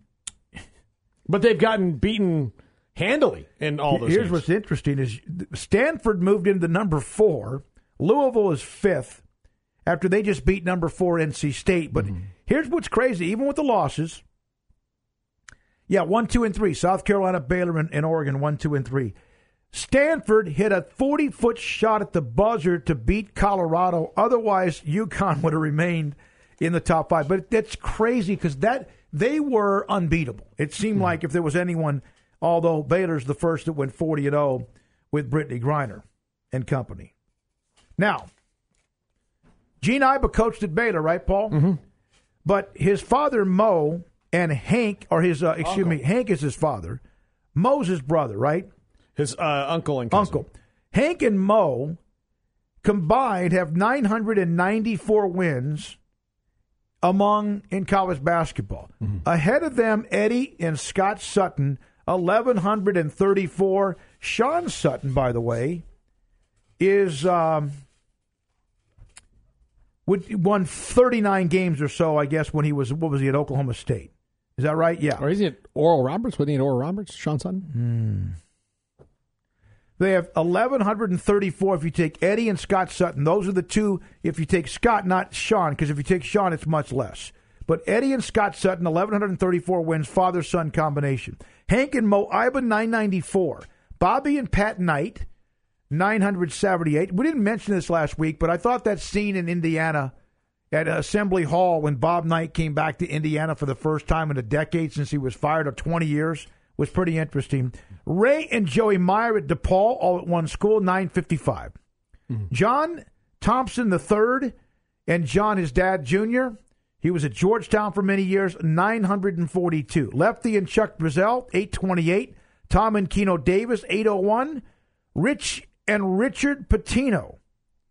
but they've gotten beaten handily in all those. Here's games. what's interesting is Stanford moved into number four. Louisville is fifth after they just beat number four N C State. But mm-hmm. here's what's crazy: even with the losses. Yeah, one, two, and three. South Carolina, Baylor, and, and Oregon, one, two, and three. Stanford hit a forty-foot shot at the buzzer to beat Colorado. Otherwise, UConn would have remained in the top five. But that's crazy because that they were unbeatable. It seemed mm-hmm. like if there was anyone, although Baylor's the first that went forty and oh with Brittany Griner and company. Now, Gene Iba coached at Baylor, right, Paul? Mm-hmm. But his father, Mo, and Hank, or his, uh, excuse uncle. me, Hank is his father. Mo's his brother, right? His uh, uncle and cousin. Uncle. Hank and Mo combined have nine hundred ninety-four wins among in college basketball. Mm-hmm. Ahead of them, Eddie and Scott Sutton, eleven thirty-four. Sean Sutton, by the way, is um, would won thirty-nine games or so, I guess, when he was, what was he, at Oklahoma State. Is that right? Yeah. Or is he at Oral Roberts? Wasn't he at Oral Roberts, Sean Sutton? Hmm. They have eleven thirty-four if you take Eddie and Scott Sutton. Those are the two. If you take Scott, not Sean, because if you take Sean, it's much less. But Eddie and Scott Sutton, eleven thirty-four wins, father-son combination. Hank and Mo Iba, nine ninety-four. Bobby and Pat Knight, nine seventy-eight. We didn't mention this last week, but I thought that scene in Indiana at Assembly Hall when Bob Knight came back to Indiana for the first time in a decade since he was fired, or twenty years, was pretty interesting. Ray and Joey Meyer at DePaul, all at one school, nine fifty-five. Mm-hmm. John Thompson the third and John, his dad, Junior, he was at Georgetown for many years, nine forty-two. Lefty and Chuck Brazell, eight twenty-eight. Tom and Keno Davis, eight oh one. Rich and Richard Pitino,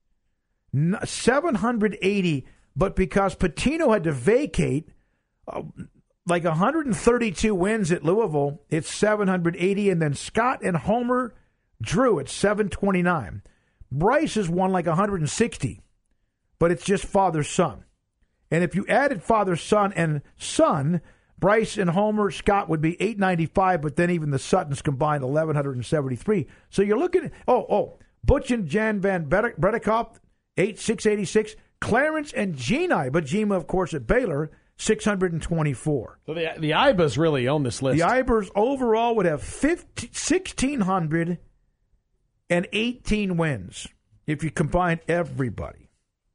seven eighty. But because Pitino had to vacate, uh, like one hundred thirty-two wins at Louisville, it's seven eighty. And then Scott and Homer Drew at seven twenty-nine. Bryce has won like one hundred sixty, but it's just father-son. And if you added father-son and son, Bryce and Homer, Scott would be eight ninety-five, but then even the Suttons combined eleven seventy-three. So you're looking at, oh, oh, Butch and Jan Van Bredikoff, eight six eighty-six. Clarence and Gene Iba, Gene, of course, at Baylor, six twenty-four. So the, the Ibas really own this list. The Ibas overall would have fifteen, one thousand six hundred eighteen wins if you combine everybody.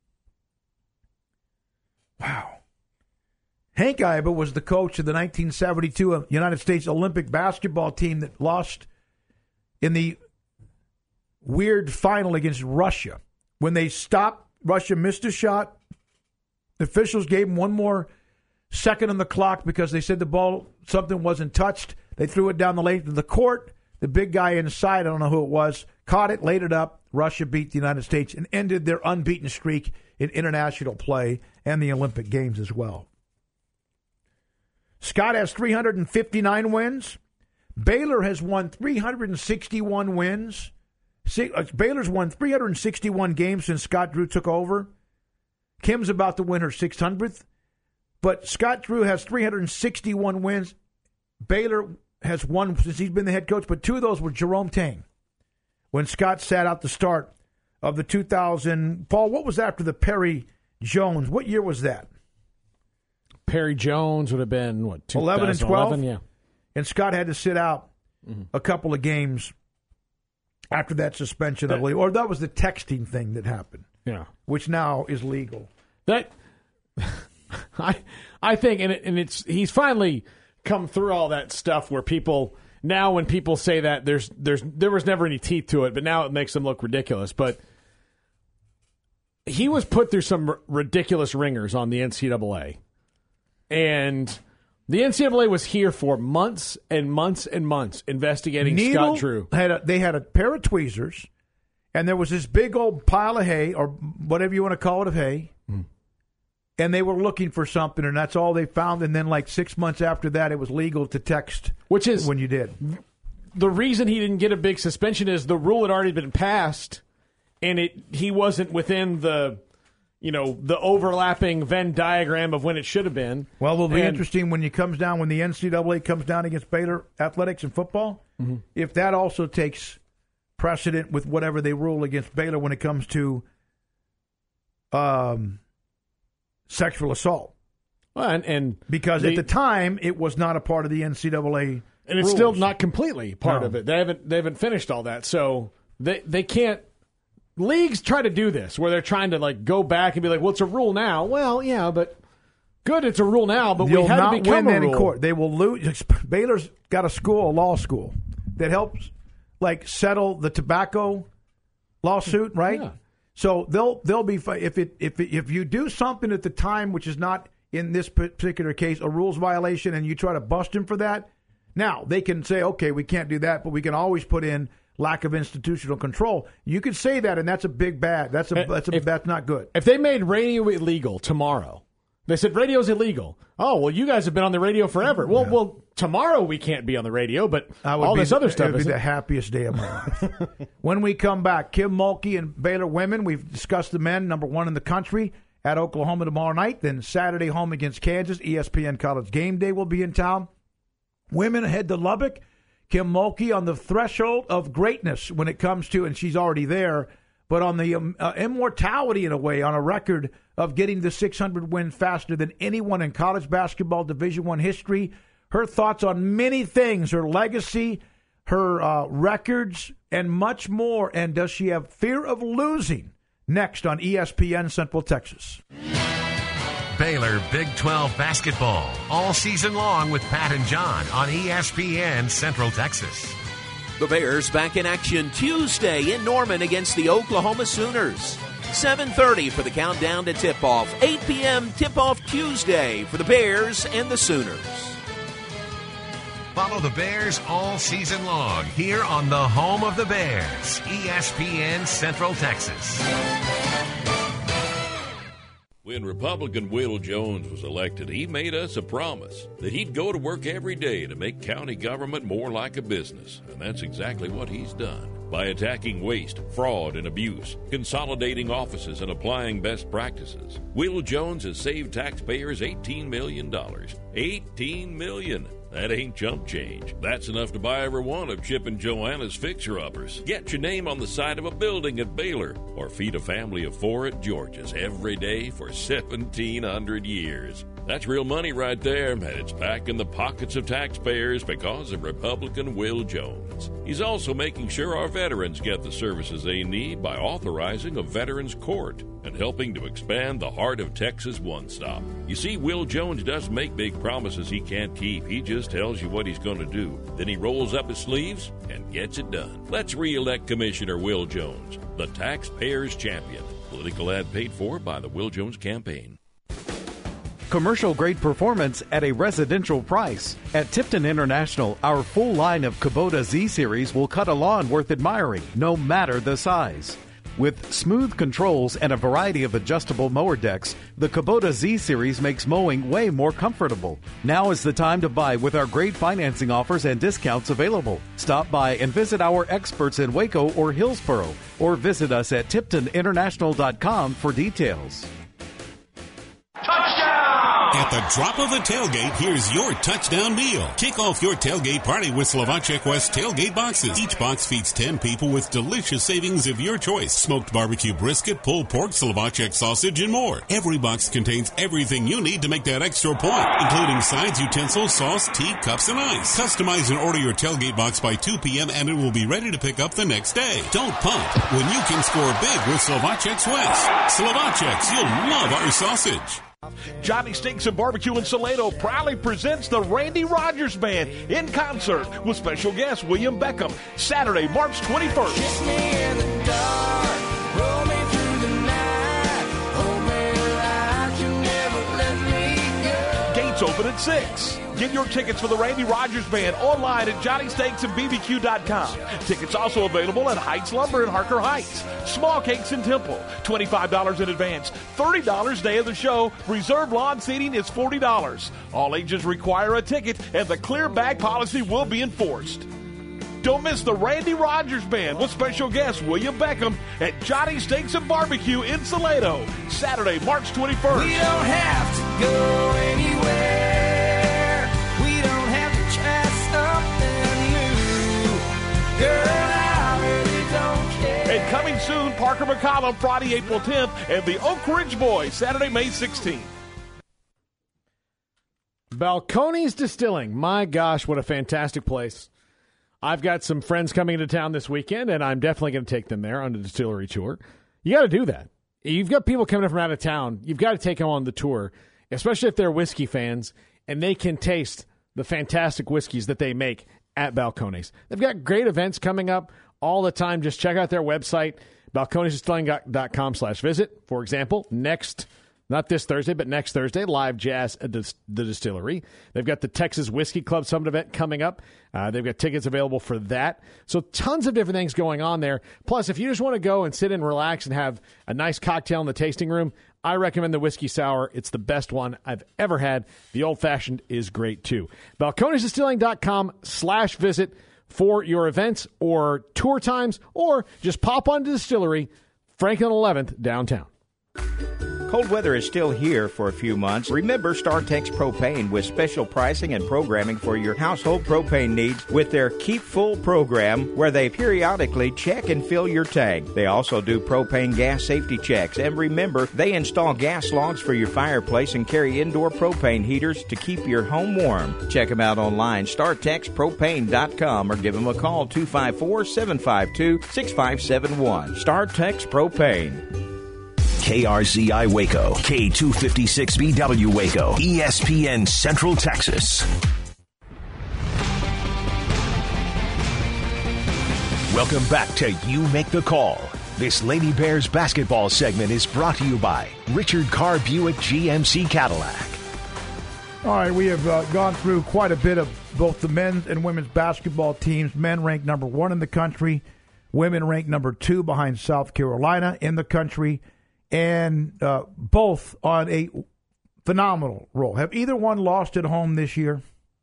Wow. Hank Iba was the coach of the nineteen seventy-two United States Olympic basketball team that lost in the weird final against Russia. When they stopped, Russia missed a shot. The officials gave them one more second on the clock because they said the ball, something wasn't touched. They threw it down the length of the court. The big guy inside, I don't know who it was, caught it, laid it up. Russia beat the United States and ended their unbeaten streak in international play and the Olympic Games as well. Scott has three hundred fifty-nine wins. Baylor has won three hundred sixty-one wins. Baylor's won three hundred sixty-one games since Scott Drew took over. Kim's about to win her six hundredth. But Scott Drew has three hundred sixty-one wins. Baylor has won since he's been the head coach, but two of those were Jerome Tang. When Scott sat out the start of the two thousand, Paul, what was after the Perry Jones? What year was that? Perry Jones would have been, what, eleven and twelve? Yeah. And Scott had to sit out mm-hmm. a couple of games after that suspension, I believe. Or that was the texting thing that happened. Yeah. Which now is legal. That I I think, and, it, and it's he's finally come through all that stuff where people, now when people say that, there's there's there was never any teeth to it, but now it makes them look ridiculous. But he was put through some r- ridiculous ringers on the N C double A. And the N C double A was here for months and months and months investigating Needle Scott Drew. Had a, they had a pair of tweezers, and there was this big old pile of hay, or whatever you want to call it, of hay. Mm. And they were looking for something, and that's all they found. And then like six months after that, it was legal to text Which is when you did. The reason he didn't get a big suspension is the rule had already been passed, and it he wasn't within the... you know, the overlapping Venn diagram of when it should have been. Well, it'll be and, interesting when you comes down, when the N C double A comes down against Baylor athletics and football, mm-hmm. if that also takes precedent with whatever they rule against Baylor when it comes to um, sexual assault. Well, and, and because the, at the time, it was not a part of the N C double A And it's rules. still not completely part No. of it. They haven't they haven't finished all that. So they they can't. Leagues try to do this where they're trying to like go back and be like, well, it's a rule now. Well, yeah, but good, it's a rule now, but You'll we had not to become win a that rule. in court. They will lose. Baylor's got a school, a law school, that helps like settle the tobacco lawsuit, right? Yeah. So they'll they'll be if it if it, if you do something at the time which is not in this particular case a rules violation, and you try to bust him for that. Now they can say, okay, we can't do that, but we can always put in lack of institutional control. You could say that, and that's a big bad. That's a that's a, If- that's not good. If they made radio illegal tomorrow, they said radio's illegal. Oh, well, you guys have been on the radio forever. Well, well, tomorrow we can't be on the radio, but I would all be, this other stuff It would is be the happiest day of my life. When we come back, Kim Mulkey and Baylor women. We've discussed the men, number one in the country, at Oklahoma tomorrow night. Then Saturday home against Kansas. E S P N College Game Day will be in town. Women head to Lubbock. Kim Mulkey on the threshold of greatness when it comes to, and she's already there, but on the um, uh, immortality in a way, on a record of getting the six hundred win faster than anyone in college basketball Division I history. Her thoughts on many things, her legacy, her uh, records, and much more. And does she have fear of losing? Next on E S P N Central Texas. Baylor Big twelve basketball all season long with Pat and John on E S P N Central Texas. The Bears back in action Tuesday in Norman against the Oklahoma Sooners. seven thirty for the countdown to tip-off. eight p.m. tip-off Tuesday for the Bears and the Sooners. Follow the Bears all season long here on the home of the Bears, E S P N Central Texas. When Republican Will Jones was elected, he made us a promise that he'd go to work every day to make county government more like a business. And that's exactly what he's done. By attacking waste, fraud, and abuse, consolidating offices, and applying best practices, Will Jones has saved taxpayers eighteen million dollars. eighteen million dollars. That ain't chump change. That's enough to buy every one of Chip and Joanna's fixer-uppers. Get your name on the side of a building at Baylor, or feed a family of four at George's every day for seventeen hundred years. That's real money right there, and it's back in the pockets of taxpayers because of Republican Will Jones. He's also making sure our veterans get the services they need by authorizing a veterans court and helping to expand the Heart of Texas One Stop. You see, Will Jones doesn't make big promises he can't keep. He just tells you what he's going to do. Then he rolls up his sleeves and gets it done. Let's re-elect Commissioner Will Jones, the taxpayer's champion. Political ad paid for by the Will Jones Campaign. Commercial-grade performance at a residential price. At Tipton International, our full line of Kubota Z-Series will cut a lawn worth admiring, no matter the size. With smooth controls and a variety of adjustable mower decks, the Kubota Z-Series makes mowing way more comfortable. Now is the time to buy with our great financing offers and discounts available. Stop by and visit our experts in Waco or Hillsboro, or visit us at Tipton International dot com for details. At the drop of a tailgate, here's your touchdown meal. Kick off your tailgate party with Slovacek West tailgate boxes. Each box feeds ten people with delicious savings of your choice. Smoked barbecue brisket, pulled pork, Slovacek sausage, and more. Every box contains everything you need to make that extra point, including sides, utensils, sauce, tea, cups, and ice. Customize and order your tailgate box by two p.m. and it will be ready to pick up the next day. Don't punt when you can score big with Slovacek West. Slovaceks, you'll love our sausage. Johnny Steaks and Barbecue in Salado proudly presents the Randy Rogers Band in concert with special guest William Beckham, Saturday, March twenty-first. Kiss me in the dark, roll me through the night, hold me like you never let me go. Gates open at six. Get your tickets for the Randy Rogers Band online at Johnny Steaks and B B Q dot com. Tickets also available at Heights Lumber in Harker Heights. Small Cakes in Temple, twenty-five dollars in advance, thirty dollars day of the show. Reserved lawn seating is forty dollars. All ages require a ticket, and the clear bag policy will be enforced. Don't miss the Randy Rogers Band with special guest William Beckham at Johnny Steaks and Barbecue in Salado, Saturday, March twenty-first. We don't have to go anywhere. Girl, I really don't care. And coming soon, Parker McCollum, Friday, April tenth, and the Oak Ridge Boys, Saturday, May sixteenth. Balcones Distilling. My gosh, what a fantastic place. I've got some friends coming into town this weekend, and I'm definitely going to take them there on the distillery tour. You got to do that. You've got people coming in from out of town. You've got to take them on the tour, especially if they're whiskey fans, and they can taste the fantastic whiskeys that they make at Balcones. They've got great events coming up all the time. Just check out their website, balcones distilling dot com slash visit. For example, next, not this Thursday, but next Thursday, live jazz at the distillery. They've got the Texas Whiskey Club Summit event coming up. Uh, they've got tickets available for that. So tons of different things going on there. Plus, if you just want to go and sit and relax and have a nice cocktail in the tasting room, I recommend the Whiskey Sour. It's the best one I've ever had. The old-fashioned is great, too. balcones distilling dot com slash visit for your events or tour times, or just pop on to the distillery, Franklin eleventh, downtown. Cold weather is still here for a few months. Remember StarTex Propane with special pricing and programming for your household propane needs with their Keep Full program, where they periodically check and fill your tank. They also do propane gas safety checks. And remember, they install gas logs for your fireplace and carry indoor propane heaters to keep your home warm. Check them out online, star tex propane dot com, or give them a call, two five four, seven five two, six five seven one. StarTex Propane. K R Z I Waco, K two fifty-six B W Waco, E S P N Central Texas. Welcome back to You Make the Call. This Lady Bears basketball segment is brought to you by Richard Carr Buick G M C Cadillac. All right, we have uh, gone through quite a bit of both the men's and women's basketball teams. Men ranked number one in the country. Women ranked number two behind South Carolina in the country. And uh, both on a phenomenal roll. Have either one lost at home this year?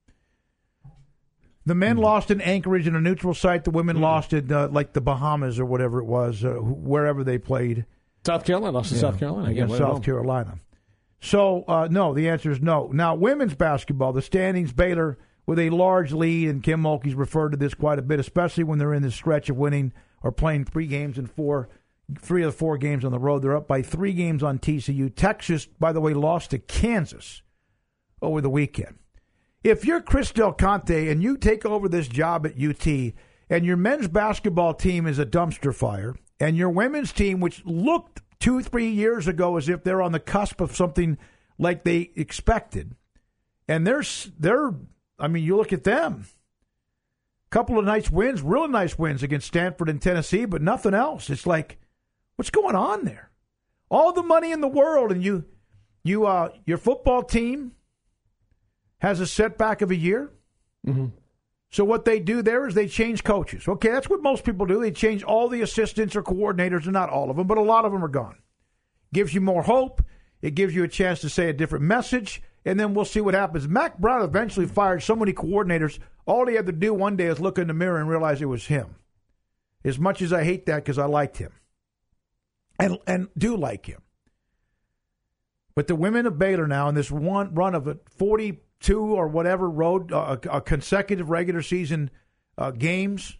The men mm-hmm. lost in Anchorage in a neutral site. The women mm-hmm. lost in uh, like the Bahamas or whatever it was, uh, wherever they played. South Carolina lost to yeah, South Carolina against South Carolina. So uh, no, the answer is no. Now women's basketball, the standings: Baylor with a large lead, and Kim Mulkey's referred to this quite a bit, especially when they're in this stretch of winning or playing three games in four. Three of the four games on the road. They're up by three games on T C U. Texas, by the way, lost to Kansas over the weekend. If you're Chris Del Conte and you take over this job at U T and your men's basketball team is a dumpster fire and your women's team, which looked two, three years ago as if they're on the cusp of something like they expected, and they're, they're I mean, you look at them. Couple of nice wins, really nice wins against Stanford and Tennessee, but nothing else. It's like, what's going on there? All the money in the world, and you, you, uh, your football team has a setback of a year. Mm-hmm. So what they do there is they change coaches. Okay, that's what most people do. They change all the assistants or coordinators, and not all of them, but a lot of them are gone. Gives you more hope. It gives you a chance to say a different message, and then we'll see what happens. Mac Brown eventually fired so many coordinators, all he had to do one day is look in the mirror and realize it was him. As much as I hate that because I liked him and and do like him. But the women of Baylor now in this one run of a forty-two or whatever road, uh, a consecutive regular season uh, games,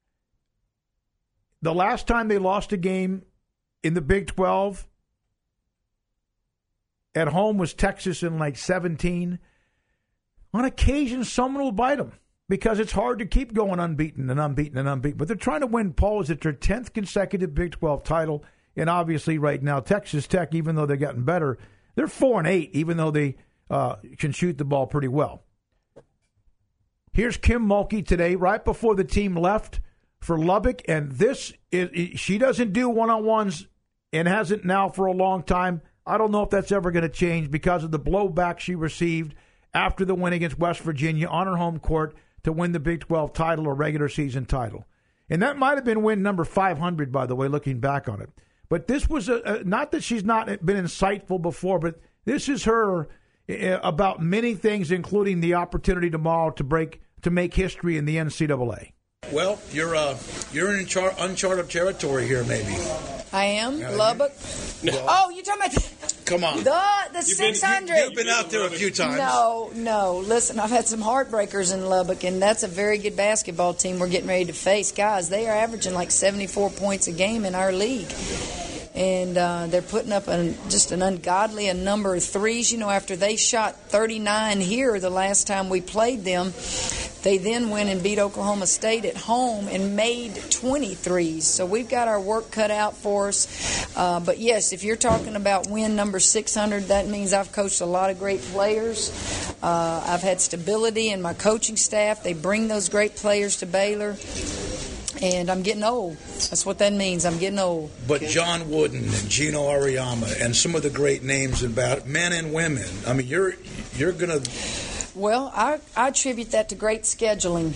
the last time they lost a game in the Big twelve at home was Texas in like seventeen. On occasion, someone will bite them because it's hard to keep going unbeaten and unbeaten and unbeaten. But they're trying to win, Paul, is it their tenth consecutive Big twelve title? And obviously right now, Texas Tech, even though they've gotten better, they're four and eight, even though they uh, can shoot the ball pretty well. Here's Kim Mulkey today, right before the team left for Lubbock. And this, is, she doesn't do one-on-ones and hasn't now for a long time. I don't know if that's ever going to change because of the blowback she received after the win against West Virginia on her home court to win the Big twelve title or regular season title. And that might have been win number five hundred, by the way, looking back on it. But this was a, a not that she's not been insightful before, but this is her uh, about many things, including the opportunity tomorrow to break to make history in the N C double A. Well, you're uh, you're in char- uncharted territory here, maybe. I am Yeah, Lubbock. No. Oh, you're talking about Come on. the the You've six been- hundred. you- you've been out there a few times. No, no. Listen, I've had some heartbreakers in Lubbock, and that's a very good basketball team we're getting ready to face. Guys, they are averaging like seventy-four points a game in our league. And uh, they're putting up an, just an ungodly a number of threes. You know, after they shot thirty-nine here the last time we played them, they then went and beat Oklahoma State at home and made twenty-threes. So we've got our work cut out for us. Uh, but, yes, if you're talking about win number six hundred, that means I've coached a lot of great players. Uh, I've had stability in my coaching staff. They bring those great players to Baylor. And I'm getting old. That's what that means. I'm getting old. But John Wooden and Gino Auriemma and some of the great names about men and women. I mean, you're you're gonna. Well, I, I attribute that to great scheduling.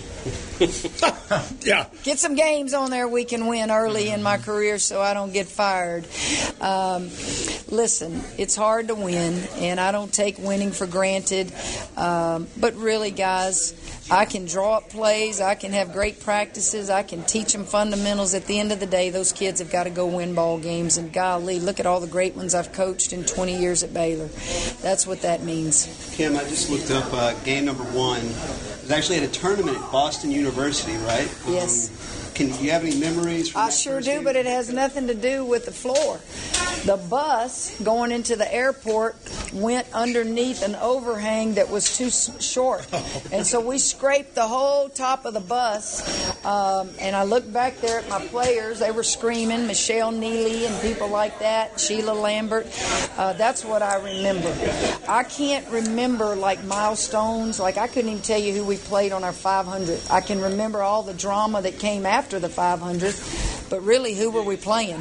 Yeah. Get some games on there we can win early in my career so I don't get fired. Um, listen, it's hard to win, and I don't take winning for granted. Um, but really, guys, I can draw up plays. I can have great practices. I can teach them fundamentals. At the end of the day, those kids have got to go win ball games. And golly, look at all the great ones I've coached in twenty years at Baylor. That's what that means. Kim, I just looked up uh, game number one. It was actually at a tournament at Boston University, right? Yes. Um, can you have any memories from I that sure first do, game? but it has nothing to do with the floor. The bus going into the airport went underneath an overhang that was too s- short. And so we scraped the whole top of the bus. Um, and I looked back there at my players. They were screaming, Michelle Neely and people like that, Sheila Lambert. Uh, that's what I remember. I can't remember, like, milestones. Like, I couldn't even tell you who we played on our five hundred. I can remember all the drama that came after the five hundred. But really, who were we playing?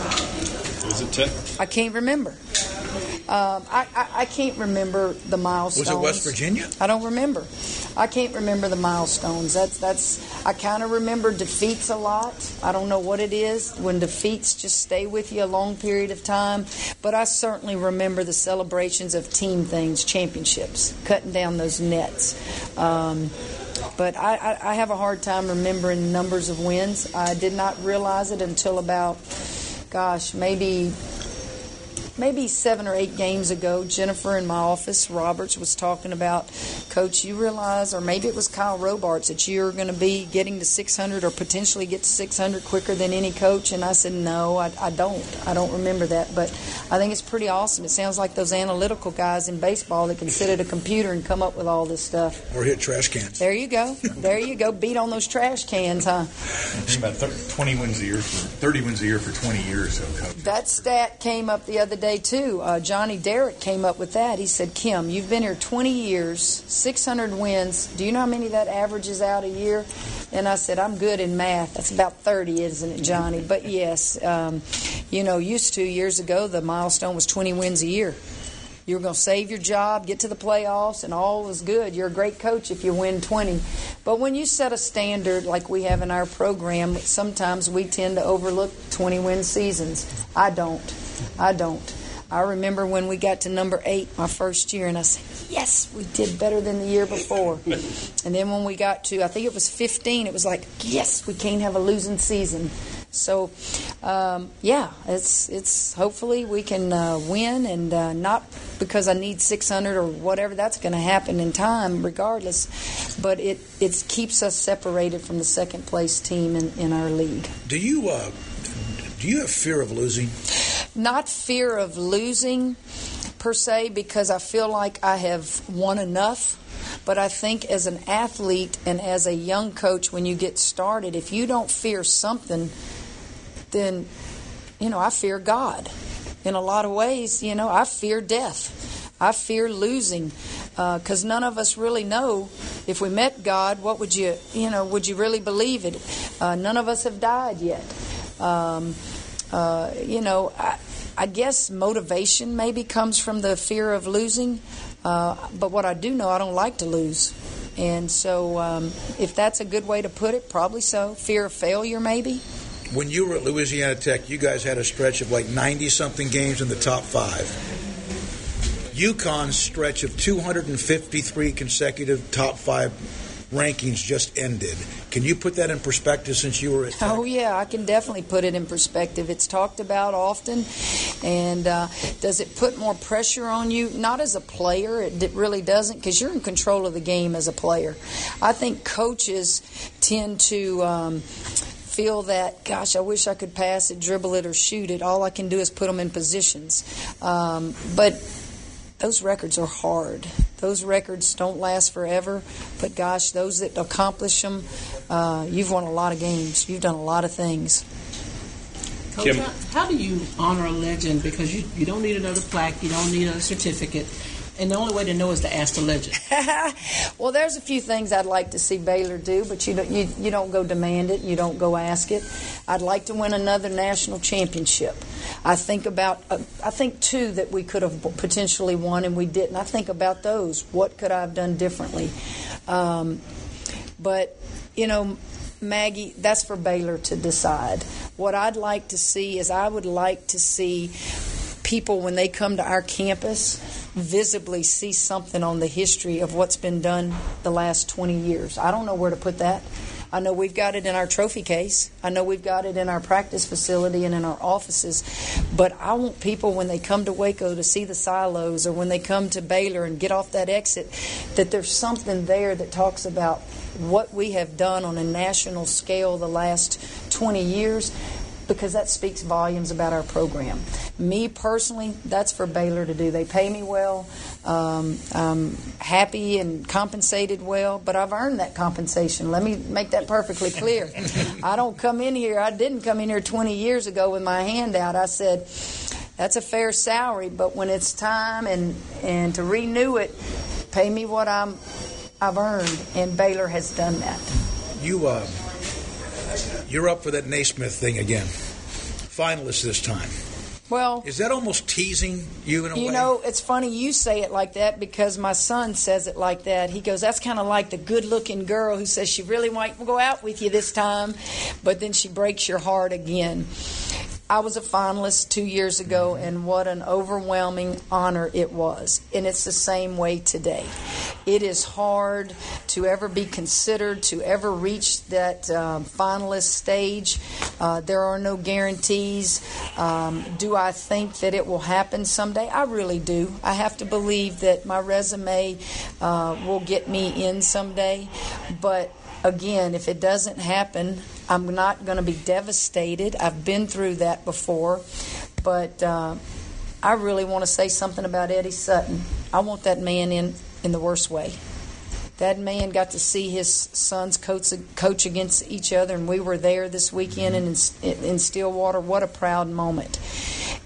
Was it ten? I can't remember. Um, I, I, I can't remember the milestones. Was it West Virginia? I don't remember. I can't remember the milestones. That's that's. I kind of remember defeats a lot. I don't know what it is when defeats just stay with you a long period of time. But I certainly remember the celebrations of team things, championships, cutting down those nets. Um, But I, I, I have a hard time remembering numbers of wins. I did not realize it until about, gosh, maybe maybe seven or eight games ago. Jennifer in my office, Roberts, was talking about, Coach, you realize, or maybe it was Kyle Robarts, that you're going to be getting to six hundred or potentially get to six hundred quicker than any coach. And I said, no, I, I don't. I don't remember that. But I think it's pretty awesome. It sounds like those analytical guys in baseball that can sit at a computer and come up with all this stuff. Or hit trash cans. There you go. There you go. Beat on those trash cans, huh? Think about thirty, twenty wins a year for thirty wins a year for twenty years. So, Coach. That stat came up the other day, too. Uh, Johnny Derrick came up with that. He said, Kim, you've been here twenty years, six hundred wins. Do you know how many that averages out a year? And I said, I'm good in math. That's about thirty, isn't it, Johnny? But, yes, um, you know, used to years ago, the milestone was twenty wins a year. You're going to save your job, get to the playoffs, and all is good. You're a great coach if you win twenty. But when you set a standard like we have in our program, sometimes we tend to overlook twenty-win seasons. I don't. I don't. I remember when we got to number eight my first year, and I said, yes, we did better than the year before. And then when we got to, I think it was fifteen, it was like, yes, we can't have a losing season. So, um, yeah, it's it's hopefully we can uh, win, and uh, not because I need six hundred or whatever. That's going to happen in time regardless. But it, it keeps us separated from the second-place team in, in our league. Do you, uh, do you have fear of losing? Not fear of losing, per se, because I feel like I have won enough. But I think as an athlete and as a young coach, when you get started, if you don't fear something, then, you know, I fear God. In a lot of ways, you know, I fear death. I fear losing, because uh, none of us really know if we met God, what would you, you know, would you really believe it? Uh, none of us have died yet. Um, uh, you know, I, I guess motivation maybe comes from the fear of losing. Uh, but what I do know, I don't like to lose. And so um, if that's a good way to put it, probably so. Fear of failure, maybe. When you were at Louisiana Tech, you guys had a stretch of like ninety-something games in the top five. UConn's stretch of two hundred fifty-three consecutive top five rankings just ended. Can you put that in perspective since you were at Tech? Oh, yeah, I can definitely put it in perspective. It's talked about often. And uh, does it put more pressure on you? Not as a player. It, it really doesn't, because you're in control of the game as a player. I think coaches tend to um, feel that, gosh, I wish I could pass it, dribble it, or shoot it. All I can do is put them in positions. Um, but those records are hard. Those records don't last forever, but gosh, those that accomplish them, uh, you've won a lot of games. You've done a lot of things. Coach, how, how do you honor a legend? Because you, you don't need another plaque, you don't need a certificate, and the only way to know is to ask the legend. Well, there's a few things I'd like to see Baylor do, but you don't, you, you don't go demand it, you don't go ask it. I'd like to win another national championship. I think about, uh, I think two that we could have potentially won and we didn't. I think about those. What could I have done differently? Um, but, you know, Maggie, that's for Baylor to decide. What I'd like to see is I would like to see people, when they come to our campus, visibly see something on the history of what's been done the last twenty years. I don't know where to put that. I know we've got it in our trophy case. I know we've got it in our practice facility and in our offices. But I want people, when they come to Waco to see the silos, or when they come to Baylor and get off that exit, that there's something there that talks about what we have done on a national scale the last twenty years, because that speaks volumes about our program. Me personally, that's for Baylor to do. They pay me well. Um, I'm happy and compensated well, but I've earned that compensation. Let me make that perfectly clear. I don't come in here, I didn't come in here twenty years ago with my hand out. I said, that's a fair salary, but when it's time and, and to renew it, pay me what I'm, I've earned, and Baylor has done that. You, uh, you're up for that Naismith thing again. Finalist this time. Well, is that almost teasing you in a you way? You know, it's funny you say it like that, because my son says it like that. He goes, that's kind of like the good-looking girl who says she really might go out with you this time, but then she breaks your heart again. I was a finalist two years ago, and what an overwhelming honor it was. And it's the same way today. It is hard to ever be considered, to ever reach that um, finalist stage. Uh, there are no guarantees. Um, do I think that it will happen someday? I really do. I have to believe that my resume uh, will get me in someday. But again, if it doesn't happen, I'm not going to be devastated. I've been through that before. But uh, I really want to say something about Eddie Sutton. I want that man in, in the worst way. That man got to see his sons coach, coach against each other, and we were there this weekend in, in Stillwater. What a proud moment.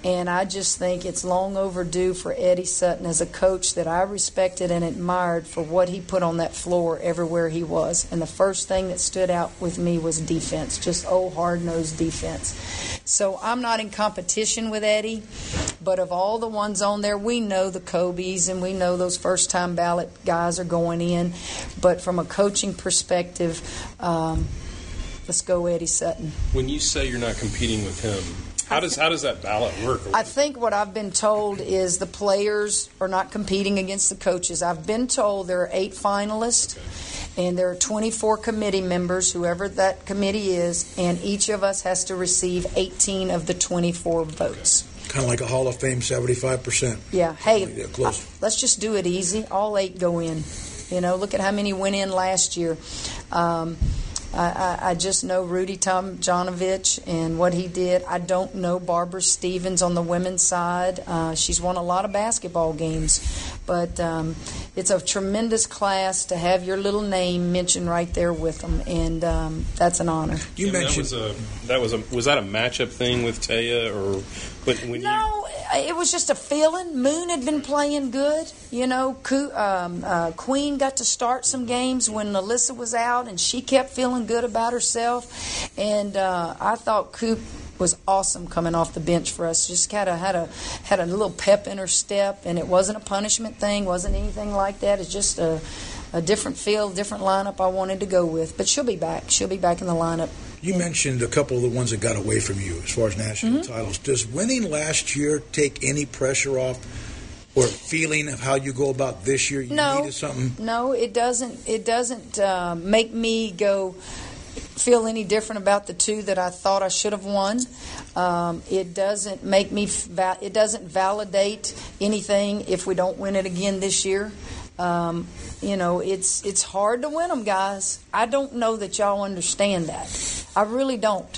And I just think it's long overdue for Eddie Sutton as a coach that I respected and admired for what he put on that floor everywhere he was. And the first thing that stood out with me was defense, just old hard-nosed defense. So I'm not in competition with Eddie, but of all the ones on there, we know the Kobe's and we know those first-time ballot guys are going in. But from a coaching perspective, um, let's go Eddie Sutton. When you say you're not competing with him, How does how does that ballot work? I think what I've been told is the players are not competing against the coaches. I've been told there are eight finalists, and there are twenty-four committee members, whoever that committee is, and each of us has to receive eighteen of the twenty-four votes. Kind of like a Hall of Fame seventy-five percent. Yeah. Hey, Yeah, close. uh, let's just do it easy. All eight go in. You know, look at how many went in last year. Um, I, I, I just know Rudy Tomjanovich and what he did. I don't know Barbara Stevens on the women's side. Uh, she's won a lot of basketball games. But um, it's a tremendous class to have your little name mentioned right there with them, and um, that's an honor. You and mentioned that was a that was a was that a matchup thing with Taya, or but when no, you... it was just a feeling. Moon had been playing good, you know. Um, uh, Queen got to start some games when Alyssa was out, and she kept feeling good about herself, and uh, I thought Coop was awesome coming off the bench for us. Just kind of had a had a little pep in her step, and it wasn't a punishment thing, wasn't anything like that. It's just a, a different feel, different lineup I wanted to go with. But she'll be back. She'll be back in the lineup. You mentioned a couple of the ones that got away from you as far as national Mm-hmm. titles. Does winning last year take any pressure off or feeling of how you go about this year? You No, needed something? no, it doesn't. It doesn't uh, make me go feel any different about the two that I thought I should have won. Um, it doesn't make me. Va- it doesn't validate anything if we don't win it again this year. Um, you know, it's it's hard to win them, guys. I don't know that y'all understand that. I really don't.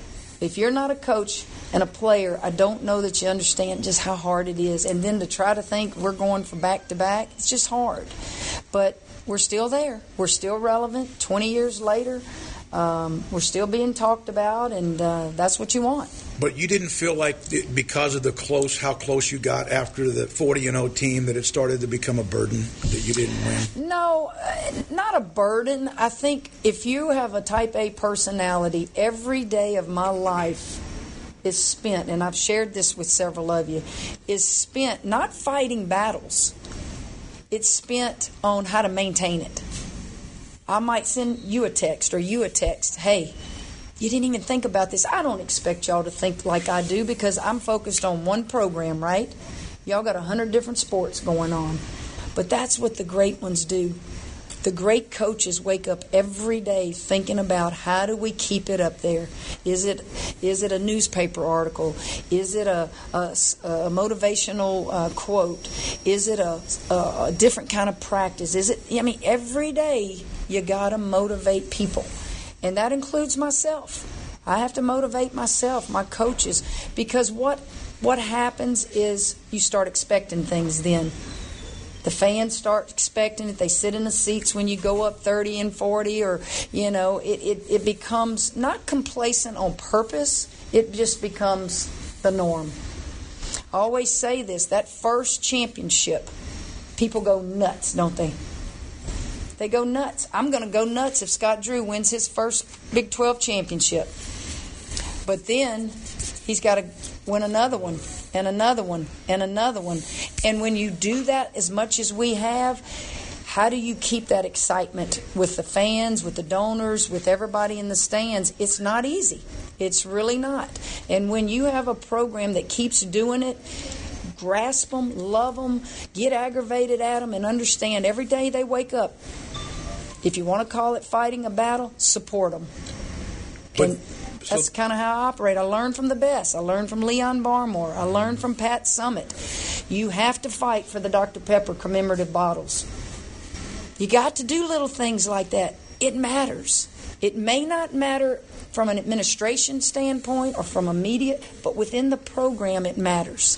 If you're not a coach and a player, I don't know that you understand just how hard it is. And then to try to think we're going for back-to-back, it's just hard. But we're still there. We're still relevant. twenty years later, um, we're still being talked about, and uh, that's what you want. But you didn't feel like it, because of the close, how close you got after the forty and oh team, that it started to become a burden that you didn't win? No, uh, not a burden. I think if you have a type A personality, every day of my life is spent, and I've shared this with several of you, is spent not fighting battles. It's spent on how to maintain it. I might send you a text or you a text. Hey, you didn't even think about this. I don't expect y'all to think like I do because I'm focused on one program, right? Y'all got a hundred different sports going on. But that's what the great ones do. The great coaches wake up every day thinking about how do we keep it up there. Is it is it a newspaper article? Is it a, a, a motivational uh, quote? Is it a, a, a different kind of practice? Is it? I mean, every day you got to motivate people. And that includes myself. I have to motivate myself, my coaches, because what what happens is you start expecting things then. The fans start expecting it. They sit in the seats when you go up thirty and forty, or, you know, it, it, it becomes not complacent on purpose. It just becomes the norm. I always say this, that first championship, people go nuts, don't they? They go nuts. I'm going to go nuts if Scott Drew wins his first Big twelve championship. But then he's got to win another one and another one and another one. And when you do that as much as we have, how do you keep that excitement with the fans, with the donors, with everybody in the stands? It's not easy. It's really not. And when you have a program that keeps doing it, grasp them, love them, get aggravated at them, and understand every day they wake up. If you want to call it fighting a battle, support them. And that's so, kind of how I operate. I learned from the best. I learned from Leon Barmore. I learned from Pat Summit. You have to fight for the Doctor Pepper commemorative bottles. You got to do little things like that. It matters. It may not matter from an administration standpoint or from a media, but within the program it matters.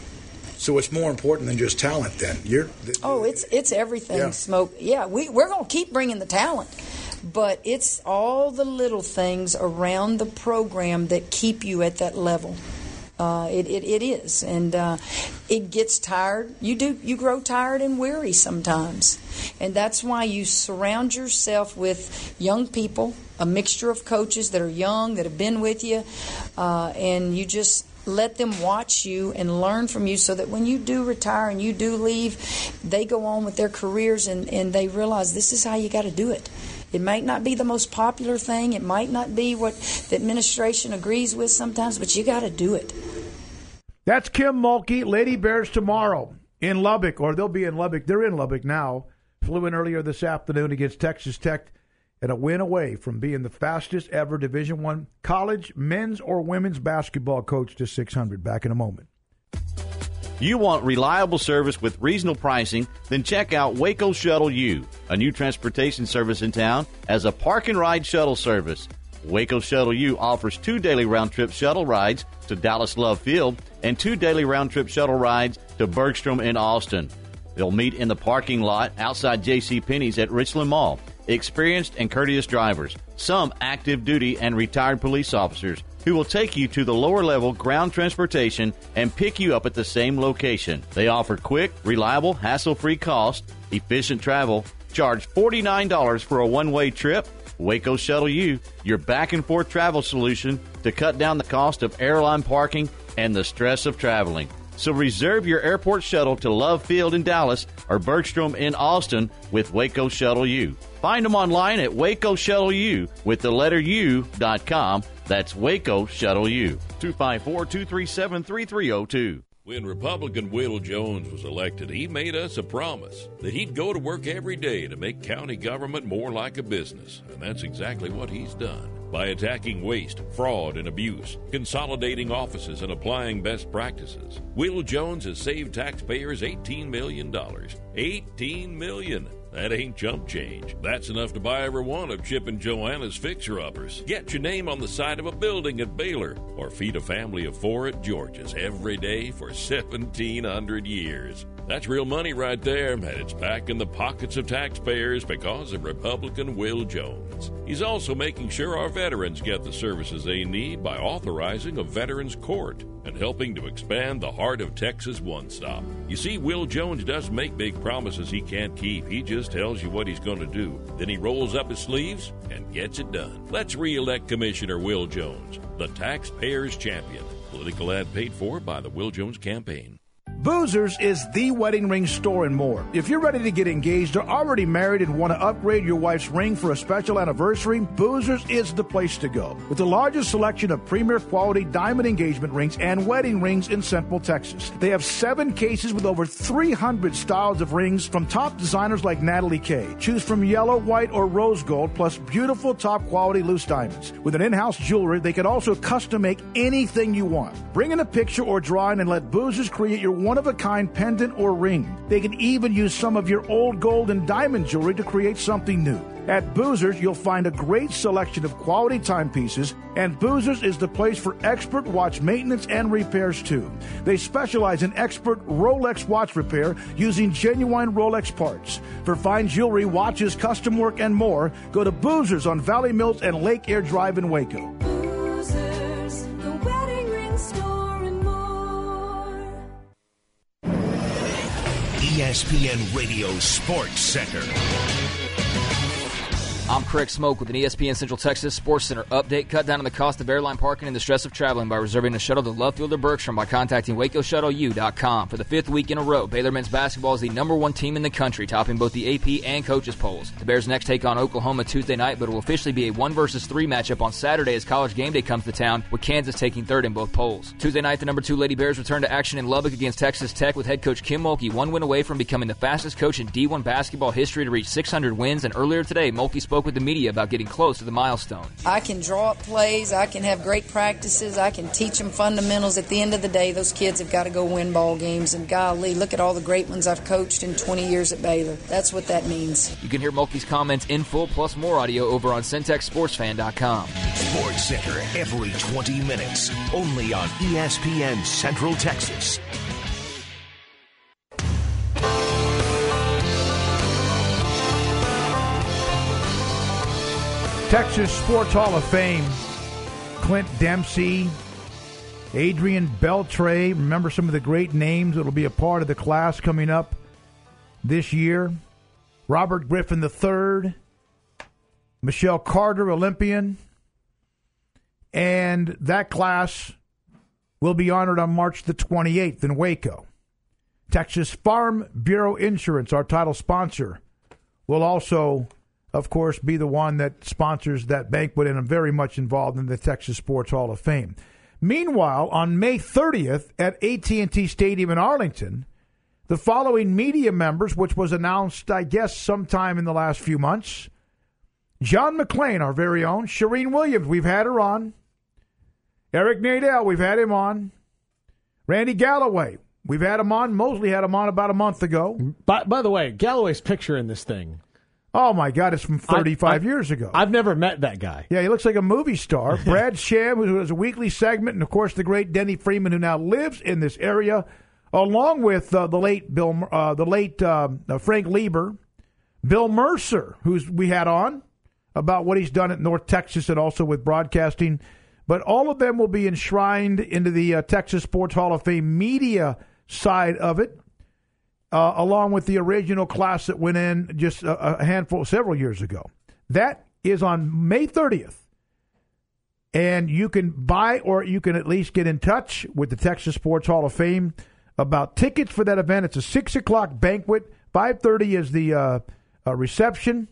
So it's more important than just talent then. You're the, Oh, it's it's everything, yeah. Smoke. Yeah, we, we're going to keep bringing the talent. But it's all the little things around the program that keep you at that level. Uh, it, it, it is, and uh, it gets tired. You do you grow tired and weary sometimes, and that's why you surround yourself with young people, a mixture of coaches that are young, that have been with you, uh, and you just let them watch you and learn from you, so that when you do retire and you do leave, they go on with their careers and, and they realize this is how you got to do it. It might not be the most popular thing. It might not be what the administration agrees with sometimes, but you got to do it. That's Kim Mulkey. Lady Bears tomorrow in Lubbock, or they'll be in Lubbock. They're in Lubbock now. Flew in earlier this afternoon against Texas Tech, and a win away from being the fastest ever Division I college men's or women's basketball coach to six hundred. Back in a moment. You want reliable service with reasonable pricing? Then check out Waco Shuttle U, a new transportation service in town as a park and ride shuttle service. Waco Shuttle U offers two daily round-trip shuttle rides to Dallas Love Field and two daily round-trip shuttle rides to Bergstrom and Austin. They'll meet in the parking lot outside J C Penney's at Richland Mall. Experienced and courteous drivers, some active duty and retired police officers who will take you to the lower level ground transportation and pick you up at the same location. They offer quick, reliable, hassle-free cost, efficient travel, charge forty-nine dollars for a one-way trip. Waco Shuttle U, your back and forth travel solution to cut down the cost of airline parking and the stress of traveling. So reserve your airport shuttle to Love Field in Dallas or Bergstrom in Austin with Waco Shuttle U. Find them online at Waco Shuttle U with the letter U dot com. That's Waco Shuttle U. two five four, two three seven, three three zero two. When Republican Will Jones was elected, he made us a promise that he'd go to work every day to make county government more like a business. And that's exactly what he's done. By attacking waste, fraud, and abuse, consolidating offices, and applying best practices, Will Jones has saved taxpayers eighteen million dollars. eighteen million dollars. That ain't chump change. That's enough to buy every one of Chip and Joanna's fixer-uppers. Get your name on the side of a building at Baylor, or feed a family of four at George's every day for seventeen hundred years. That's real money right there, and it's back in the pockets of taxpayers because of Republican Will Jones. He's also making sure our veterans get the services they need by authorizing a veterans court and helping to expand the Heart of Texas One Stop. You see, Will Jones doesn't make big promises he can't keep. He just tells you what he's going to do. Then he rolls up his sleeves and gets it done. Let's re-elect Commissioner Will Jones, the taxpayer's champion. Political ad paid for by the Will Jones campaign. Boozers is the wedding ring store and more. If you're ready to get engaged or already married and want to upgrade your wife's ring for a special anniversary, Boozers is the place to go. With the largest selection of premier quality diamond engagement rings and wedding rings in Central Texas. They have seven cases with over three hundred styles of rings from top designers like Natalie Kay. Choose from yellow, white, or rose gold, plus beautiful top quality loose diamonds. With an in-house jewelry, they can also custom make anything you want. Bring in a picture or drawing and let Boozers create your one one-of-a-kind pendant or ring. They can even use some of your old gold and diamond jewelry to create something new. At Boozers, you'll find a great selection of quality timepieces, and Boozers is the place for expert watch maintenance and repairs, too. They specialize in expert Rolex watch repair using genuine Rolex parts. For fine jewelry, watches, custom work, and more, go to Boozers on Valley Mills and Lake Air Drive in Waco. Boozers, the wedding ring store and more. E S P N Radio Sports Center. I'm Craig Smoke with an E S P N Central Texas Sports Center update. Cut down on the cost of airline parking and the stress of traveling by reserving a shuttle to Love Field or Bergstrom by contacting Waco Shuttle U dot com. For the fifth week in a row, Baylor men's basketball is the number one team in the country, topping both the A P and coaches polls. The Bears next take on Oklahoma Tuesday night, but it will officially be a one versus three matchup on Saturday as College Game Day comes to town, with Kansas taking third in both polls. Tuesday night, the number two Lady Bears return to action in Lubbock against Texas Tech, with head coach Kim Mulkey one win away from becoming the fastest coach in D one basketball history to reach six hundred wins. And earlier today, Mulkey spoke with the media about getting close to the milestone. I can draw up plays. I can have great practices. I can teach them fundamentals. At the end of the day, those kids have got to go win ball games. And golly, look at all the great ones I've coached in twenty years at Baylor. That's what that means. You can hear Mulkey's comments in full plus more audio over on Centex Sports Fan dot com. Sports Center every twenty minutes, only on E S P N Central Texas. Texas Sports Hall of Fame, Clint Dempsey, Adrian Beltre. Remember some of the great names that will be a part of the class coming up this year. Robert Griffin the third. Michelle Carter, Olympian. And that class will be honored on March the twenty-eighth in Waco. Texas Farm Bureau Insurance, our title sponsor, will also, of course, be the one that sponsors that banquet, and I'm very much involved in the Texas Sports Hall of Fame. Meanwhile, on May thirtieth at A T and T Stadium in Arlington, the following media members, which was announced, I guess, sometime in the last few months: John McClain, our very own; Shireen Williams, we've had her on; Eric Nadel, we've had him on; Randy Galloway, we've had him on; Mosley had him on about a month ago. By, by the way, Galloway's picture in this thing. Oh, my God, it's from thirty-five I, I, years ago. I've never met that guy. Yeah, he looks like a movie star. Brad Sham, who has a weekly segment, and, of course, the great Denny Freeman, who now lives in this area, along with uh, the late Bill, uh, the late uh, Frank Lieber, Bill Mercer, who's we had on about what he's done at North Texas and also with broadcasting. But all of them will be enshrined into the uh, Texas Sports Hall of Fame media side of it. Uh, along with the original class that went in just a, a handful, several years ago. That is on May thirtieth. And you can buy, or you can at least get in touch with the Texas Sports Hall of Fame about tickets for that event. It's a six o'clock banquet. five thirty is the uh, uh, reception.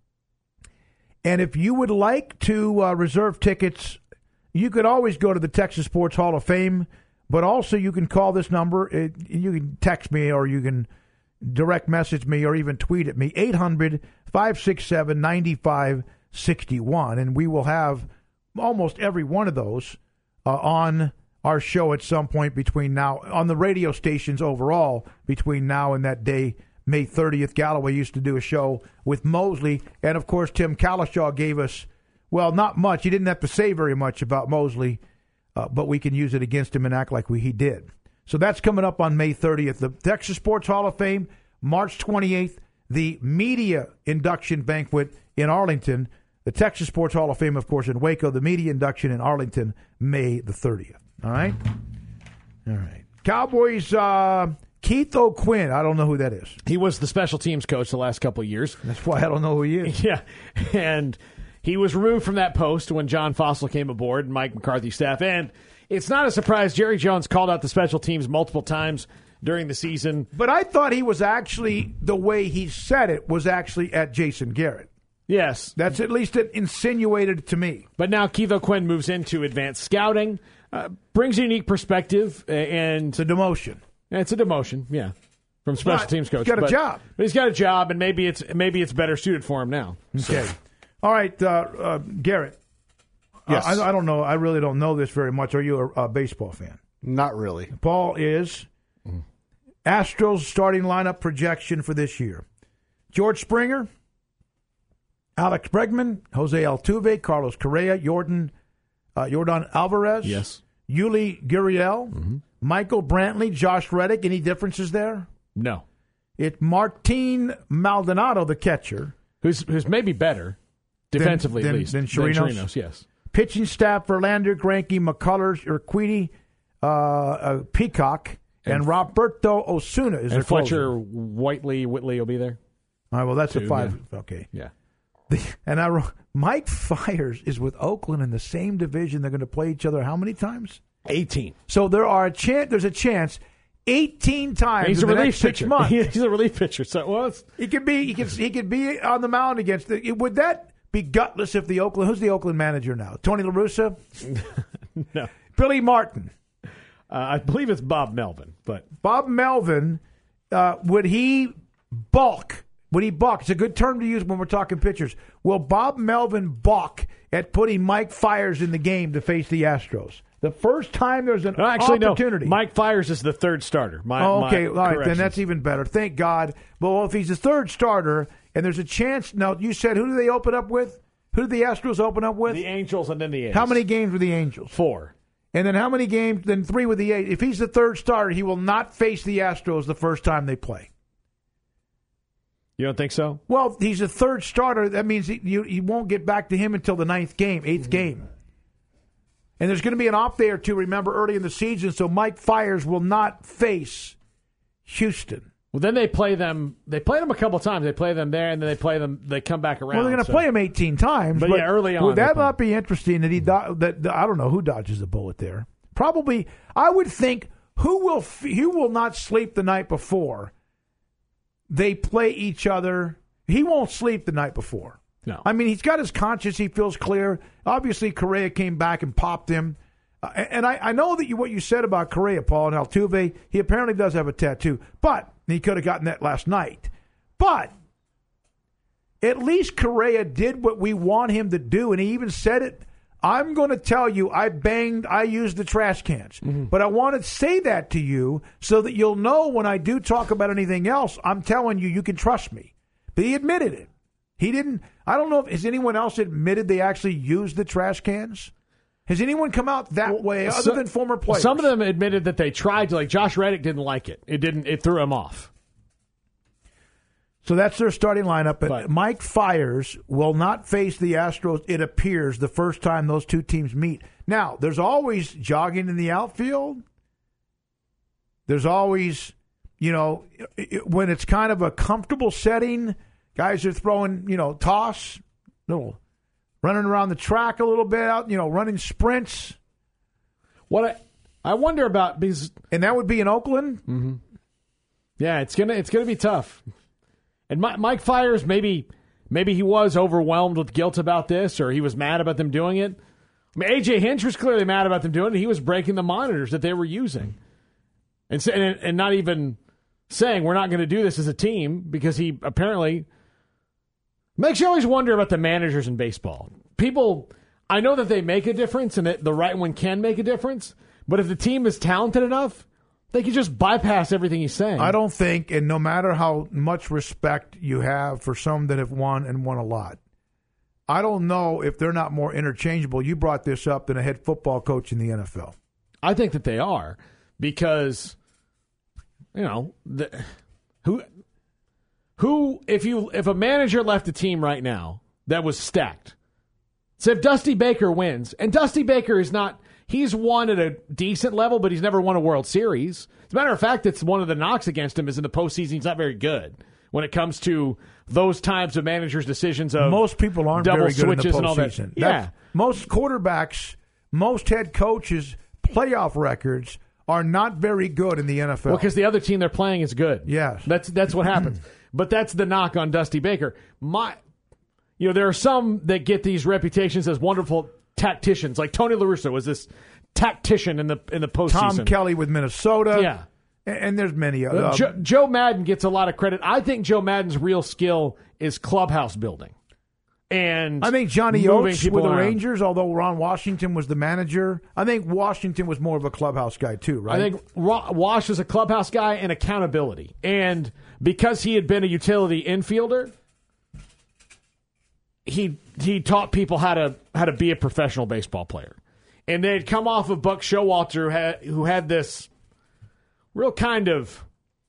And if you would like to uh, reserve tickets, you could always go to the Texas Sports Hall of Fame. But also, you can call this number. It, you can text me, or you can direct message me, or even tweet at me, eight hundred, five six seven, nine five six one. And we will have almost every one of those uh, on our show at some point between now, on the radio stations overall, between now and that day, May thirtieth. Galloway used to do a show with Mosley. And, of course, Tim Calishaw gave us, well, not much. He didn't have to say very much about Mosley. Uh, but we can use it against him and act like we, he did. So that's coming up on May thirtieth. The Texas Sports Hall of Fame, March twenty-eighth. The media induction banquet in Arlington. The Texas Sports Hall of Fame, of course, in Waco. The media induction in Arlington, May the thirtieth. All right? All right. Cowboys, uh, Keith O'Quinn. I don't know who that is. He was the special teams coach the last couple of years. That's why I don't know who he is. Yeah. And he was removed from that post when John Fossil came aboard and Mike McCarthy's staff. And it's not a surprise. Jerry Jones called out the special teams multiple times during the season. But I thought he was actually, the way he said it, was actually at Jason Garrett. Yes. That's at least it insinuated to me. But now Keith O'Quinn moves into advanced scouting, uh, brings a unique perspective, and it's a demotion. It's a demotion, yeah, from special but teams coach. He's got a but, job. But he's got a job, and maybe it's maybe it's better suited for him now. Okay. So. All right, uh, uh, Garrett. Yes. Uh, I, I don't know. I really don't know this very much. Are you a, a baseball fan? Not really. Paul is. Mm. Astros starting lineup projection for this year: George Springer, Alex Bregman, Jose Altuve, Carlos Correa, Jordan, uh, Jordan Alvarez, yes, Yuli Gurriel, mm-hmm. Michael Brantley, Josh Reddick. Any differences there? No. It's Martin Maldonado, the catcher, who's who's maybe better defensively than, at least than Chirinos. Than Chirinos, yes. Pitching staff: Verlander, Greinke, McCullers, Urquidy, uh, uh, Peacock, and, and Roberto Osuna is and the closer. Fletcher, Whiteley, Whitley will be there. All right, well, that's Two, a five. Yeah. Okay. Yeah. The, and I wrote, Mike Fiers is with Oakland in the same division. They're going to play each other how many times? eighteen. So there are a chance. There's a chance. eighteen times. He's in a the relief next six pitcher. Months. He's a relief pitcher. So well, it's, he could be. He could. He could be on the mound against. The, would that be gutless if the Oakland? Who's the Oakland manager now? Tony La Russa? No. Billy Martin. Uh, I believe it's Bob Melvin. But Bob Melvin. Uh, would he balk? Would he balk? It's a good term to use when we're talking pitchers. Will Bob Melvin balk at putting Mike Fiers in the game to face the Astros? The first time there's an no, actually, opportunity. No. Mike Fiers is the third starter. My, oh, okay. my All right. Then that's even better. Thank God. Well, if he's the third starter and there's a chance. Now, you said who do they open up with? Who did the Astros open up with? The Angels and then the A's. How many games with the Angels? Four. And then how many games? Then three with the A's. If he's the third starter, he will not face the Astros the first time they play. You don't think so? Well, he's a third starter. That means he, you, you won't get back to him until the ninth game, eighth game. And there's going to be an off day or two, remember, early in the season, so Mike Fiers will not face Houston. Well, then they play them. They play them a couple times. They play them there, and then they play them. They come back around. Well, they're going to so. play him eighteen times. But, yeah, early on. Would that they not be interesting that he do- that, that I don't know who dodges the bullet there. Probably, I would think who will f- who will not sleep the night before they play each other. He won't sleep the night before. No, I mean he's got his conscience. He feels clear. Obviously, Correa came back and popped him. Uh, and I, I know that you, what you said about Correa, Paul, and Altuve, he apparently does have a tattoo. But he could have gotten that last night. But at least Correa did what we want him to do, and he even said it. I'm going to tell you, I banged, I used the trash cans. Mm-hmm. But I want to say that to you so that you'll know when I do talk about anything else, I'm telling you, you can trust me. But he admitted it. He didn't, I don't know if, has anyone else admitted they actually used the trash cans? Has anyone come out that way other so, than former players? Some of them admitted that they tried to. Like Josh Reddick didn't like it. It didn't. It threw him off. So that's their starting lineup. But, but Mike Fiers will not face the Astros, it appears, the first time those two teams meet. Now, there's always jogging in the outfield. There's always, you know, when it's kind of a comfortable setting, guys are throwing, you know, toss, little running around the track a little bit, out, you know, running sprints. What I, I wonder about because and that would be in Oakland. Mm-hmm. Yeah, it's gonna it's gonna be tough. And Mike Fiers, maybe maybe he was overwhelmed with guilt about this, or he was mad about them doing it. I mean, A J Hinch was clearly mad about them doing it. He was breaking the monitors that they were using, and and, and not even saying we're not going to do this as a team because he apparently. Makes you always wonder about the managers in baseball. People, I know that they make a difference and that the right one can make a difference, but if the team is talented enough, they can just bypass everything he's saying. I don't think, and no matter how much respect you have for some that have won and won a lot, I don't know if they're not more interchangeable. You brought this up than a head football coach in the N F L. I think that they are because, you know, the, who... Who, if you if a manager left a team right now that was stacked, so if Dusty Baker wins, and Dusty Baker is not, he's won at a decent level, but he's never won a World Series. As a matter of fact, it's one of the knocks against him is in the postseason, he's not very good when it comes to those types of managers' decisions of most people aren't double very good in the switches and all that. postseason. Yeah, That's, most quarterbacks, most head coaches' playoff records are not very good in the N F L. Well, because the other team they're playing is good. Yes, that's that's what happens. But that's the knock on Dusty Baker. My, you know, there are some that get these reputations as wonderful tacticians, like Tony La Russa was this tactician in the in the postseason. Tom Kelly with Minnesota. Yeah. And, and there's many others. Uh, Joe, Joe Madden gets a lot of credit. I think Joe Madden's real skill is clubhouse building. And I think Johnny moving Oates people with the around. Rangers, although Ron Washington was the manager, I think Washington was more of a clubhouse guy too, right? I think Ro- Wash is a clubhouse guy and accountability. And because he had been a utility infielder, he he taught people how to how to be a professional baseball player. And they had come off of Buck Showalter, who had, who had this real kind of,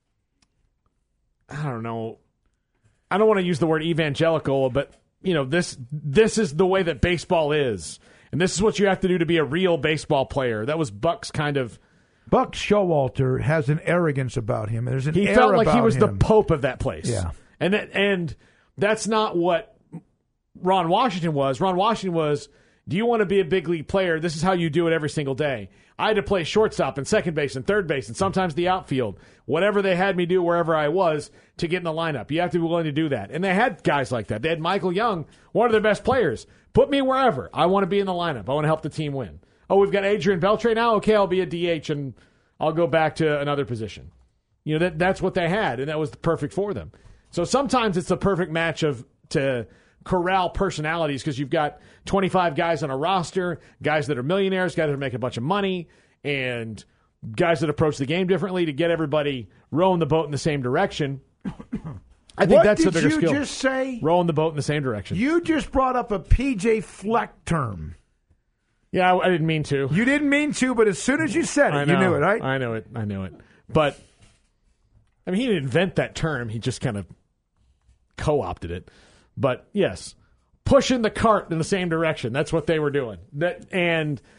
I don't know, I don't want to use the word evangelical, but you know, this this is the way that baseball is. And this is what you have to do to be a real baseball player. That was Buck's kind of... Buck Showalter has an arrogance about him. There's an he air felt like he about was him. the pope of that place. Yeah. And that, and that's not what Ron Washington was. Ron Washington was, do you want to be a big league player? This is how you do it every single day. I had to play shortstop and second base and third base and sometimes the outfield. Whatever they had me do wherever I was to get in the lineup. You have to be willing to do that. And they had guys like that. They had Michael Young, one of their best players. Put me wherever. I want to be in the lineup. I want to help the team win. Oh, we've got Adrian Beltre now? Okay, I'll be a D H and I'll go back to another position. You know, that that's what they had, and that was perfect for them. So sometimes it's a perfect match of to corral personalities because you've got twenty-five guys on a roster, guys that are millionaires, guys that make a bunch of money, and guys that approach the game differently to get everybody rowing the boat in the same direction. I think what that's did the bigger you skill. just say? Rowing the boat in the same direction. You just brought up a P J Fleck term. Yeah, I, I didn't mean to. You didn't mean to, but as soon as you said it, I know, you knew it, right? I know it. I knew it. But, I mean, he didn't invent that term. He just kind of co-opted it. But, yes, pushing the cart in the same direction. That's what they were doing. That And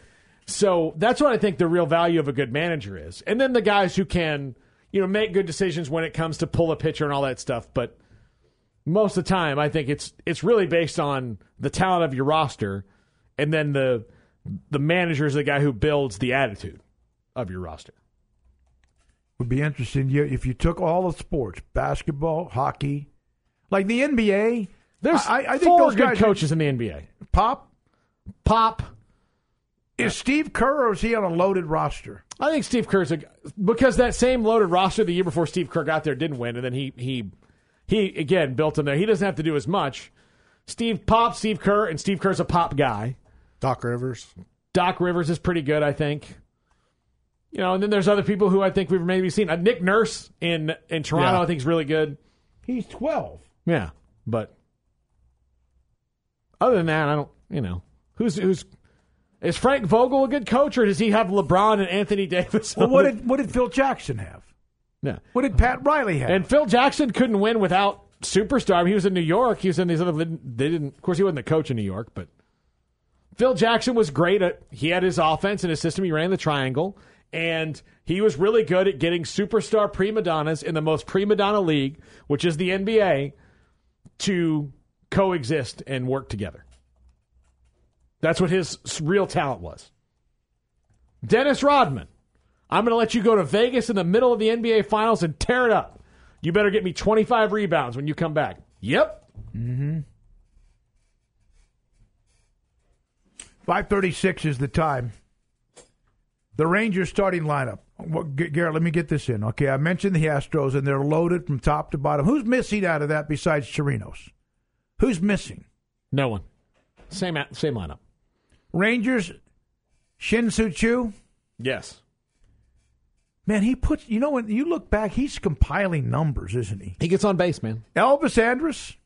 So that's what I think the real value of a good manager is. And then the guys who can, you know, make good decisions when it comes to pull a pitcher and all that stuff. But most of the time, I think it's it's really based on the talent of your roster, and then the the manager is the guy who builds the attitude of your roster. Would be interesting you- if you took all the sports, basketball, hockey, like the N B A. There's I, I think four those good guys, coaches in the N B A. Pop, Pop. Is Steve Kerr or is he on a loaded roster? I think Steve Kerr's a, because that same loaded roster the year before Steve Kerr got there didn't win, and then he he he again built him there. He doesn't have to do as much. Steve Pop, Steve Kerr, and Steve Kerr's a Pop guy. Doc Rivers. Doc Rivers is pretty good, I think. You know, and then there's other people who I think we've maybe seen. Uh, Nick Nurse in in Toronto, Yeah. I think is really good. He's twelve. Yeah, but other than that, I don't. You know, who's who's is Frank Vogel a good coach, or does he have LeBron and Anthony Davis? Well, what did what did Phil Jackson have? Yeah. What did Pat Riley have? And Phil Jackson couldn't win without superstar. I mean, he was in New York. He was in these other. They didn't. Of course, he wasn't the coach in New York, but Phil Jackson was great at. He had his offense and his system. He ran the triangle, and he was really good at getting superstar prima donnas in the most prima donna league, which is the N B A, to coexist and work together. That's what his real talent was. Dennis Rodman, I'm going to let you go to Vegas in the middle of the N B A Finals and tear it up. You better get me twenty-five rebounds when you come back. Yep. Mm-hmm. five thirty-six is the time. The Rangers starting lineup. Well, G- Garrett, let me get this in. Okay, I mentioned the Astros, and they're loaded from top to bottom. Who's missing out of that besides Chirinos? Who's missing? No one. Same same lineup. Rangers, Shin-Soo Choo. Yes. Man, he puts, you know, when you look back, he's compiling numbers, isn't he? He gets on base, man. Elvis Andrus.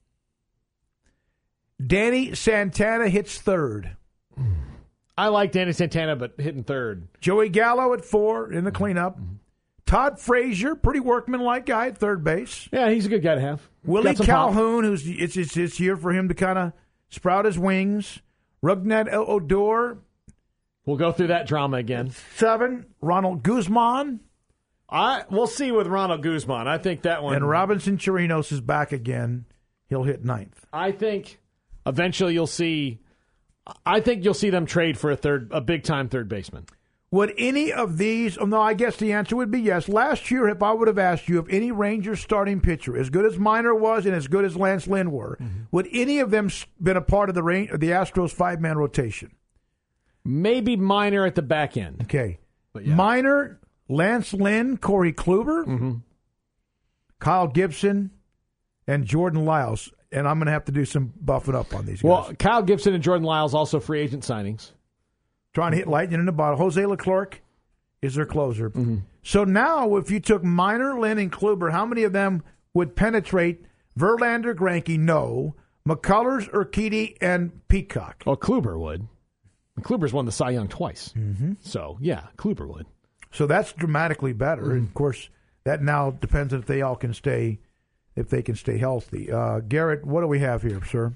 Danny Santana hits third. I like Danny Santana, but hitting third. Joey Gallo at four in the cleanup. Todd Frazier, pretty workmanlike guy at third base. Yeah, he's a good guy to have. Willie Got some pop. Calhoun, who's it's, it's it's here for him to kind of sprout his wings. Rugnet Odor. We'll go through that drama again. Seven. Ronald Guzman. I we'll see with Ronald Guzman. I think that one. And Robinson Chirinos is back again. He'll hit ninth. I think eventually you'll see. I think you'll see them trade for a third, a big time third baseman. Would any of these? Oh, no, I guess the answer would be yes. Last year, if I would have asked you if any Rangers starting pitcher, as good as Minor was and as good as Lance Lynn were, mm-hmm. would any of them been a part of the Ran- the Astros five man rotation? Maybe Minor at the back end. Okay, but yeah. Minor, Lance Lynn, Corey Kluber, mm-hmm. Kyle Gibson, and Jordan Lyles. And I'm going to have to do some buffing up on these guys. Well, Kyle Gibson and Jordan Lyles also free agent signings. Trying to hit lightning in the bottle. Jose Leclerc is their closer. Mm-hmm. So now, if you took Minor, Lynn, and Kluber, how many of them would penetrate Verlander, Greinke? No. McCullers, Urquidy, and Peacock. Well, Kluber would. Kluber's won the Cy Young twice. Mm-hmm. So, yeah, Kluber would. So that's dramatically better. Mm-hmm. And, of course, that now depends if they all can stay, if they can stay healthy. Uh, Garrett, what do we have here, sir?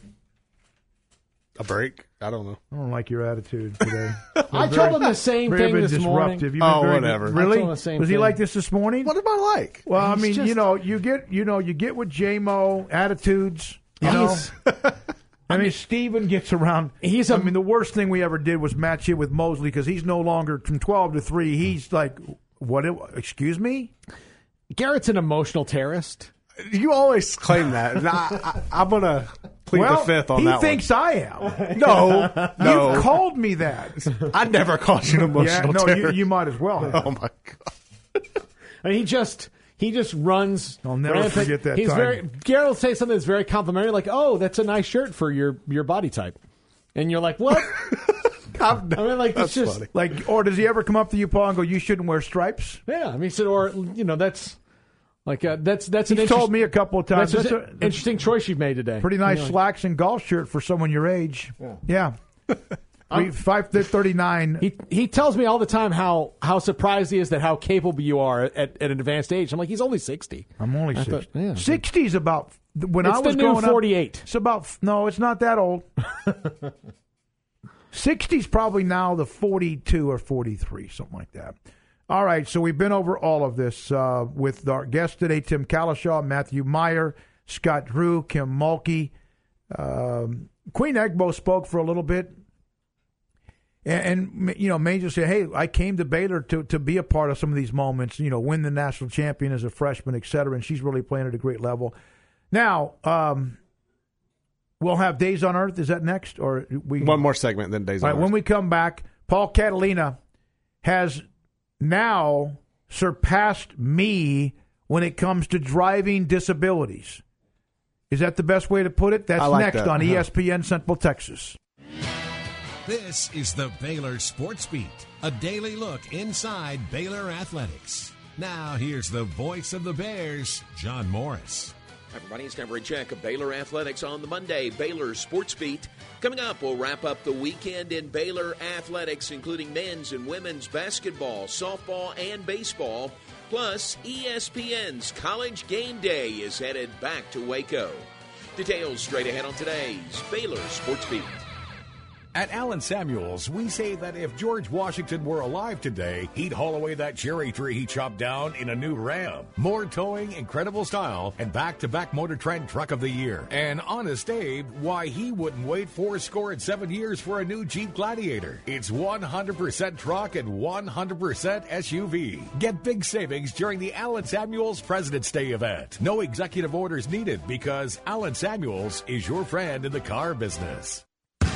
A break? I don't know. I don't like your attitude today. I told him the same very thing this disruptive. morning. You've been Oh, very, whatever. Really? I told him the same Was he thing. like this this morning? What am I like? Well, I He's mean, just- you know, you get, you know, you get with J-Mo attitudes. You know, He's- I mean, Steven gets around. He's a- I mean, the worst thing we ever did was match it with Mosley because he's no longer from twelve to three. He's like, what? Excuse me? Garrett's an emotional terrorist. You always claim that. And I, I, I'm going to plead well, the fifth on he that thinks one. I am. No, no. You called me that. I never called you an emotional Yeah, no, terrorist. you, you might as well have. Oh, my God. I mean, he just he just runs. I'll never rampant. forget that He's time. very. Garrett will say something that's very complimentary, like, "Oh, that's a nice shirt for your your body type," and you're like, "What?" I mean, like, it's That's just funny. Like, or does he ever come up to you, Paul, and go, "You shouldn't wear stripes"? yeah. I mean, he said, or you know, that's like uh, that's that's an He's interest- told me a couple of times. That's, That's an a- interesting choice you've made today. Pretty nice You know, slacks and golf shirt for someone your age. Yeah. We, five thirty-nine. He he tells me all the time how, how surprised he is that how capable you are at, at an advanced age. I'm like, he's only sixty. I'm only I sixty. thought, yeah. sixty's about when It's I the was new growing up. forty-eight. It's about no, it's not that old. sixty's probably now the forty-two or forty-three, something like that. All right, so we've been over all of this uh, with our guests today, Tim Calishaw, Matthew Meyer, Scott Drew, Kim Mulkey. Um, Queen Egbo spoke for a little bit. And, and, you know, Major said, hey, I came to Baylor to, to be a part of some of these moments, you know, win the national champion as a freshman, et cetera, and she's really playing at a great level. Now, um, we'll have Days on Earth. Is that next? Or we One more segment, then Days on right, Earth. When we come back, Paul Catalina has now surpassed me when it comes to driving disabilities. Is that the best way to put it? That's like next that. on Uh-huh. E S P N Central Texas. This is the Baylor Sports Beat, a daily look inside Baylor athletics. Now, here's the voice of the Bears, John Morris. Hi, everybody. It's time for a check of Baylor athletics on the Monday Baylor Sports Beat. Coming up, we'll wrap up the weekend in Baylor athletics, including men's and women's basketball, softball, and baseball. Plus, E S P N's College Game Day is headed back to Waco. Details straight ahead on today's Baylor Sports Beat. At Allen Samuels, we say that if George Washington were alive today, he'd haul away that cherry tree he chopped down in a new Ram. More towing, incredible style, and back-to-back Motor Trend Truck of the Year. And Honest Abe, why he wouldn't wait four score and seven years for a new Jeep Gladiator. It's one hundred percent truck and one hundred percent S U V. Get big savings during the Allen Samuels President's Day event. No executive orders needed because Allen Samuels is your friend in the car business.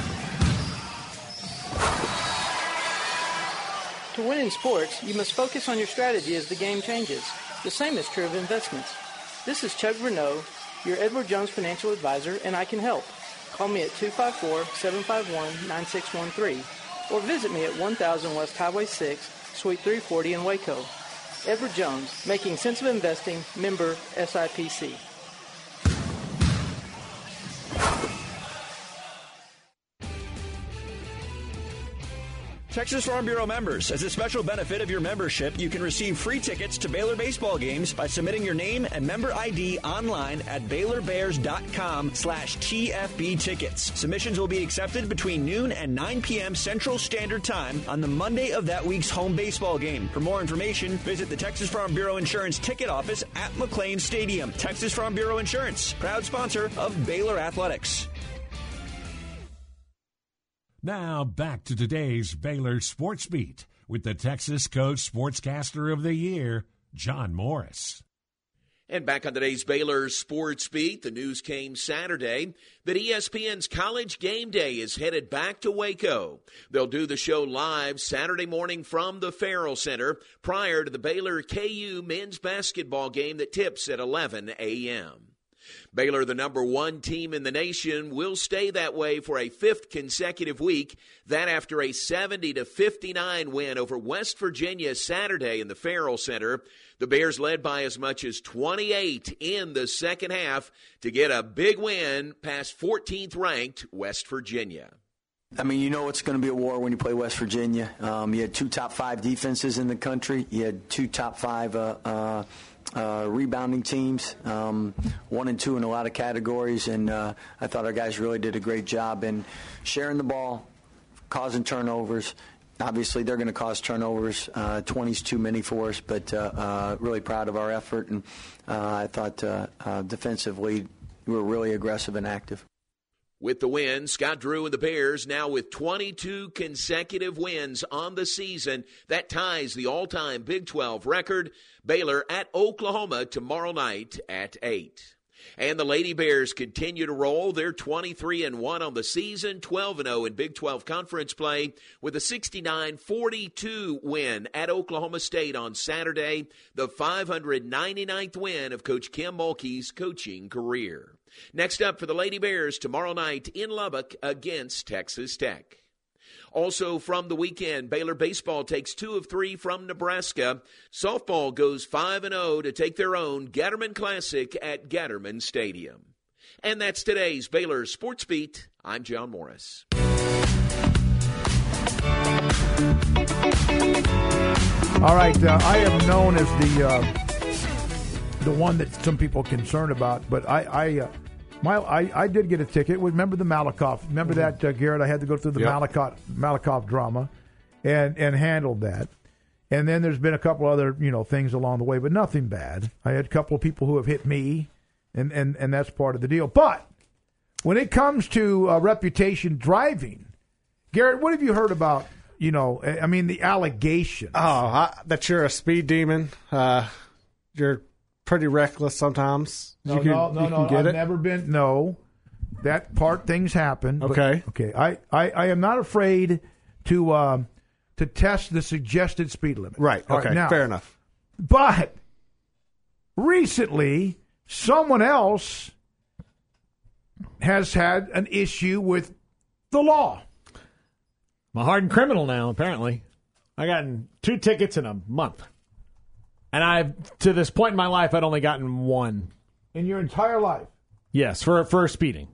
To win in sports, you must focus on your strategy as the game changes. The same is true of investments. This is Chuck Renaud, your Edward Jones financial advisor, and I can help. Call me at two five four, seven five one, nine six one three or visit me at one thousand West Highway six, Suite three forty in Waco. Edward Jones, making sense of investing, member S I P C. Texas Farm Bureau members, as a special benefit of your membership, you can receive free tickets to Baylor baseball games by submitting your name and member I D online at Baylor Bears dot com slash T F B tickets. Submissions will be accepted between noon and nine p.m. Central Standard Time on the Monday of that week's home baseball game. For more information, visit the Texas Farm Bureau Insurance ticket office at McLean Stadium. Texas Farm Bureau Insurance, proud sponsor of Baylor Athletics. Now back to today's Baylor Sports Beat with the Texas Coach Sportscaster of the Year, John Morris. And back on today's Baylor Sports Beat, the news came Saturday that E S P N's College Game Day is headed back to Waco. They'll do the show live Saturday morning from the Farrell Center prior to the Baylor K U men's basketball game that tips at eleven a.m. Baylor, the number one team in the nation, will stay that way for a fifth consecutive week. That after a seventy to fifty-nine win over West Virginia Saturday in the Farrell Center. The Bears led by as much as twenty-eight in the second half to get a big win past fourteenth ranked West Virginia. I mean, you know it's going to be a war when you play West Virginia. Um, you had two top five defenses in the country. You had two top five uh, uh, uh, rebounding teams, um, one and two in a lot of categories. And uh, I thought our guys really did a great job in sharing the ball, causing turnovers. Obviously, they're going to cause turnovers. Uh, twenty's too many for us, but uh, uh, really proud of our effort. And uh, I thought uh, uh, defensively we were really aggressive and active. With the win, Scott Drew and the Bears now with twenty-two consecutive wins on the season. That ties the all-time Big twelve record. Baylor at Oklahoma tomorrow night at eight. And the Lady Bears continue to roll. They're twenty-three and one on the season, twelve and oh in Big twelve conference play with a sixty-nine forty-two win at Oklahoma State on Saturday, the five hundred ninety-ninth win of Coach Kim Mulkey's coaching career. Next up for the Lady Bears tomorrow night in Lubbock against Texas Tech. Also from the weekend, Baylor baseball takes two of three from Nebraska. Softball goes five and oh to take their own Gatterman Classic at Gatterman Stadium. And that's today's Baylor Sports Beat. I'm John Morris. All right, uh, I am known as the uh, the one that some people are concerned about, but I I, uh, My, I, I did get a ticket. Remember the Malakoff? Remember Mm-hmm. that, uh, Garrett? I had to go through the Yep. Malakoff, Malakoff drama and, and handled that. And then there's been a couple other, you know, things along the way, but nothing bad. I had a couple of people who have hit me, and, and, and that's part of the deal. But when it comes to uh, reputation driving, Garrett, what have you heard about, you know, I mean, the allegations? Oh, I, that you're a speed demon. Uh, you're pretty reckless sometimes. No, you can, no, no, you no. can get I've it. never been. No, that part things happen. but- Okay. okay. I, I, I am not afraid to um, to test the suggested speed limit. Right. All Okay. now, Fair enough. But recently, someone else has had an issue with the law. I'm a hardened criminal now, apparently. I gotten two tickets in a month. And I've, to this point in my life, I'd only gotten one. In your entire life? Yes, for for speeding.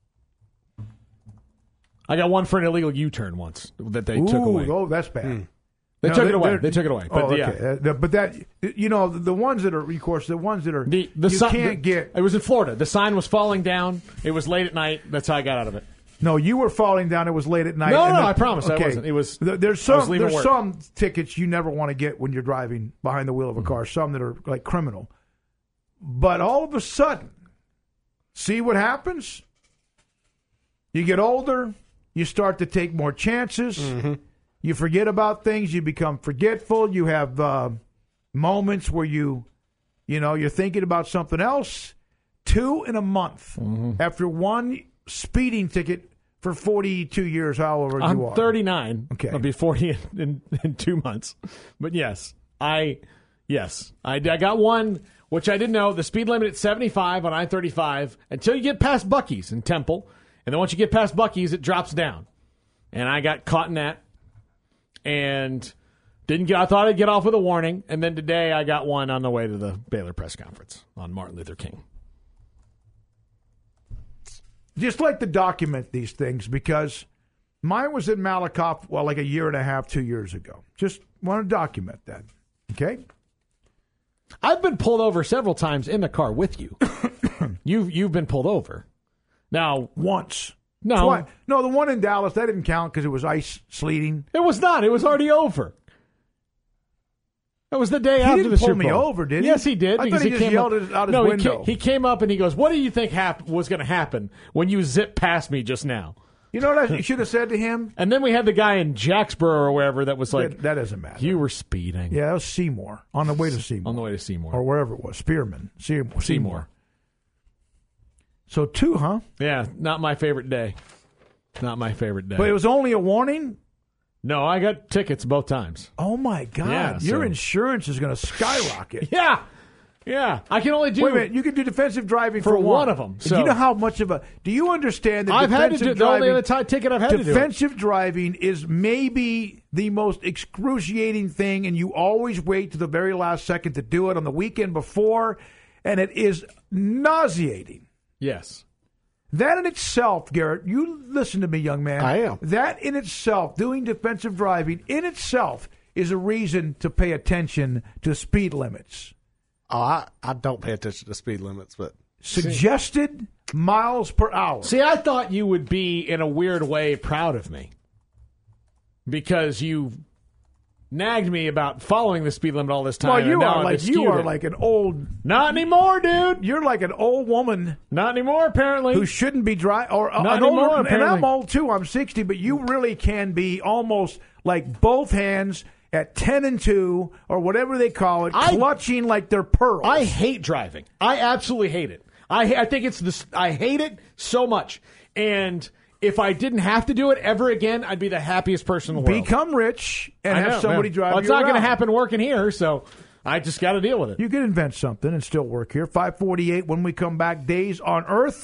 I got one for an illegal U-turn once that they Ooh, took away. Oh, that's bad. They No, took they- it away. they're- They took it away. But oh, okay. yeah. Uh, the- but that, you know, the, the ones that are, of course, the ones that are, The, the you si- can't the- get. It was in Florida. The sign was falling down. It was late at night. That's how I got out of it. No, you were falling down. It was late at night. No, and no, the- I promise I okay. wasn't. It was- There- There's I was some. leaving There's work. some tickets you never want to get when you're driving behind the wheel of a car. Some that are like criminal. But all of a sudden, see what happens? You get older. You start to take more chances. You forget about things. You become forgetful. You have uh, moments where you, you know, you're thinking about something else. Two in a month after one speeding ticket for forty-two years, however I'm you are. thirty-nine. Okay. I'll be forty in, in, in two months. But yes, I yes I, I got one, which I didn't know. The speed limit at seventy-five on I thirty-five until you get past Buc-ee's in Temple. And then once you get past Buc-ee's, it drops down. And I got caught in that. And didn't get. I thought I'd get off with a warning. And then today I got one on the way to the Baylor press conference on Martin Luther King. Just like to document these things because mine was in Malakoff, well, like a year and a half, two years ago. Just want to document that. Okay? I've been pulled over several times in the car with you. you've you've been pulled over. Now once. No. Twi- no, the one in Dallas, that didn't count because it was ice sleeting. It was not. It was already over. That was the day He after didn't the pull Super me Bowl. over, did he? Yes, he did. I because thought he just came yelled up, it out his no, he window. He, came up and he goes, "What do you think hap- was going to happen when you zipped past me just now?" You know what I should have said to him? And then we had the guy in Jacksboro or wherever that was like, that, that doesn't matter. You were speeding. Yeah, that was Seymour. On the way to Seymour. On the way to Seymour. Or wherever it was. Spearman. Seymour. Seymour. So two, huh? Yeah, not my favorite day. Not my favorite day. But it was only a warning? No, I got tickets both times. Oh, my God. Yeah, Your so- insurance is going to skyrocket. Yeah. Yeah. I can only do... Wait a minute. You can do defensive driving for, For one of 'em, Do so- you know how much of a... Do you understand that I've had to defensive do... The driving... only other t- ticket I've had to do it. Defensive driving is maybe the most excruciating thing, and you always wait to the very last second to do it on the weekend before, and it is nauseating. Yes. That in itself, Garrett, you listen to me, young man. I am. That in itself, doing defensive driving in itself is a reason to pay attention to speed limits. Oh, I, I don't pay attention to speed limits, but Suggested miles per hour. See, I thought you would be, in a weird way, proud of me. Because you nagged me about following the speed limit all this time. Well, you and now are I've like you eschewed are it. like an old. Not anymore, dude. You're like an old woman. Not anymore, apparently. Who shouldn't be dry or uh, Not an older, anymore, and apparently. I'm old too. I'm sixty, but you really can be almost like both hands at ten and two or whatever they call it, I- clutching like they're pearls. I hate driving. I absolutely hate it. I I think it's this. I hate it so much. And if I didn't have to do it ever again, I'd be the happiest person in the world. Become rich and I have know, somebody yeah. drive Well, it's you not going to around. happen working here, so I just got to deal with it. You can invent something and still work here. five forty-eight when we come back. Days on Earth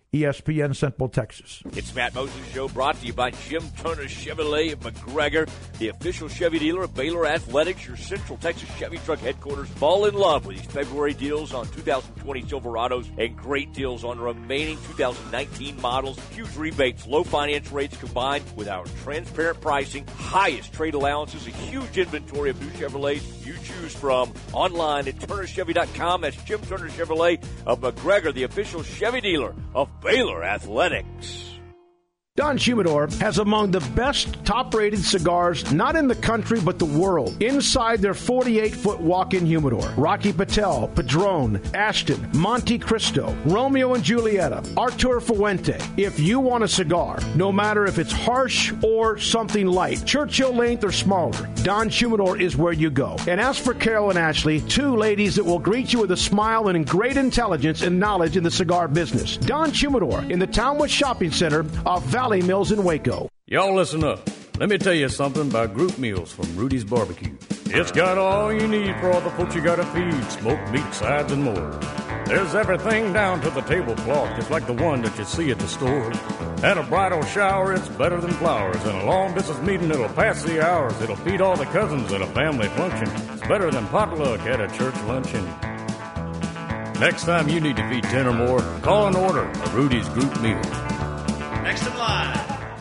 E S P N Central Texas. It's Matt Moses Show, brought to you by Jim Turner Chevrolet of McGregor, the official Chevy dealer of Baylor Athletics, your Central Texas Chevy truck headquarters. Fall in love with these February deals on two thousand twenty Silverados and great deals on remaining two thousand nineteen models. Huge rebates, low finance rates combined with our transparent pricing, highest trade allowances, a huge inventory of new Chevrolets you choose from online at Turner Chevy dot com. That's Jim Turner Chevrolet of McGregor, the official Chevy dealer of Baylor Athletics. Don Humidor has among the best top-rated cigars, not in the country, but the world, inside their forty-eight foot walk-in humidor. Rocky Patel, Padron, Ashton, Monte Cristo, Romeo and Julieta, Artur Fuente. If you want a cigar, no matter if it's harsh or something light, Churchill length or smaller, Don Humidor is where you go. And as for Carol and Ashley, two ladies that will greet you with a smile and in great intelligence and knowledge in the cigar business. Don Humidor in the Townwood Shopping Center off Valley Mills in Waco. Y'all listen up. Let me tell you something about group meals from Rudy's Barbecue. It's got all you need for all the folks you gotta feed, smoked meat, sides, and more. There's everything down to the tablecloth, just like the one that you see at the store. At a bridal shower, it's better than flowers. And a long-distance meeting, it'll pass the hours. It'll feed all the cousins at a family function. It's better than potluck at a church luncheon. Next time you need to feed ten or more, call and order a Rudy's Group Meal. Next in line.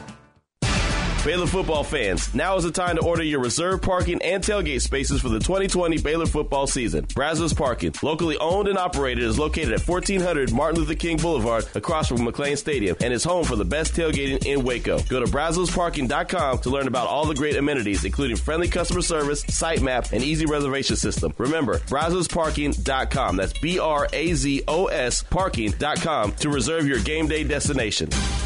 Baylor football fans, now is the time to order your reserved parking and tailgate spaces for the twenty twenty Baylor football season. Brazos Parking, locally owned and operated, is located at fourteen hundred Martin Luther King Boulevard across from McLean Stadium and is home for the best tailgating in Waco. Go to brazos parking dot com to learn about all the great amenities, including friendly customer service, site map, and easy reservation system. Remember, brazos parking dot com. That's B R A Z O S parking dot com to reserve your game day destination.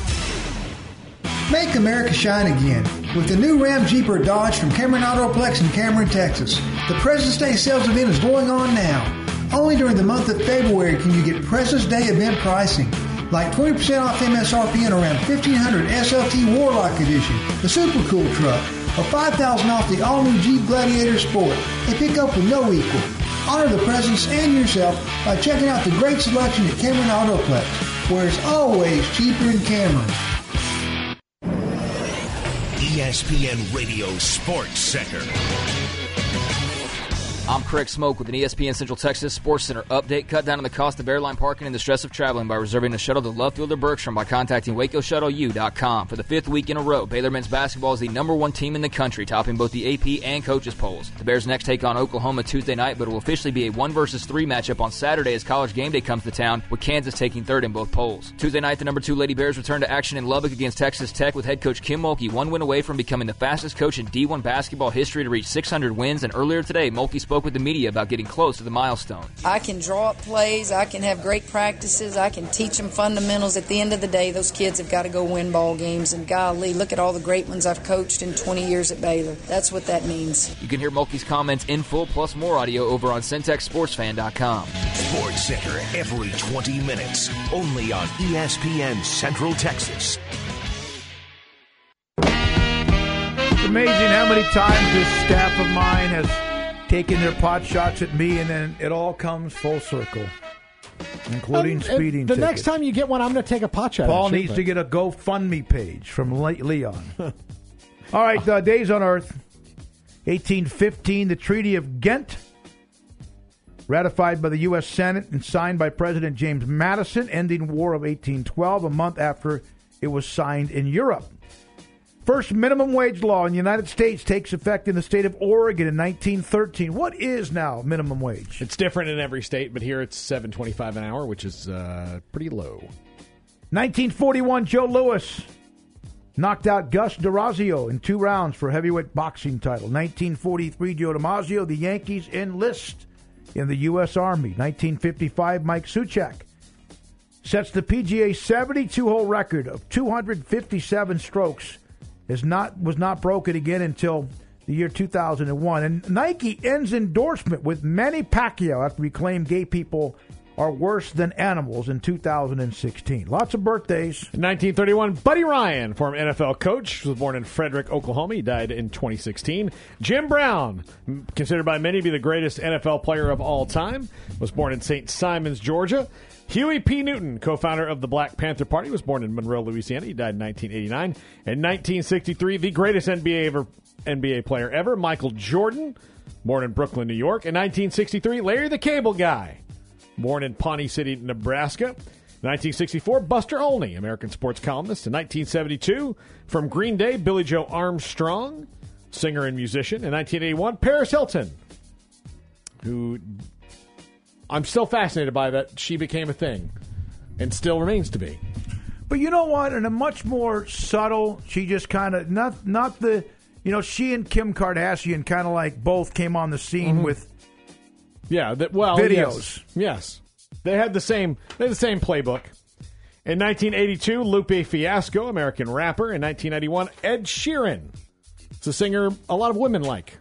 Make America shine again with the new Ram Jeep or Dodge from Cameron Autoplex in Cameron, Texas. The President's Day sales event is going on now. Only during the month of February can you get President's Day event pricing, like twenty percent off M S R P on around fifteen hundred S L T Warlock Edition, the Super Cool truck, or five thousand dollars off the all-new Jeep Gladiator Sport, a pickup with no equal. Honor the Presidents and yourself by checking out the great selection at Cameron Autoplex, where it's always cheaper in Cameron. E S P N Radio Sports Center. I'm Craig Smoke with an E S P N Central Texas Sports Center update. Cut down on the cost of airline parking and the stress of traveling by reserving a shuttle to Love Field or Bergstrom by contacting waco shuttle u dot com. For the fifth week in a row, Baylor men's basketball is the number one team in the country, topping both the A P and coaches polls. The Bears next take on Oklahoma Tuesday night, but it will officially be a one versus three matchup on Saturday as College Game Day comes to town, with Kansas taking third in both polls. Tuesday night, the number two Lady Bears return to action in Lubbock against Texas Tech, with head coach Kim Mulkey one win away from becoming the fastest coach in D one basketball history to reach six hundred wins. And earlier today, Mulkey spoke with the media about getting close to the milestone. I can draw up plays. I can have great practices. I can teach them fundamentals. At the end of the day, those kids have got to go win ball games. And golly, look at all the great ones I've coached in twenty years at Baylor. That's what that means. You can hear Mulkey's comments in full plus more audio over on Centex Sports Fan dot com. Sports Center every twenty minutes, only on E S P N Central Texas. It's amazing how many times this staff of mine has taken their pot shots at me, and then it all comes full circle, including And- and speeding The tickets. next time you get one, I'm going to take a pot shot. Paul at you, needs but- to get a GoFundMe page from Le- Leon. All right, uh, days on Earth. eighteen fifteen, the Treaty of Ghent, ratified by the U S Senate and signed by President James Madison, ending War of eighteen twelve, a month after it was signed in Europe. First minimum wage law in the United States takes effect in the state of Oregon in nineteen thirteen. What is now minimum wage? It's different in every state, but here it's seven twenty-five an hour, which is uh, pretty low. nineteen forty-one, Joe Louis knocked out Gus D'Orazio in two rounds for heavyweight boxing title. nineteen forty-three, Joe DiMaggio, the Yankees enlist in the U S Army. nineteen fifty-five, Mike Suchak sets the P G A seventy-two hole record of two hundred fifty-seven strokes. Is not was not broken again until the year two thousand one. And Nike ends endorsement with Manny Pacquiao after he claimed gay people are worse than animals in two thousand sixteen. Lots of birthdays. In nineteen thirty-one, Buddy Ryan, former N F L coach, was born in Frederick, Oklahoma. He died in twenty sixteen. Jim Brown, considered by many to be the greatest N F L player of all time, was born in Saint Simons, Georgia. Huey P. Newton, co-founder of the Black Panther Party, was born in Monroe, Louisiana. He died in nineteen eighty-nine. In nineteen sixty-three, the greatest N B A ever, N B A player ever, Michael Jordan, born in Brooklyn, New York. In nineteen sixty-three, Larry the Cable Guy, born in Pawnee City, Nebraska. nineteen sixty-four, Buster Olney, American sports columnist. In nineteen seventy-two, from Green Day, Billy Joe Armstrong, singer and musician. In nineteen eighty-one, Paris Hilton, who I'm still fascinated by that she became a thing and still remains to be. But you know what? In a much more subtle, she just kind of, not not the, you know, she and Kim Kardashian kind of like both came on the scene Mhm. with Yeah, that well, videos. Yes, yes, they had the same. They had the same playbook. In nineteen eighty-two, Lupe Fiasco, American rapper. In nineteen ninety-one, Ed Sheeran. It's a singer a lot of women like.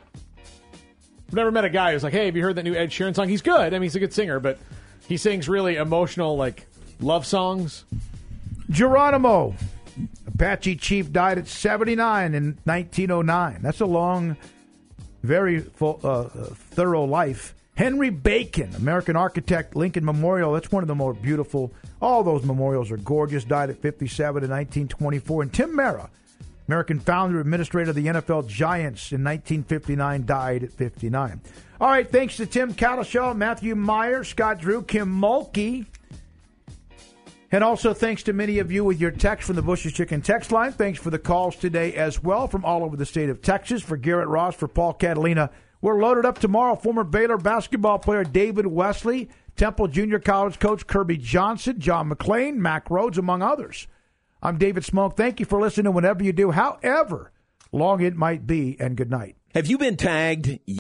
I've never met a guy who's like, "Hey, have you heard that new Ed Sheeran song? He's good. I mean, he's a good singer, but he sings really emotional, like love songs." Geronimo, Apache chief, died at seventy-nine in nineteen oh nine. That's a long, very full, uh, thorough life. Henry Bacon, American architect, Lincoln Memorial. That's one of the more beautiful. All those memorials are gorgeous. Died at fifty-seven in nineteen twenty-four. And Tim Mara, American founder, administrator of the N F L Giants in nineteen fifty-nine, died at fifty-nine. All right, thanks to Tim Cowlishaw, Matthew Meyer, Scott Drew, Kim Mulkey. And also thanks to many of you with your text from the Bush's Chicken text line. Thanks for the calls today as well from all over the state of Texas. For Garrett Ross, for Paul Catalina. We're loaded up tomorrow. Former Baylor basketball player David Wesley, Temple Junior College coach Kirby Johnson, John McClain, Mack Rhodes, among others. I'm David Smoke. Thank you for listening whenever you do, however long it might be, and good night. Have you been tagged?